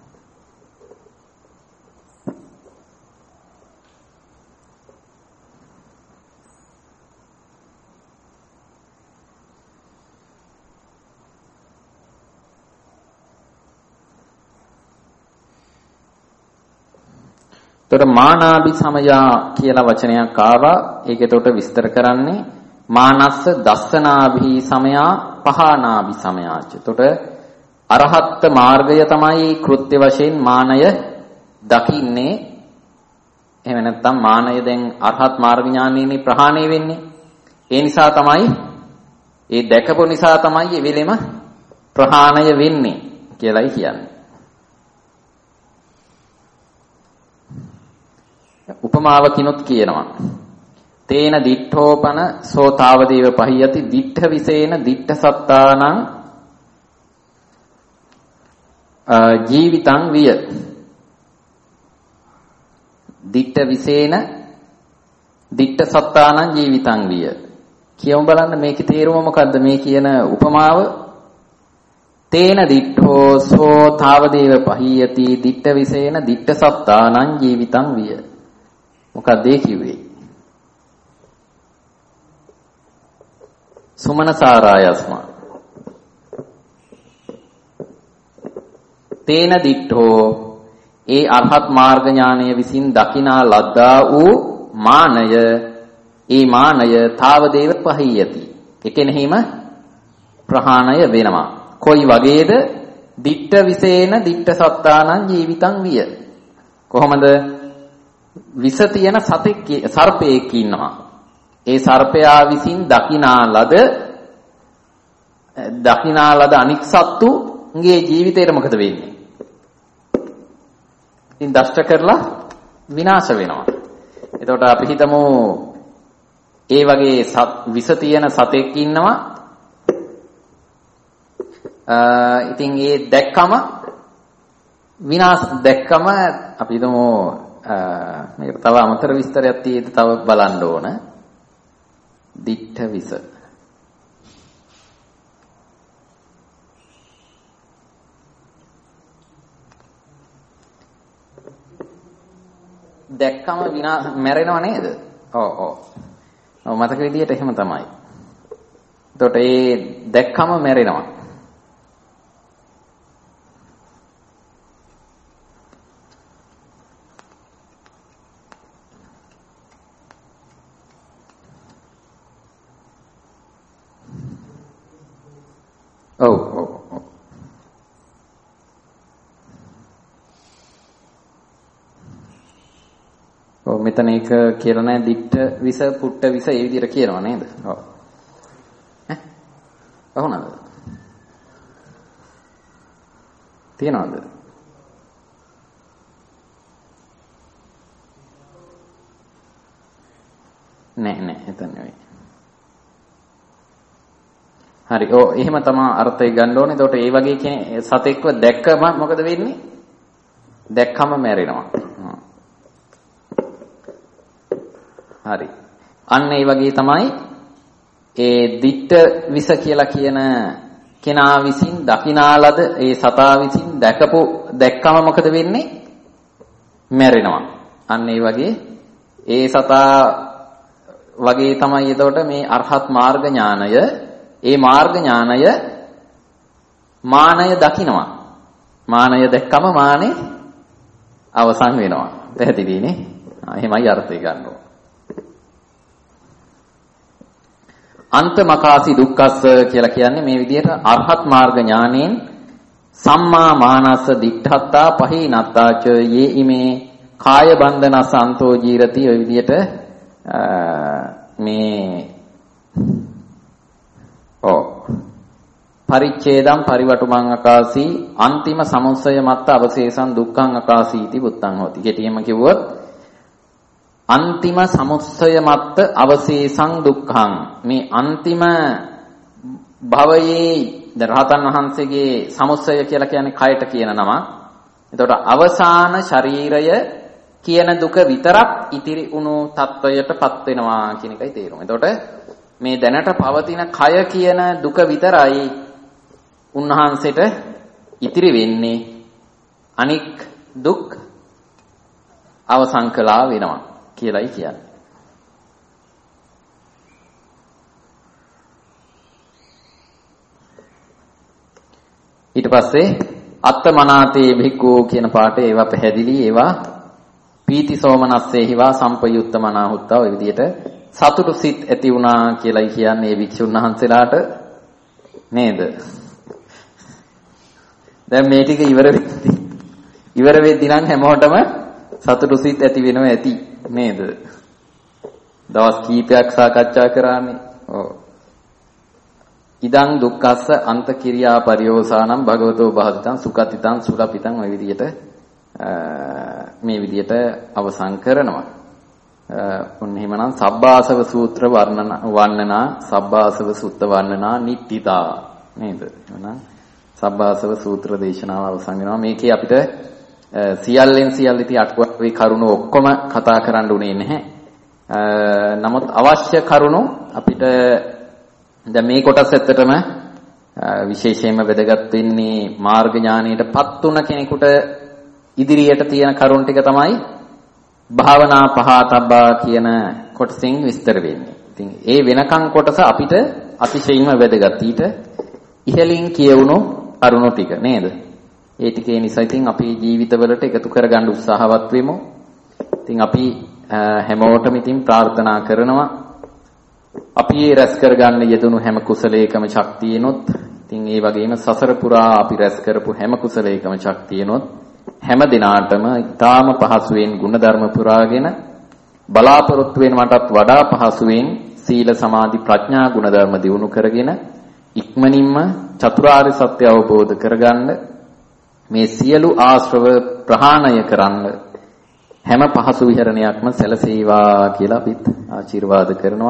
එතකොට මානාභි සමයා කියලා වචනයක් ආවා. ඒක එතකොට විස්තර කරන්නේ මානස්ස දස්සනාභි සමයා පහනාභි සමයාච. එතකොට අරහත් මාර්ගය තමයි කෘත්‍ය වශයෙන් මානය දකින්නේ. එහෙම නැත්නම් මානය දැන් අරහත් මාර්ග ඥානෙන්නේ ප්‍රහාණය වෙන්නේ. ඒ නිසා තමයි ඒ දැකපු නිසා තමයි ඒ වෙලෙම ප්‍රහාණය වෙන්නේ කියලායි කියන්නේ. උපමාවකිනුත් කියනවා තේන දිඨෝපන සෝතාවදේව පහියති දිඨ විසේන දිඨ සත්තානං ජීවිතං විය. දිඨ විසේන දිඨ සත්තානං ජීවිතං විය. කියමු බලන්න මේකේ තේරුම මොකද්ද මේ කියන උපමාව? තේන දිඨෝ සෝතාවදේව පහියති දිඨ විසේන දිඨ සත්තානං ජීවිතං විය. මොකක්ද ඒ කිව්වේ? සුමන සාරායස්ම තේන දිට්ඨෝ ඒ අරහත් මාර්ග ඥානය විසින් දකිනා ලද්දා වූ මානය ඒ මානය තාවදේව පහියති. එකෙනෙහිම ප්‍රහාණය වෙනවා. කොයි වගේද? දිට්ඨ විසේන දිට්ඨ සත්තානං ජීවිතං විය. කොහොමද? විස තියෙන සර්පයෙක් ඉන්නවා. ඒ සර්පයා විසින් දකිනා ලද අනික් සත්තුන්ගේ ජීවිතේට මොකද වෙන්නේ? ඉතින් දෂ්ට කරලා විනාශ වෙනවා. එතකොට අපි හිතමු ඒ වගේ විස තියෙන සතෙක් ඉන්නවා. ඉතින් ඒ දැක්කම අපි හිතමු මේක තව අමතර විස්තරයක් තියෙද්දි තව බලන්න ඕන. දිට්ඨ විස. දැක්කම මැරෙනව නේද? ඔව්. මතක විදියට එහෙම තමයි. එතකොට ඒ දැක්කම මැරෙනවා. ඔව්. ඔව් මෙතන එක කියලා නෑ දිට්ඨ විස පුට්ට විස ඒ විදිහට කියනවා නේද? ඔව්. වහුණාද? තියනවද? නෑ එතන නෙවෙයි. හරි. ඔව් එහෙම තමයි අර්ථය ගන්න ඕනේ. එතකොට ඒ වගේ කෙනෙක් සතෙක්ව දැක්කම මොකද වෙන්නේ? දැක්කම මැරෙනවා. හරි. අන්න ඒ වගේ තමයි ඒ දිට්ඨ විස කියලා කියන කෙනා විසින් දකිනාලද ඒ සතා විසින් දැක්කම මොකද වෙන්නේ? මැරෙනවා. අන්න ඒ වගේ ඒ සතා වගේ තමයි එතකොට මේ අරහත් මාර්ග ඥානය ඒ මාර්ග ඥානය මානය දකිනවා. මානය දැක්කම මානේ අවසන් වෙනවා. පැහැදිලිනේ? එහෙමයි අර්ථය ගන්න ඕන. අන්තමකාසි දුක්ඛස්ස කියලා කියන්නේ මේ විදිහට අරහත් මාර්ග ඥානෙන් සම්මා මානස්ස දිට්ඨත්තා පහීනත්තාච යේ ඉමේ කාය බන්ධනස්ස අන්තෝ ජීරති ඔය විදිහට මේ පරිච්ඡේදම් පරිවටුමං අකාසී අන්තිම සමුස්සය මත්ත අවශේෂං දුක්ඛං අකාසීති බුත්තං හොති. කෙටියෙන්ම කිව්වොත් අන්තිම සමුස්සය මත්ත අවශේෂං දුක්ඛං මේ අන්තිම භවයේ රහතන් වහන්සේගේ සමුස්සය කියලා කියන්නේ කයට කියන නම. එතකොට අවසාන ශරීරය කියන දුක විතරක් ඉතිරි වුණු තත්වයටපත් වෙනවා කියන එකයි තේරුම. එතකොට මේ දැනට පවතින කය කියන දුක විතරයි උන්වහන්සේට ඉතිරි වෙන්නේ. අනික් දුක් අවසන් කළා වෙනවා කියලායි කියන්නේ. ඊට පස්සේ අත්තමනාතේ භික්ඛු කියන පාඩේ ඒවා පැහැදිලි. ඒවා පීති සෝමනස්සේහිවා සම්පයුත්ත මනාහුත්තා ඔය විදිහට සතුටු සිත් ඇති වුණා කියලායි කියන්නේ මේ භික්ෂුන් වහන්සේලාට නේද? දැන් මේ ටික ඉවර වෙද්දී නම් හැමෝටම සතුටු සිත් ඇති වෙනවා ඇති නේද? දවස් කීපයක් සාකච්ඡා කරානේ. ඔව්. ඉදං දුක්ඛස්ස අන්ත කිරියා පරියෝසානම් භගවතෝ භාවිතං සුඛතිතං සුලපිතං ඔය විදිහට මේ විදිහට අවසන් කරනවා. ඔන්න එහෙමනම් සබ්බාසව සූත්‍ර වර්ණනා සබ්බාසව සුත්ත වර්ණනා නිට්ඨිතා නේද? එහෙනම් සබ්බාසව සූත්‍ර දේශනාව අවසන් වෙනවා. මේකේ අපිට සියල්ලෙන් සියල්ල ඉති අටුවාවේ කරුණු ඔක්කොම කතා කරන්න උනේ නැහැ. නමුත් අවශ්‍ය කරුණු අපිට දැන් මේ කොටස් ඇත්තටම විශේෂයෙන්ම වැදගත් වෙන්නේ මාර්ග ඥානයටපත් උන කෙනෙකුට ඉදිරියට තියෙන කරුණු ටික තමයි භාවනා පහතබ්බා කියන කොටසින් විස්තර වෙන්නේ. ඉතින් ඒ වෙනකන් කොටස අපිට අතිශයින්ම වැදගත්. ඊට ඉහලින් කියවුණු කරුණු ටික නේද? ඒ ටිකේ නිසා ඉතින් අපි ජීවිතවලට එකතු කරගන්න උත්සාහවත් වෙමු. ඉතින් අපි හැමෝටම ඉතින් ප්‍රාර්ථනා කරනවා අපි ඒ රැස් කරගන්න යෙදුණු හැම කුසලයකම ශක්තියනොත් ඉතින් ඒ වගේම සසර පුරා අපි රැස් කරපු හැම කුසලයකම ශක්තියනොත් හැම දිනාටම ඊටාම පහසුවෙන් ගුණධර්ම පුරාගෙන බලාපොරොත්තු වෙනවටත් වඩා පහසුවෙන් සීල සමාධි ප්‍රඥා ගුණධර්ම දියුණු කරගෙන ඉක්මනින්ම චතුරාර්ය සත්‍ය අවබෝධ කරගන්න මේ සියලු ආශ්‍රව ප්‍රහාණය කරන්න හැම පහසු විහරණයක්ම සැලසේවා කියලා අපිත් ආශිර්වාද කරනවා.